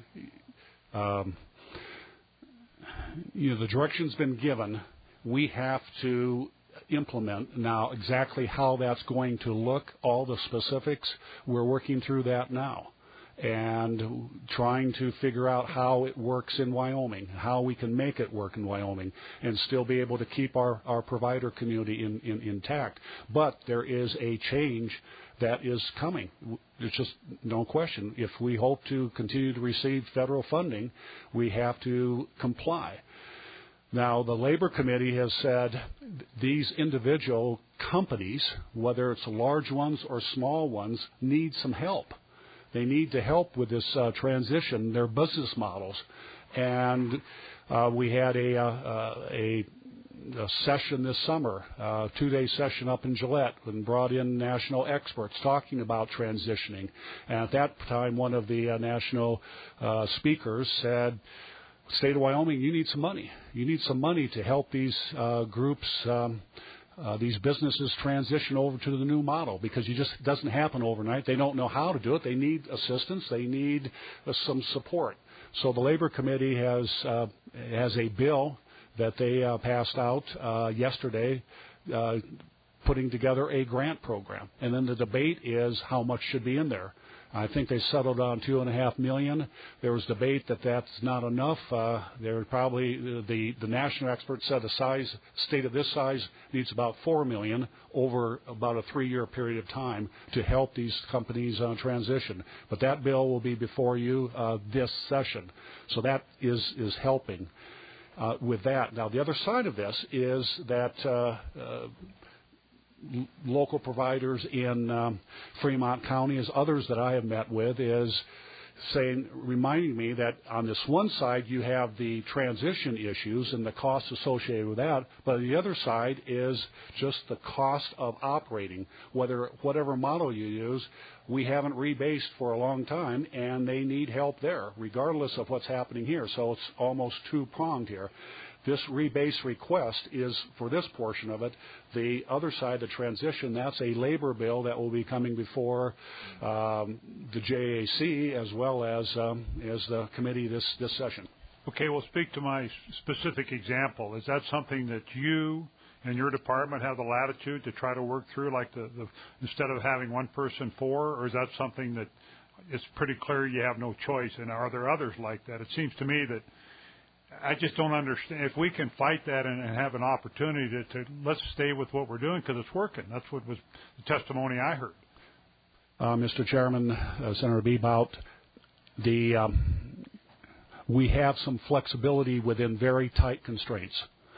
the direction's been given. We have to implement now exactly how that's going to look, all the specifics. We're working through that now and trying to figure out how it works in Wyoming, how we can make it work in Wyoming and still be able to keep our provider community intact. But there is a change that is coming. There's just no question. If we hope to continue to receive federal funding, we have to comply. Now, the Labor Committee has said these individual companies, whether it's large ones or small ones, need some help. They need to help with this transition, their business models. And we had a session this summer, a 2-day session up in Gillette, and brought in national experts talking about transitioning. And at that time, one of the national speakers said, State of Wyoming, you need some money. You need some money to help these groups, these businesses transition over to the new model, because it just doesn't happen overnight. They don't know how to do it. They need assistance. They need some support. So the Labor Committee has a bill that they passed out yesterday, putting together a grant program. And then the debate is how much should be in there. I think they settled on $2.5 million. There was debate that that's not enough. There probably the national experts said a state of this size needs about $4 million over about a 3-year period of time to help these companies transition. But that bill will be before you this session, so that is helping with that. Now the other side of this is that local providers in Fremont County, as others that I have met with, is reminding me that on this one side you have the transition issues and the costs associated with that, but the other side is just the cost of operating. Whatever model you use, we haven't rebased for a long time, and they need help there, regardless of what's happening here. So it's almost two-pronged here. This rebase request is for this portion of it. The other side, the transition, that's a labor bill that will be coming before the JAC as well as the committee this session. Okay, well, speak to my specific example. Is that something that you and your department have the latitude to try to work through, like the instead of having one person or is that something that it's pretty clear you have no choice? And are there others like that? It seems to me that I just don't understand. If we can fight that and have an opportunity to let's stay with what we're doing because it's working. That's what was the testimony I heard. Mr. Chairman, Senator Bebout, we have some flexibility within very tight constraints.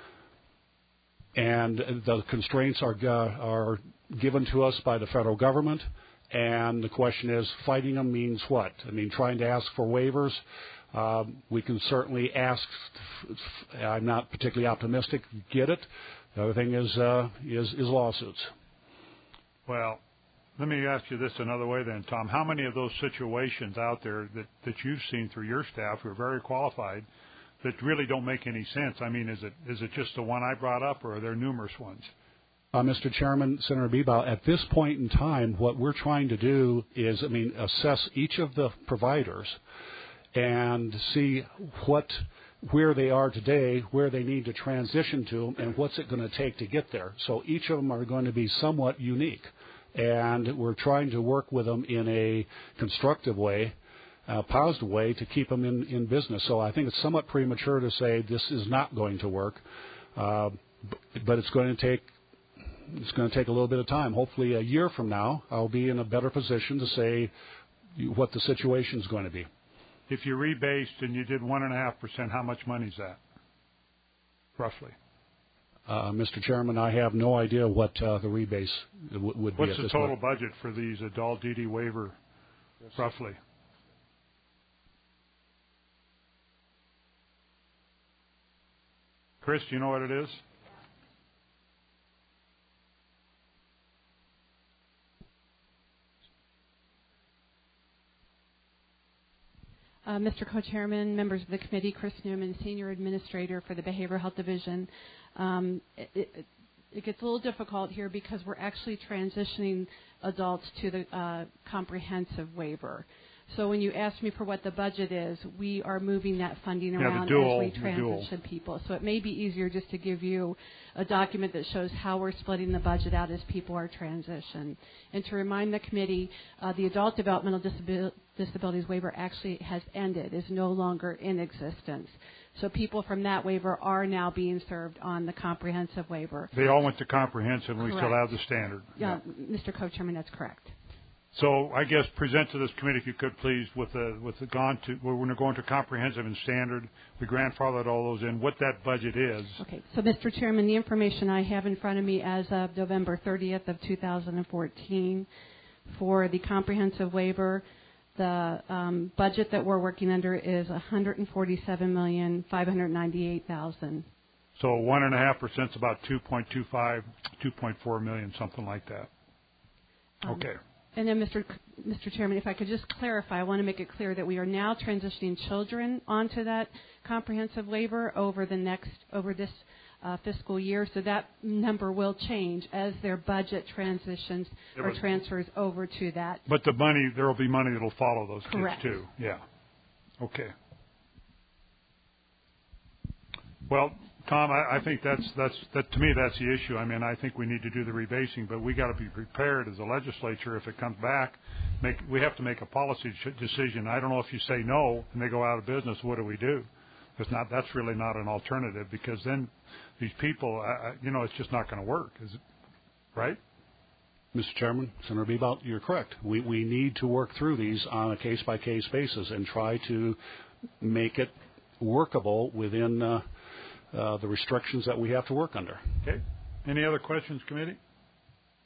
And the constraints are given to us by the federal government. And the question is, fighting them means what? I mean, trying to ask for waivers. We can certainly ask. I'm not particularly optimistic. Get it. The other thing is lawsuits. Well, let me ask you this another way then, Tom. How many of those situations out there that you've seen through your staff who are very qualified that really don't make any sense? I mean, is it just the one I brought up, or are there numerous ones? Mr. Chairman, Senator Bebout, at this point in time, what we're trying to do is, assess each of the providers and see where they are today, where they need to transition to, and what's it going to take to get there. So each of them are going to be somewhat unique, and we're trying to work with them in a constructive way, positive way, to keep them in business. So I think it's somewhat premature to say this is not going to work, but it's going to take a little bit of time. Hopefully a year from now, I'll be in a better position to say what the situation is going to be. If you rebased and you did 1.5%, how much money is that, roughly? Mr. Chairman, I have no idea what the rebase would be. What's the total budget for these adult DD waiver, roughly? Chris, do you know what it is? Mr. Co-Chairman, members of the committee, Chris Newman, Senior Administrator for the Behavioral Health Division. It gets a little difficult here because we're actually transitioning adults to the comprehensive waiver. So when you ask me for what the budget is, we are moving that funding around as we transition people. So it may be easier just to give you a document that shows how we're splitting the budget out as people are transitioned. And to remind the committee, the adult developmental disabilities waiver actually has ended, is no longer in existence. So people from that waiver are now being served on the comprehensive waiver. They all went to comprehensive, and we Correct. still have the standard. Yeah, Mr. Co-Chairman, that's correct. So I guess present to this committee, if you could please, we're going to go into comprehensive and standard. We grandfathered all those in. What that budget is. Okay. So, Mr. Chairman, the information I have in front of me as of November 30th of 2014 for the comprehensive waiver, the budget that we're working under is $147,598,000. So 1.5% is about 2.25, 2.4 million, something like that. Okay. And then, Mr. Chairman, if I could just clarify, I want to make it clear that we are now transitioning children onto that comprehensive waiver over this fiscal year. So that number will change as their budget transitions or transfers over to that. But the money, there will be money that will follow those Correct. kids too. Yeah. Okay. Well, Tom, I think that to me that's the issue. I mean, I think we need to do the rebasing, but we got to be prepared as a legislature if it comes back. We have to make a policy decision. I don't know if you say no and they go out of business, what do we do? That's really not an alternative, because then these people, it's just not going to work, is it? Right? Mr. Chairman, Senator Bebout, you're correct. We need to work through these on a case-by-case basis and try to make it workable within the restrictions that we have to work under. Okay. Any other questions, committee?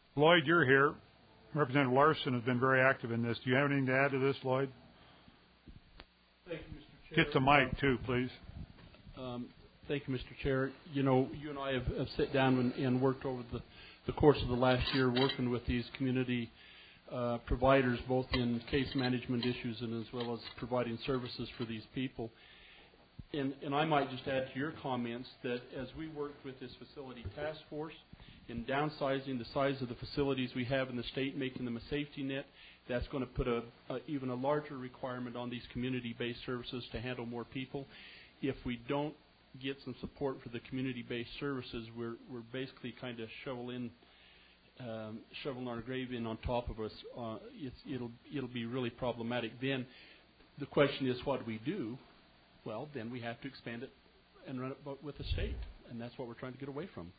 Lloyd, you're here. Representative Larson has been very active in this. Do you have anything to add to this, Lloyd? Thank you, Mr. Chair. Get the mic, too, please. Thank you, Mr. Chair. You know, you and I have sat down and worked over the course of the last year working with these community providers, both in case management issues and as well as providing services for these people. And I might just add to your comments that as we worked with this facility task force in downsizing the size of the facilities we have in the state, making them a safety net, that's going to put even a larger requirement on these community-based services to handle more people. If we don't get some support for the community-based services, we're basically kind of shoveling our grave in on top of us. It'll be really problematic. Then the question is, what do we do? Well, then we have to expand it and run it with the state, and that's what we're trying to get away from.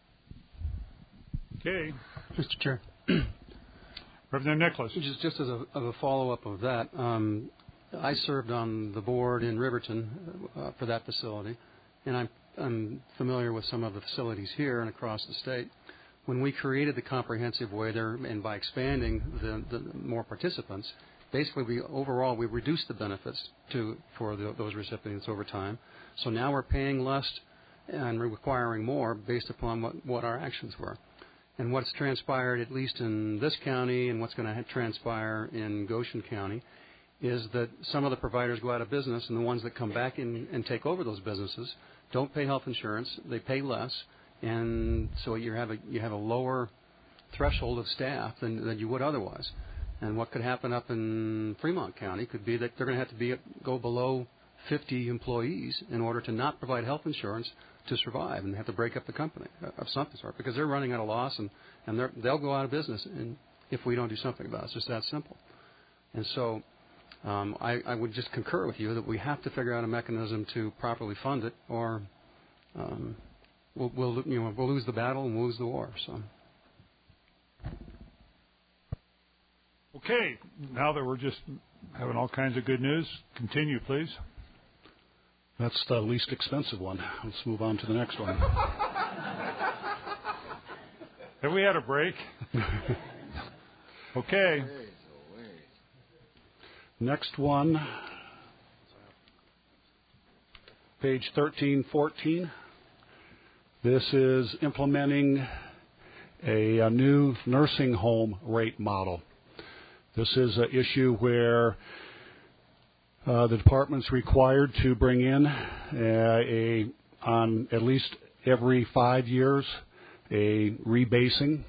Okay. Mr. Chair. Representative Nicholas. Just as a follow-up of that, I served on the board in Riverton for that facility, and I'm familiar with some of the facilities here and across the state. When we created the comprehensive waiver, and by expanding the more participants, basically we reduced the benefits for those recipients over time. So now we're paying less and requiring more based upon what our actions were. And what's transpired, at least in this county, and what's going to transpire in Goshen County, is that some of the providers go out of business, and the ones that come back and take over those businesses don't pay health insurance; they pay less, and so you have a lower threshold of staff than you would otherwise. And what could happen up in Fremont County could be that they're going to have to go below 50 employees in order to not provide health insurance to survive, and they have to break up the company of some sort because they're running at a loss, and they'll go out of business if we don't do something about it. It's just that simple. And so I would just concur with you that we have to figure out a mechanism to properly fund it, or we'll lose the battle and we'll lose the war. So. Okay, now that we're just having all kinds of good news, continue, please. That's the least expensive one. Let's move on to the next one. Have we had a break? Okay. Next one, page 1314. This is implementing a new nursing home rate model. This is an issue where the department's required to bring in on at least every 5 years a rebasing,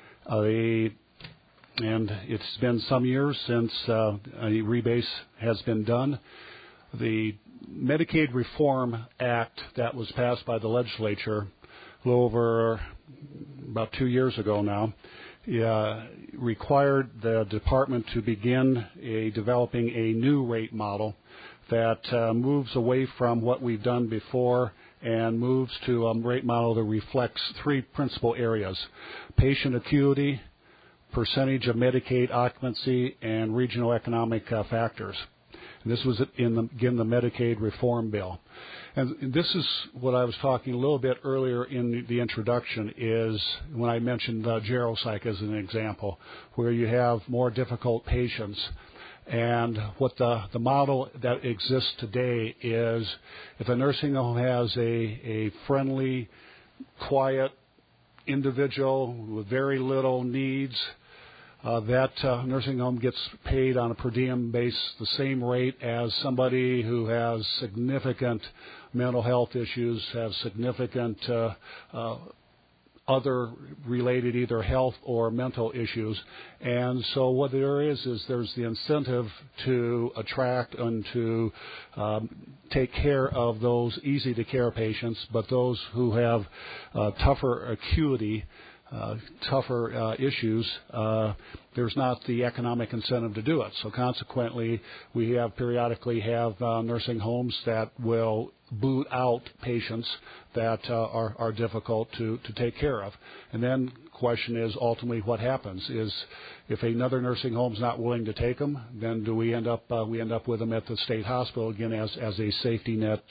and it's been some years since a rebase has been done. The Medicaid Reform Act that was passed by the legislature a little over about 2 years ago now required the department to begin developing a new rate model that moves away from what we've done before and moves to a rate model that reflects three principal areas: patient acuity, percentage of Medicaid occupancy, and regional economic factors. And this was in the Medicaid reform bill. And this is what I was talking a little bit earlier in the introduction, is when I mentioned geropsych as an example, where you have more difficult patients. And what the model that exists today is, if a nursing home has a friendly, quiet individual with very little needs, that nursing home gets paid on a per diem base the same rate as somebody who has significant mental health issues, has significant other related either health or mental issues. And so what there is there's the incentive to attract and to take care of those easy to care patients, but those who have tougher acuity, tougher issues, there's not the economic incentive to do it. So consequently, we periodically have nursing homes that will boot out patients that are difficult to take care of. And then the question is ultimately what happens is, if another nursing home's not willing to take them, then do we end up with them at the state hospital again as a safety net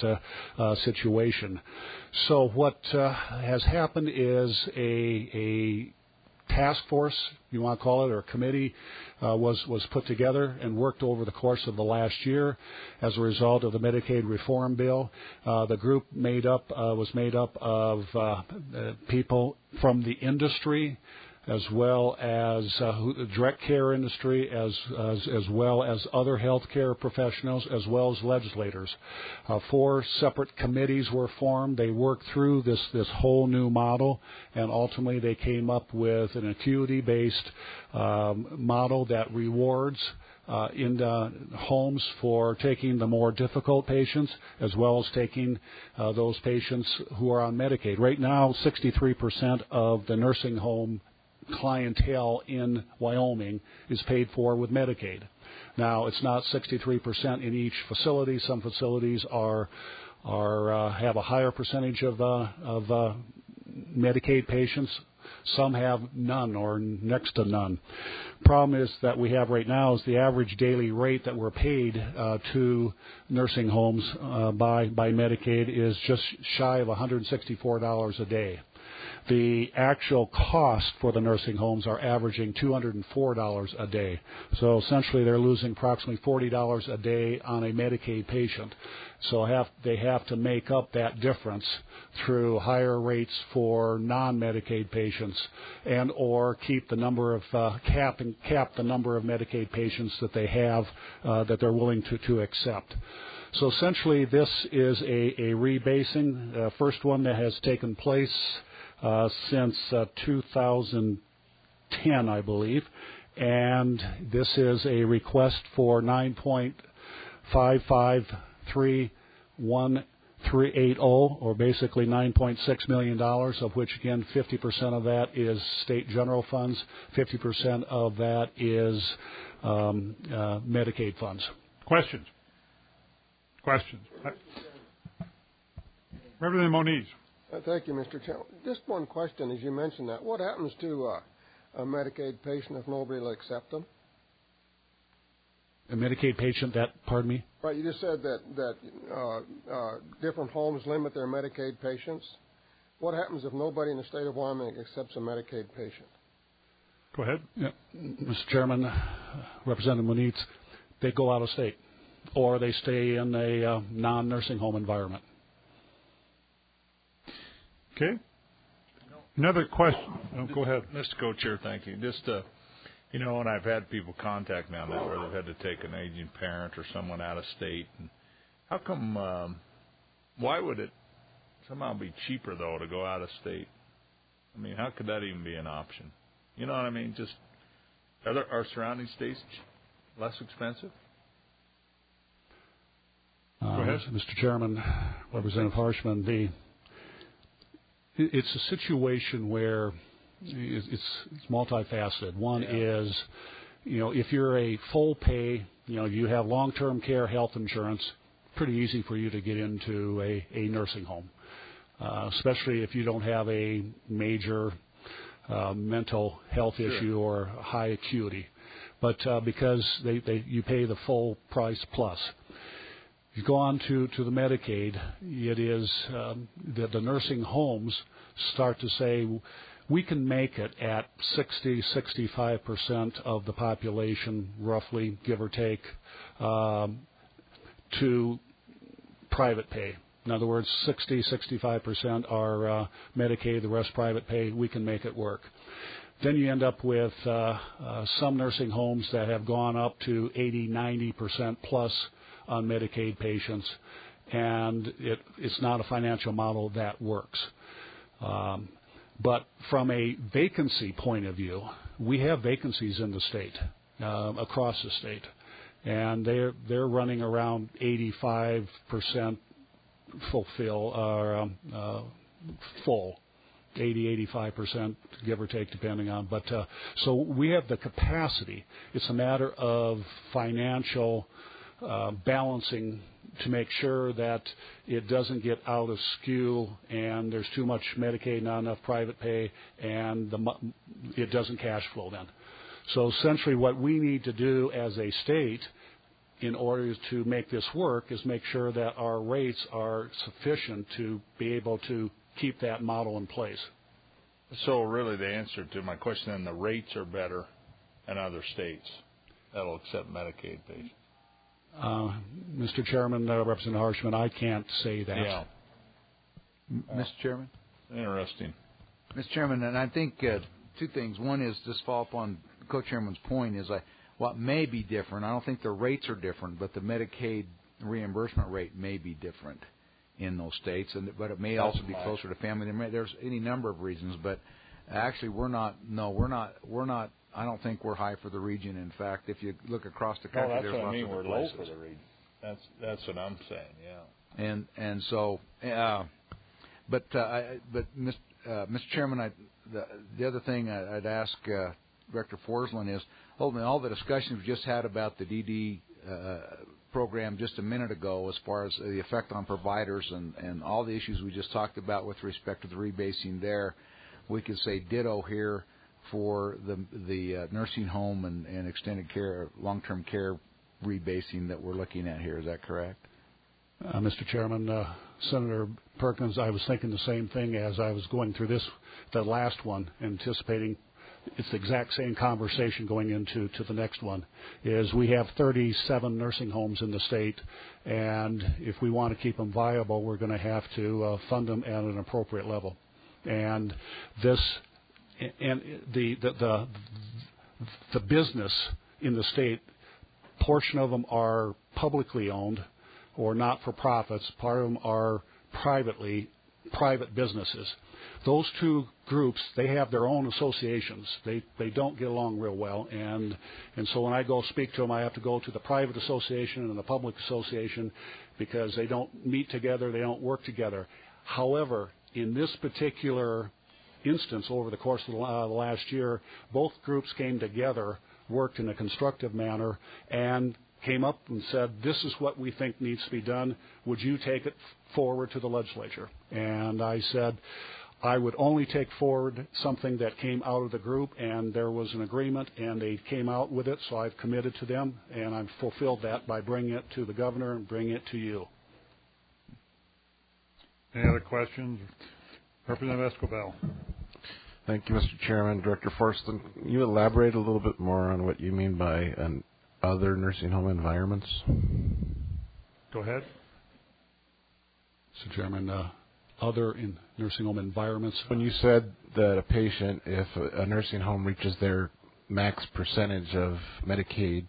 situation. So what has happened is a task force, you want to call it, or committee, was put together and worked over the course of the last year as a result of the Medicaid reform bill. The group was made up of people from the industry, as well as direct care industry, as well as other healthcare professionals, as well as legislators. 4 separate committees were formed. They worked through this whole new model, and ultimately they came up with an acuity-based model that rewards in the homes for taking the more difficult patients, as well as taking those patients who are on Medicaid. Right now, 63% of the nursing home clientele in Wyoming is paid for with Medicaid. Now, it's not 63% in each facility. Some facilities have a higher percentage of Medicaid patients. Some have none or next to none. Problem is that we have right now is the average daily rate that we're paid to nursing homes by Medicaid is just shy of $164 a day. The actual cost for the nursing homes are averaging $204 a day. So essentially they're losing approximately $40 a day on a Medicaid patient. So they have to make up that difference through higher rates for non-Medicaid patients and or keep the number of cap the number of Medicaid patients that they have that they're willing to accept. So essentially this is a rebasing, first one that has taken place since 2010, I believe, and this is a request for $9.553180, or basically $9.6 million, of which, again, 50% of that is state general funds, 50% of that is Medicaid funds. Questions? Representative Moniz. Thank you, Mr. Chairman. Just one question, as you mentioned that. What happens to a Medicaid patient if nobody will accept them? A Medicaid patient pardon me? Right, you just said that different homes limit their Medicaid patients. What happens if nobody in the state of Wyoming accepts a Medicaid patient? Go ahead. Yeah. Mr. Chairman, Representative Moniz, they go out of state, or they stay in a non-nursing home environment. Okay. Another question. Go ahead. Mr. Co-Chair, thank you. Just, and I've had people contact me on that where they've had to take an aging parent or someone out of state. And how come, why would it somehow be cheaper, though, to go out of state? I mean, how could that even be an option? You know what I mean? Just, are surrounding states less expensive? Go ahead. Mr. Chairman, Representative Harshman, it's a situation where it's multifaceted. One is, if you're a full pay, you have long-term care health insurance, pretty easy for you to get into a nursing home, especially if you don't have a major mental health issue or high acuity. But because you pay the full price plus. You go on to the Medicaid, it is that the nursing homes start to say, we can make it at 60-65% of the population, roughly, give or take, to private pay. In other words, 60-65% are Medicaid, the rest private pay. We can make it work. Then you end up with some nursing homes that have gone up to 80-90% plus on Medicaid patients, and it's not a financial model that works. But from a vacancy point of view, we have vacancies in the state, across the state, and they're running around 85% full, 80-85%, give or take, depending on. But so we have the capacity. It's a matter of financial balancing to make sure that it doesn't get out of skew and there's too much Medicaid, not enough private pay, and it doesn't cash flow then. So essentially what we need to do as a state in order to make this work is make sure that our rates are sufficient to be able to keep that model in place. So really the answer to my question, then the rates are better in other states that'll accept Medicaid patients. Mr. Chairman, Representative Harshman, I can't say that. Yeah. Mr. Chairman? Interesting. Mr. Chairman, and I think two things. One is just follow up on Co-Chairman's point is what may be different. I don't think the rates are different, but the Medicaid reimbursement rate may be different in those states, but it may also be closer to family. There's any number of reasons, but actually we're not. I don't think we're high for the region. In fact, if you look across the country, that's there's what lots I mean. of We're places. low for the region. That's what I'm saying. Yeah. And so, but Mr. Chairman, the other thing I'd ask Director Forsland is, all the discussions we just had about the DD program just a minute ago, as far as the effect on providers and all the issues we just talked about with respect to the rebasing there, we could say ditto here for the nursing home and extended care, long-term care rebasing that we're looking at here. Is that correct? Mr. Chairman, Senator Perkins, I was thinking the same thing as I was going through the last one, anticipating it's the exact same conversation going into the next one, is we have 37 nursing homes in the state, and if we want to keep them viable, we're going to have to fund them at an appropriate level. And the business in the state, portion of them are publicly owned or not-for-profits. Part of them are private businesses. Those two groups, they have their own associations. They don't get along real well, and so when I go speak to them, I have to go to the private association and the public association because they don't meet together, they don't work together. However, in this particular instance, over the course of the last year, both groups came together, worked in a constructive manner, and came up and said, this is what we think needs to be done. Would you take it forward to the legislature? And I said, I would only take forward something that came out of the group, and there was an agreement, and they came out with it, so I've committed to them, and I've fulfilled that by bringing it to the governor and bringing it to you. Any other questions? Representative Escobar. Thank you, Mr. Chairman. Director Forsland, can you elaborate a little bit more on what you mean by other nursing home environments? Go ahead. Mr. Chairman, other in nursing home environments. When you said that a patient, if a nursing home reaches their max percentage of Medicaid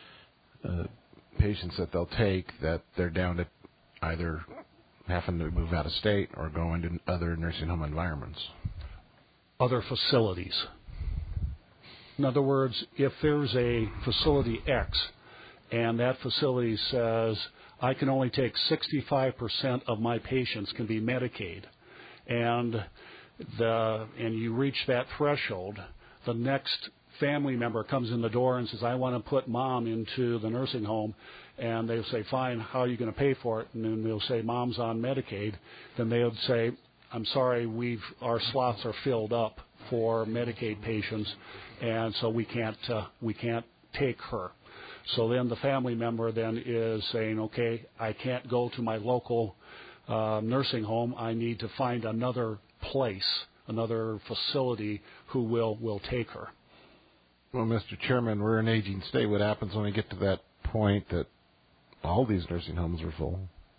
patients that they'll take, that they're down to either having to move out of state or go into other nursing home environments. Other facilities. In other words, if there's a facility X and that facility says, I can only take 65% of my patients can be Medicaid, and you reach that threshold, the next family member comes in the door and says, I want to put mom into the nursing home, and they'll say, fine, how are you going to pay for it? And then they'll say, mom's on Medicaid. Then they would say, I'm sorry, our slots are filled up for Medicaid patients, and so we can't take her. So then the family member then is saying, okay, I can't go to my local nursing home. I need to find another place, another facility who will take her. Well, Mr. Chairman, we're an aging state. What happens when we get to that point that all these nursing homes are full?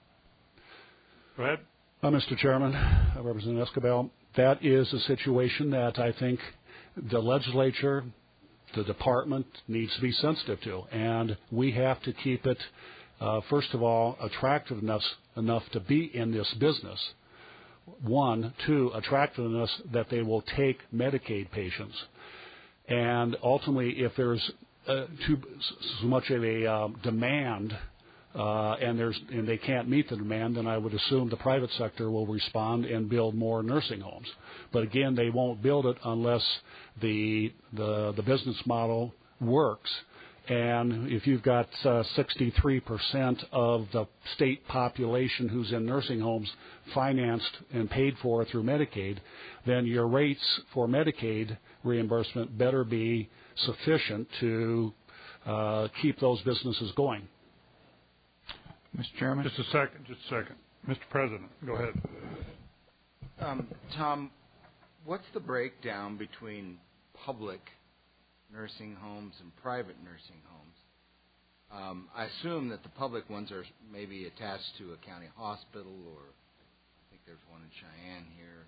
Go ahead. Mr. Chairman, Representative Escobar, that is a situation that I think the legislature, the department needs to be sensitive to, and we have to keep it, first of all, attractive enough to be in this business. 1, 2, attractiveness that they will take Medicaid patients. And ultimately, if there's too much of a demand and they can't meet the demand, then I would assume the private sector will respond and build more nursing homes. But again, they won't build it unless the business model works. And if you've got 63% of the state population who's in nursing homes financed and paid for through Medicaid, then your rates for Medicaid reimbursement better be sufficient to keep those businesses going. Mr. Chairman? Just a second. Mr. President, go ahead. Tom, what's the breakdown between public nursing homes and private nursing homes? I assume that the public ones are maybe attached to a county hospital, or I think there's one in Cheyenne here.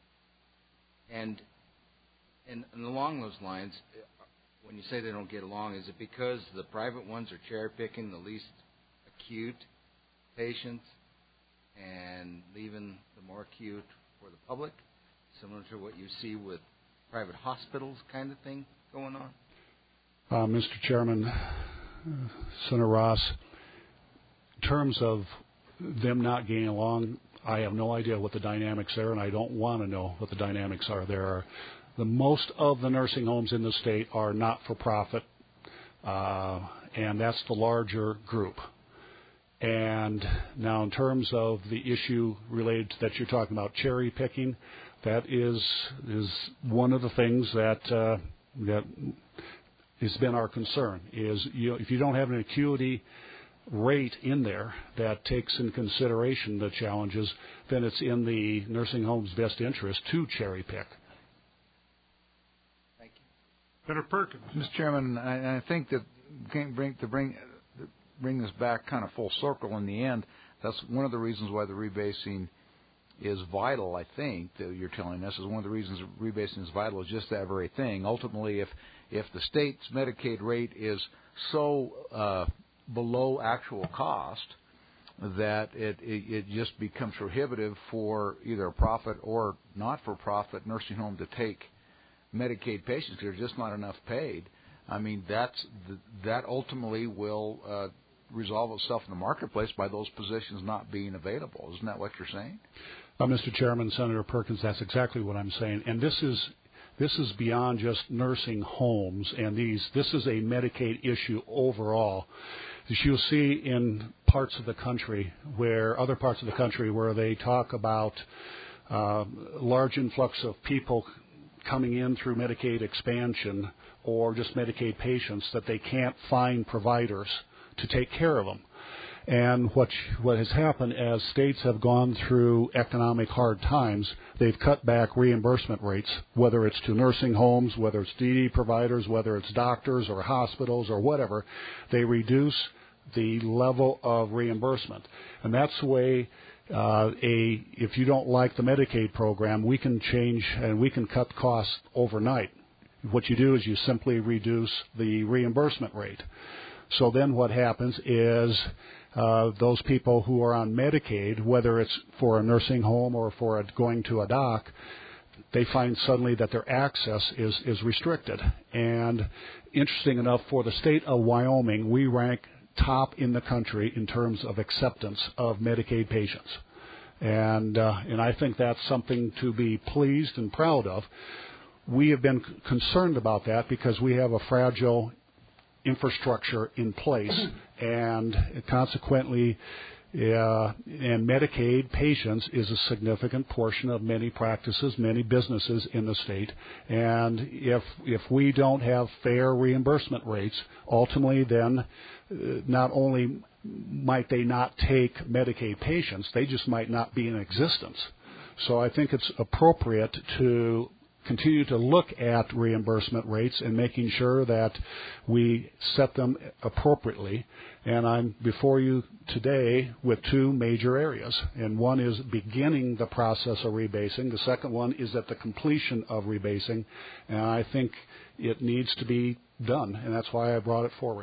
And along those lines, when you say they don't get along, is it because the private ones are cherry-picking the least acute patients and leaving the more acute for the public, similar to what you see with private hospitals kind of thing going on? Mr. Chairman, Senator Ross, in terms of them not getting along, I have no idea what the dynamics are, and I don't want to know what the dynamics are. Most of the nursing homes in the state are not-for-profit, and that's the larger group. And now in terms of the issue related that you're talking about, cherry picking, that is one of the things that has been our concern, is if you don't have an acuity rate in there that takes in consideration the challenges, then it's in the nursing home's best interest to cherry pick. Thank you. Senator Perkins. Mr. Chairman, I think that bring this back kind of full circle in the end, that's one of the reasons why the rebasing is vital, I think, that you're telling us, is one of the reasons rebasing is vital, is just that very thing. Ultimately, if the state's Medicaid rate is so below actual cost that it just becomes prohibitive for either a profit or not-for-profit nursing home to take Medicaid patients because there's just not enough paid, I mean, that ultimately will resolve itself in the marketplace by those positions not being available. Isn't that what you're saying? Mr. Chairman, Senator Perkins, that's exactly what I'm saying. And this is beyond just nursing homes, and this is a Medicaid issue overall. As you'll see in other parts of the country where they talk about large influx of people coming in through Medicaid expansion or just Medicaid patients, that they can't find providers to take care of them. And what has happened as states have gone through economic hard times, they've cut back reimbursement rates, whether it's to nursing homes, whether it's DD providers, whether it's doctors or hospitals or whatever. They reduce the level of reimbursement. And that's the way if you don't like the Medicaid program, we can change and we can cut costs overnight. What you do is you simply reduce the reimbursement rate. So then what happens is those people who are on Medicaid, whether it's for a nursing home or for going to a doc, they find suddenly that their access is restricted. And interesting enough, for the state of Wyoming, we rank top in the country in terms of acceptance of Medicaid patients. And I think that's something to be pleased and proud of. We have been concerned about that because we have a fragile infrastructure in place, and consequently, and Medicaid patients is a significant portion of many practices, many businesses in the state. And if we don't have fair reimbursement rates, ultimately then not only might they not take Medicaid patients, they just might not be in existence. So I think it's appropriate to continue to look at reimbursement rates and making sure that we set them appropriately. And I'm before you today with two major areas. And one is beginning the process of rebasing. The second one is at the completion of rebasing. And I think it needs to be done, and that's why I brought it forward.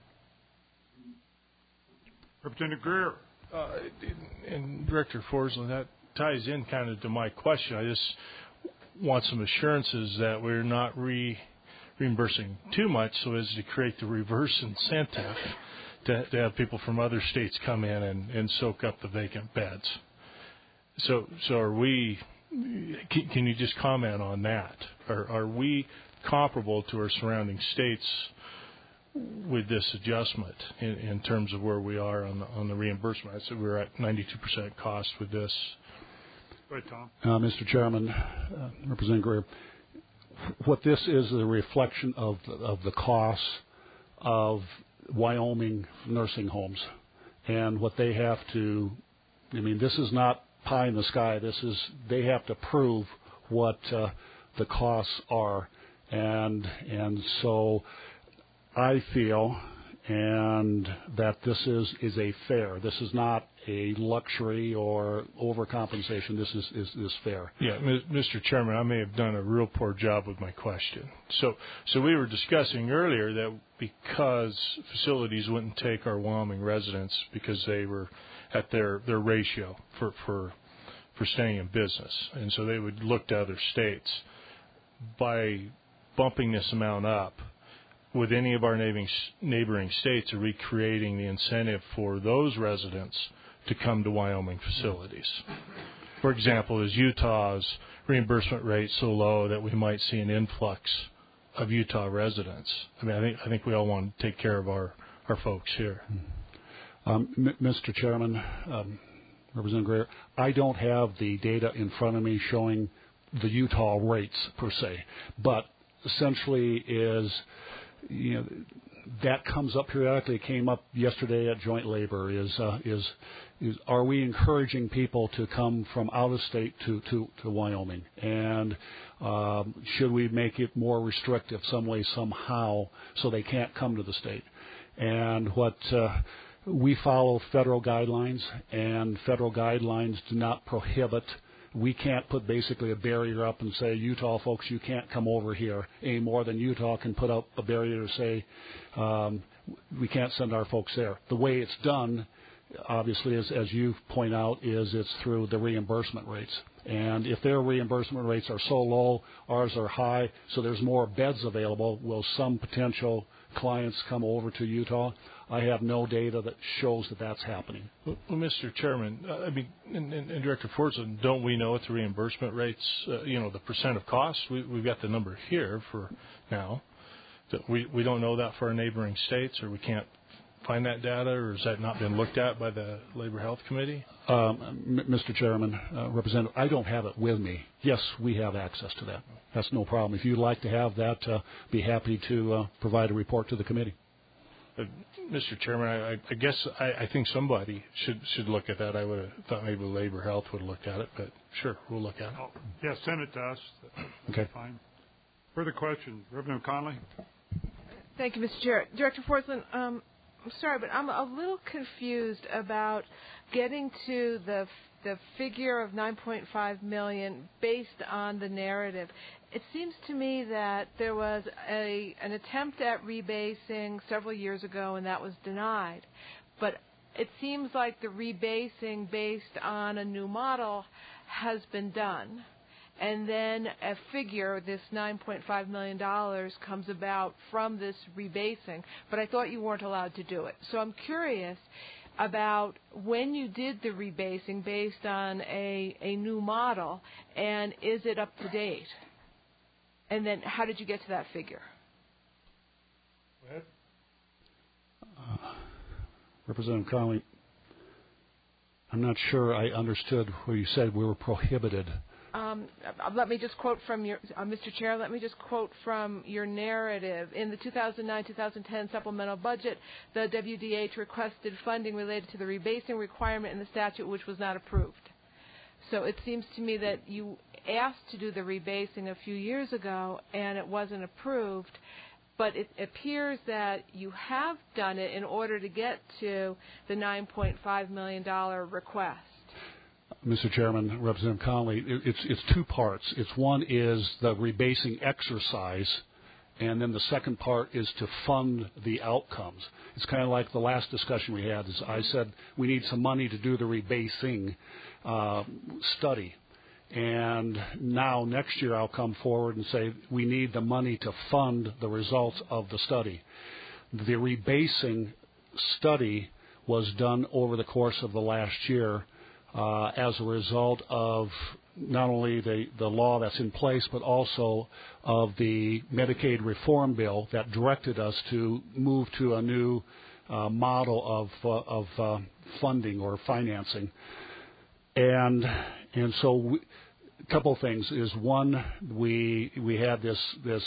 Representative Greer. And Director Forsland, that ties in kind of to my question. I just want some assurances that we're not reimbursing too much so as to create the reverse incentive to have people from other states come in and soak up the vacant beds. So are we, can you just comment on that? Are we comparable to our surrounding states with this adjustment in terms of where we are on the reimbursement? I said we're at 92% cost with this. Right, Tom. Mr. Chairman, Representative Greer, what this is a reflection of the costs of Wyoming nursing homes and what they have to. I mean, this is not pie in the sky. They have to prove what the costs are, and so I feel and that this is a fair. This is not a luxury or overcompensation. This is fair. Yeah, Mr. Chairman, I may have done a real poor job with my question. So we were discussing earlier that because facilities wouldn't take our Wyoming residents because they were at their ratio for staying in business, and so they would look to other states. By bumping this amount up, with any of our neighboring states, are we creating the incentive for those residents to come to Wyoming facilities? For example, is Utah's reimbursement rate so low that we might see an influx of Utah residents? I mean, I think we all want to take care of our folks here. Mr. Chairman, Representative Greer, I don't have the data in front of me showing the Utah rates per se, but essentially that comes up periodically. It came up yesterday at Joint Labor. Is are we encouraging people to come from out of state to Wyoming? And should we make it more restrictive some way, somehow, so they can't come to the state? And what we follow federal guidelines, and federal guidelines do not prohibit. We can't put basically a barrier up and say, Utah folks, you can't come over here, any more than Utah can put up a barrier to say, we can't send our folks there. The way it's done, obviously, as you point out, is it's through the reimbursement rates. And if their reimbursement rates are so low, ours are high, so there's more beds available, will some potential clients come over to Utah? I have no data that shows that that's happening. Well, Mr. Chairman, I mean, and Director Forsland, don't we know what the reimbursement rates, the percent of cost? We've got the number here for now. That we don't know that for our neighboring states, or we can't find that data, or has that not been looked at by the Labor Health Committee? Mr. Chairman, Representative, I don't have it with me. Yes, we have access to that. That's no problem. If you'd like to have that, be happy to provide a report to the committee. Mr. Chairman, I guess I think somebody should look at that. I would have thought maybe Labor Health would have looked at it, but sure, we'll look at it. Yeah, send it to us. Okay. Fine. Further questions? Representative Conley? Thank you, Mr. Chair. Director Forsland, I'm sorry, but I'm a little confused about getting to the figure of $9.5 million based on the narrative. It seems to me that there was an attempt at rebasing several years ago, and that was denied. But it seems like the rebasing based on a new model has been done. And then a figure, this $9.5 million, comes about from this rebasing. But I thought you weren't allowed to do it. So I'm curious about when you did the rebasing based on a new model, and is it up to date? And then how did you get to that figure? Go ahead. Representative Conley, I'm not sure I understood where you said we were prohibited. Let me just quote from your, Mr. Chair, let me just quote from your narrative. In the 2009-2010 supplemental budget, the WDH requested funding related to the rebasing requirement in the statute, which was not approved. So it seems to me that you asked to do the rebasing a few years ago, and it wasn't approved. But it appears that you have done it in order to get to the $9.5 million request. Mr. Chairman, Representative Conley, it's two parts. It's one is the rebasing exercise, and then the second part is to fund the outcomes. It's kind of like the last discussion we had. Is I said we need some money to do the rebasing study. And now next year I'll come forward and say we need the money to fund the results of the study. The rebasing study was done over the course of the last year as a result of not only the law that's in place, but also of the Medicaid reform bill that directed us to move to a new model of funding or financing. And so a couple of things is one, we had this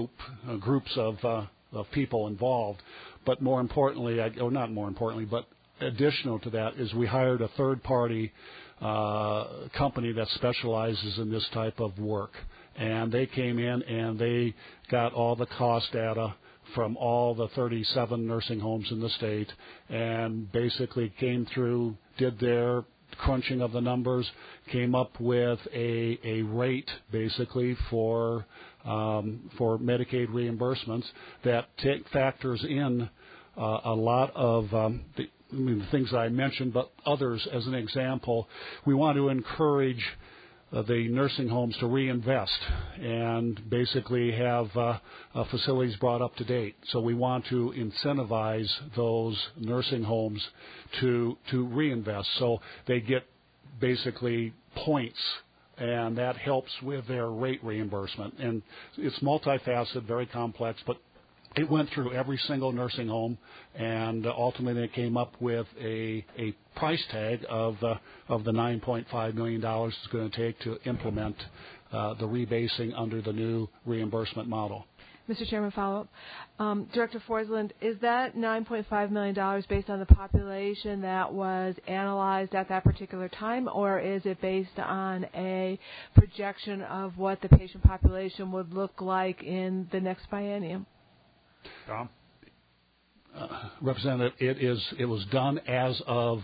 groups of people involved, but more importantly, or not more importantly, but additional to that is we hired a third-party company that specializes in this type of work. And they came in and they got all the cost data from all the 37 nursing homes in the state and basically came through, did their crunching of the numbers, came up with a rate basically for Medicaid reimbursements that factors in a lot of the things I mentioned, but others as an example. We want to encourage the nursing homes to reinvest and basically have facilities brought up to date. So we want to incentivize those nursing homes to reinvest. So they get basically points, and that helps with their rate reimbursement. And it's multifaceted, very complex, but it went through every single nursing home, and ultimately it came up with a price tag of the $9.5 million it's going to take to implement the rebasing under the new reimbursement model. Mr. Chairman, follow-up. Director Forsland, is that $9.5 million based on the population that was analyzed at that particular time, or is it based on a projection of what the patient population would look like in the next biennium? Tom? Representative, it was done as of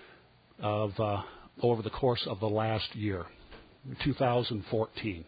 over the course of the last year, 2014.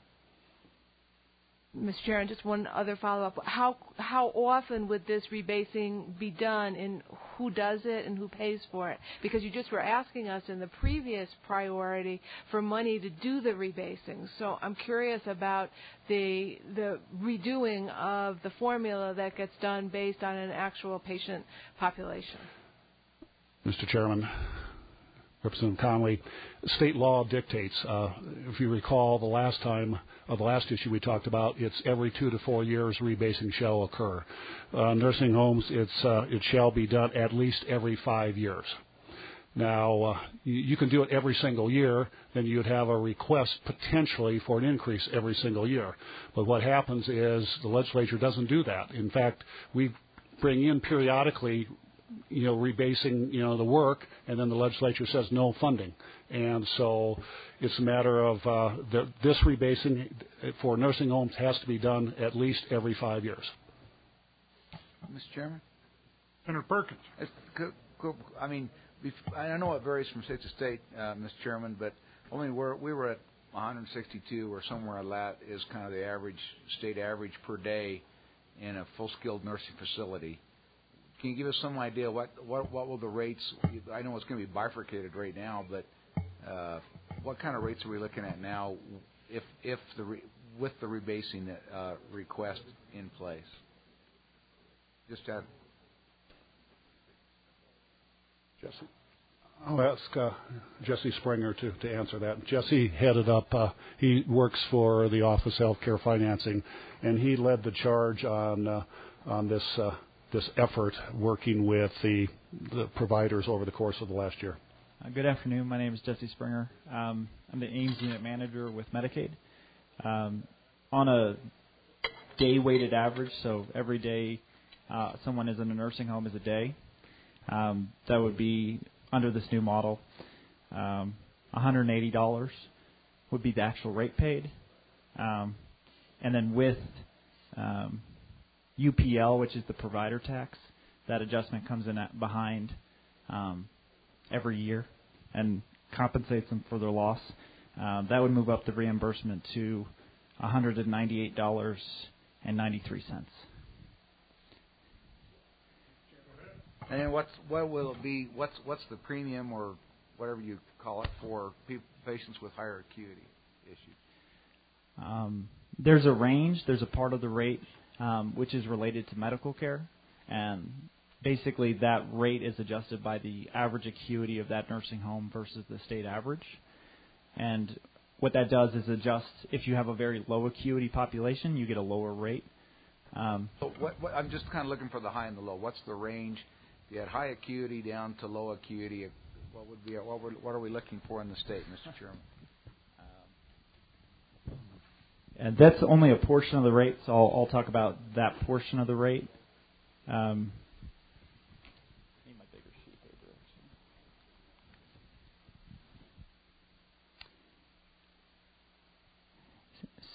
Mr. Chairman, just one other follow-up. How often would this rebasing be done, and who does it and who pays for it? Because you just were asking us in the previous priority for money to do the rebasing. So I'm curious about the redoing of the formula that gets done based on an actual patient population. Mr. Chairman, Representative Conley, state law dictates, if you recall the last issue we talked about, it's every 2 to 4 years rebasing shall occur. Nursing homes, it shall be done at least every 5 years. Now, you can do it every single year, then you'd have a request potentially for an increase every single year. But what happens is the legislature doesn't do that. In fact, we bring in periodically rebasing, the work, and then the legislature says no funding. And so it's a matter of this rebasing for nursing homes has to be done at least every 5 years. Mr. Chairman? Senator Perkins. I know it varies from state to state, Mr. Chairman, but we were at 162 or somewhere like that is kind of the state average per day in a full-skilled nursing facility. Can you give us some idea what will the rates? I know it's going to be bifurcated right now, but what kind of rates are we looking at now, with the rebasing request in place? Just to Jesse. I'll ask Jesse Springer to answer that. Jesse headed up. He works for the Office of Healthcare Financing, and he led the charge on this effort, working with the providers over the course of the last year. Good afternoon. My name is Jesse Springer. I'm the Ames Unit Manager with Medicaid. On a day-weighted average, so every day someone is in a nursing home is a day, that would be, under this new model, $180 would be the actual rate paid. And then with UPL, which is the provider tax, that adjustment comes in behind every year and compensates them for their loss. That would move up the reimbursement to $198.93. And what will it be? What's the premium or whatever you call it for patients with higher acuity issues? There's a range. There's a part of the rate which is related to medical care, and basically that rate is adjusted by the average acuity of that nursing home versus the state average. And what that does is adjust. If you have a very low acuity population, you get a lower rate. So I'm just kind of looking for the high and the low. What's the range? You had high acuity down to low acuity. What are we looking for in the state, Mr. Chairman? And that's only a portion of the rate, so I'll talk about that portion of the rate. Need my bigger sheet here.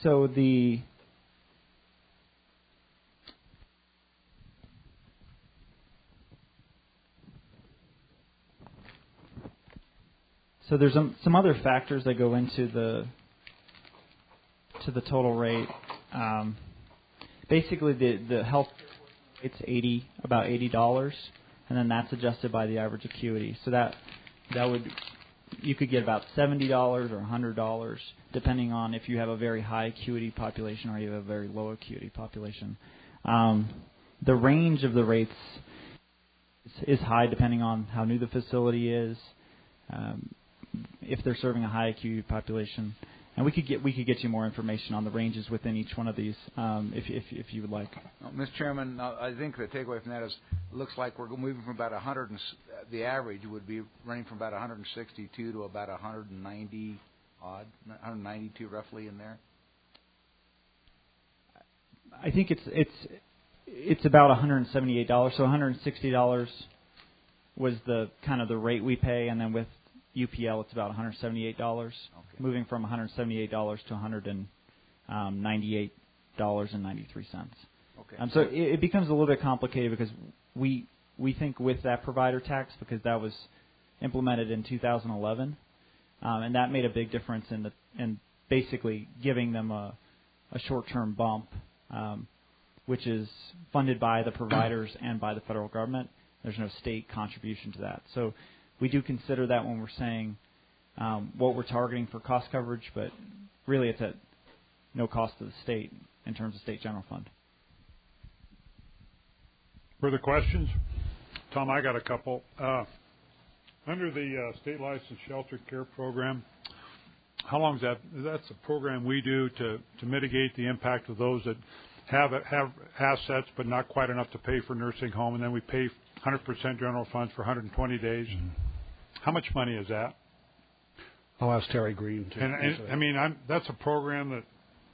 So there's some other factors that go into the total rate. Basically, the health it's about $80, and then that's adjusted by the average acuity. So that would you could get about $70 or $100, depending on if you have a very high acuity population or you have a very low acuity population. The range of the rates is high depending on how new the facility is, if they're serving a high acuity population. And we could get you more information on the ranges within each one of these, if you would like. Mr. Chairman, I think the takeaway from that is it looks like we're moving from about 100. The average would be running from about 162 to about 190 odd, 192 roughly in there. I think it's about $178. So $160 was the kind of the rate we pay, and then with UPL, it's about $178, moving from $178 to $198.93. Okay. So it becomes a little bit complicated because we think with that provider tax, because that was implemented in 2011, and that made a big difference in basically giving them a short-term bump, which is funded by the providers and by the federal government. There's no state contribution to that. So we do consider that when we're saying what we're targeting for cost coverage, but really it's at no cost to the state in terms of state general fund. Further questions? Tom, I got a couple. Under the state licensed shelter care program, how long is that? That's a program we do to mitigate the impact of those that have assets but not quite enough to pay for nursing home, and then we pay 100% general funds for 120 days. Mm-hmm. How much money is that? I'll ask Terry Green to answer that. I mean, that's a program that.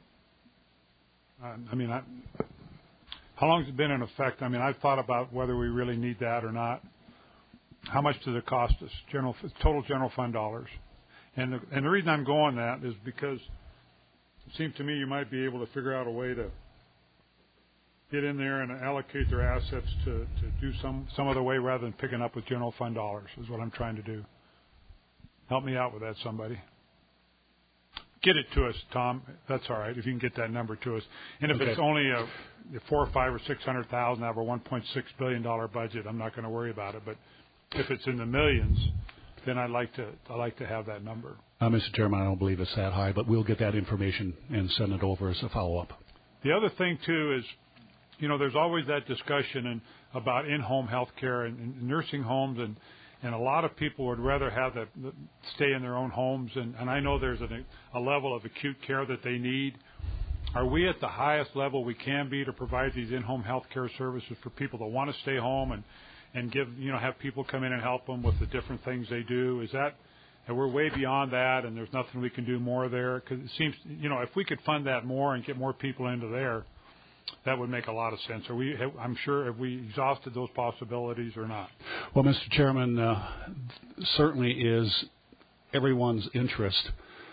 How long has it been in effect? I mean, I've thought about whether we really need that or not. How much does it cost us? Total general fund dollars. And the reason I'm going that is because it seems to me you might be able to figure out a way to get in there and allocate their assets to do some other way rather than picking up with general fund dollars is what I'm trying to do. Help me out with that, somebody. Get it to us, Tom. That's all right if you can get that number to us. And if it's only a $400,000 or $500,000 or $600,000 out of a $1.6 billion budget, I'm not going to worry about it. But if it's in the millions, then I'd like to have that number. Mr. Chairman, I don't believe it's that high, but we'll get that information and send it over as a follow-up. The other thing too is, there's always that discussion about in-home health care and nursing homes, and a lot of people would rather have the stay in their own homes, and I know there's a level of acute care that they need. Are we at the highest level we can be to provide these in-home health care services for people that want to stay home and give have people come in and help them with the different things they do? Is that, and we're way beyond that, and there's nothing we can do more there? Because it seems, if we could fund that more and get more people into there, that would make a lot of sense. I'm sure, have we exhausted those possibilities or not? Well, Mr. Chairman, certainly is everyone's interest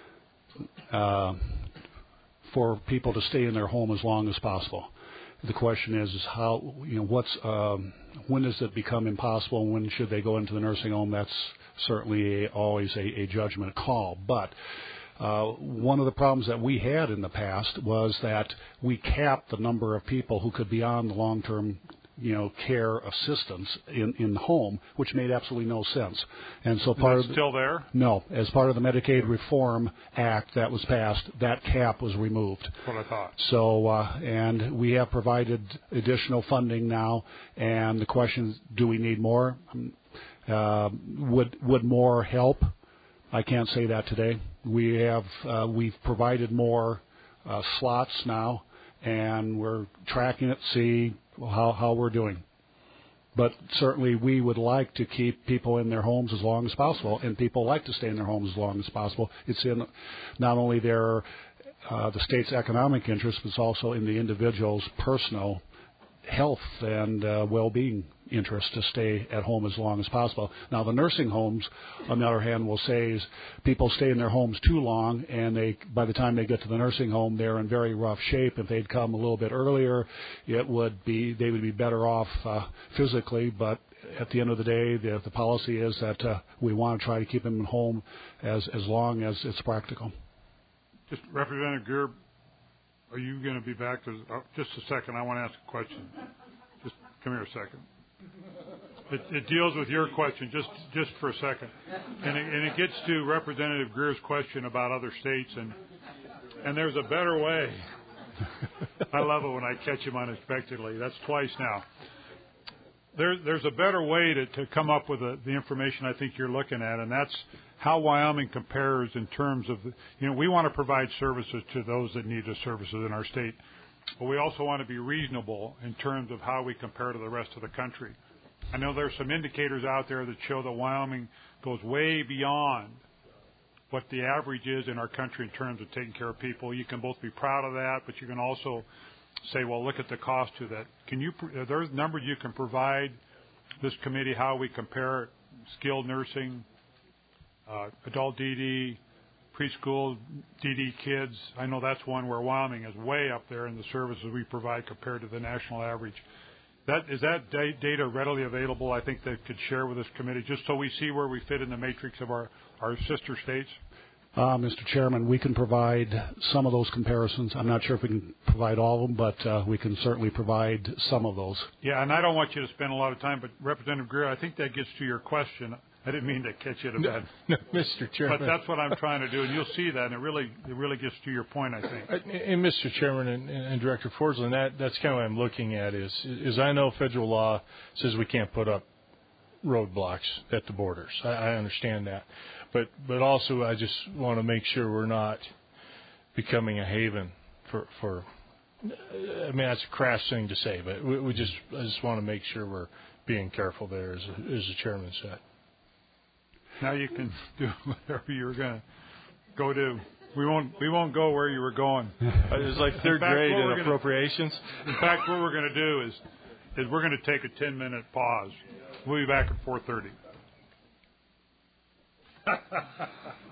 for people to stay in their home as long as possible. The question is how, when does it become impossible? When should they go into the nursing home? That's certainly always a judgment call. But one of the problems that we had in the past was that we capped the number of people who could be on the long-term, care assistance in the home, which made absolutely no sense. And so still there? No, as part of the Medicaid Reform Act that was passed, that cap was removed. That's what I thought. So, and we have provided additional funding now, and the question is, do we need more? Would more help? I can't say that today. We've provided more slots now, and we're tracking it, see how we're doing. But certainly we would like to keep people in their homes as long as possible, and people like to stay in their homes as long as possible. It's in not only the state's economic interest, but it's also in the individual's personal health and well-being interest to stay at home as long as possible. Now, the nursing homes, on the other hand, will say is people stay in their homes too long, and by the time they get to the nursing home, they're in very rough shape. If they'd come a little bit earlier, they would be better off physically, but at the end of the day, the policy is that we want to try to keep them at home as long as it's practical. Just Representative Greer, are you going to be back? Just a second. I want to ask a question. Just come here a second. It deals with your question, just for a second, and it gets to Representative Greer's question about other states, and there's a better way. I love it when I catch him unexpectedly. That's twice now. There's a better way to come up with the information I think you're looking at, and that's how Wyoming compares in terms of, we want to provide services to those that need the services in our state, but we also want to be reasonable in terms of how we compare to the rest of the country. I know there's some indicators out there that show that Wyoming goes way beyond what the average is in our country in terms of taking care of people. You can both be proud of that, but you can also say, well, look at the cost to that. Are there numbers you can provide this committee how we compare skilled nursing, adult DD, preschool DD kids? I know that's one where Wyoming is way up there in the services we provide compared to the national average. Is that data readily available? I think they could share with this committee just so we see where we fit in the matrix of our sister states. Mr. Chairman, we can provide some of those comparisons. I'm not sure if we can provide all of them, but we can certainly provide some of those. Yeah, and I don't want you to spend a lot of time, but Representative Greer, I think that gets to your question. I didn't mean to catch you at a bad. No, Mr. Chairman. But that's what I'm trying to do, and you'll see that, and it really gets to your point, I think. And Mr. Chairman and Director Forsland, that's kind of what I'm looking at is I know federal law says we can't put up roadblocks at the borders. I understand that. But also I just want to make sure we're not becoming a haven for I mean, that's a crass thing to say, but I just want to make sure we're being careful there, as the chairman said. Now you can do whatever you're going to go do. We won't go where you were going. It was like third grade in appropriations. In fact, what we're going to do is we're going to take a 10-minute pause. We'll be back at 4:30.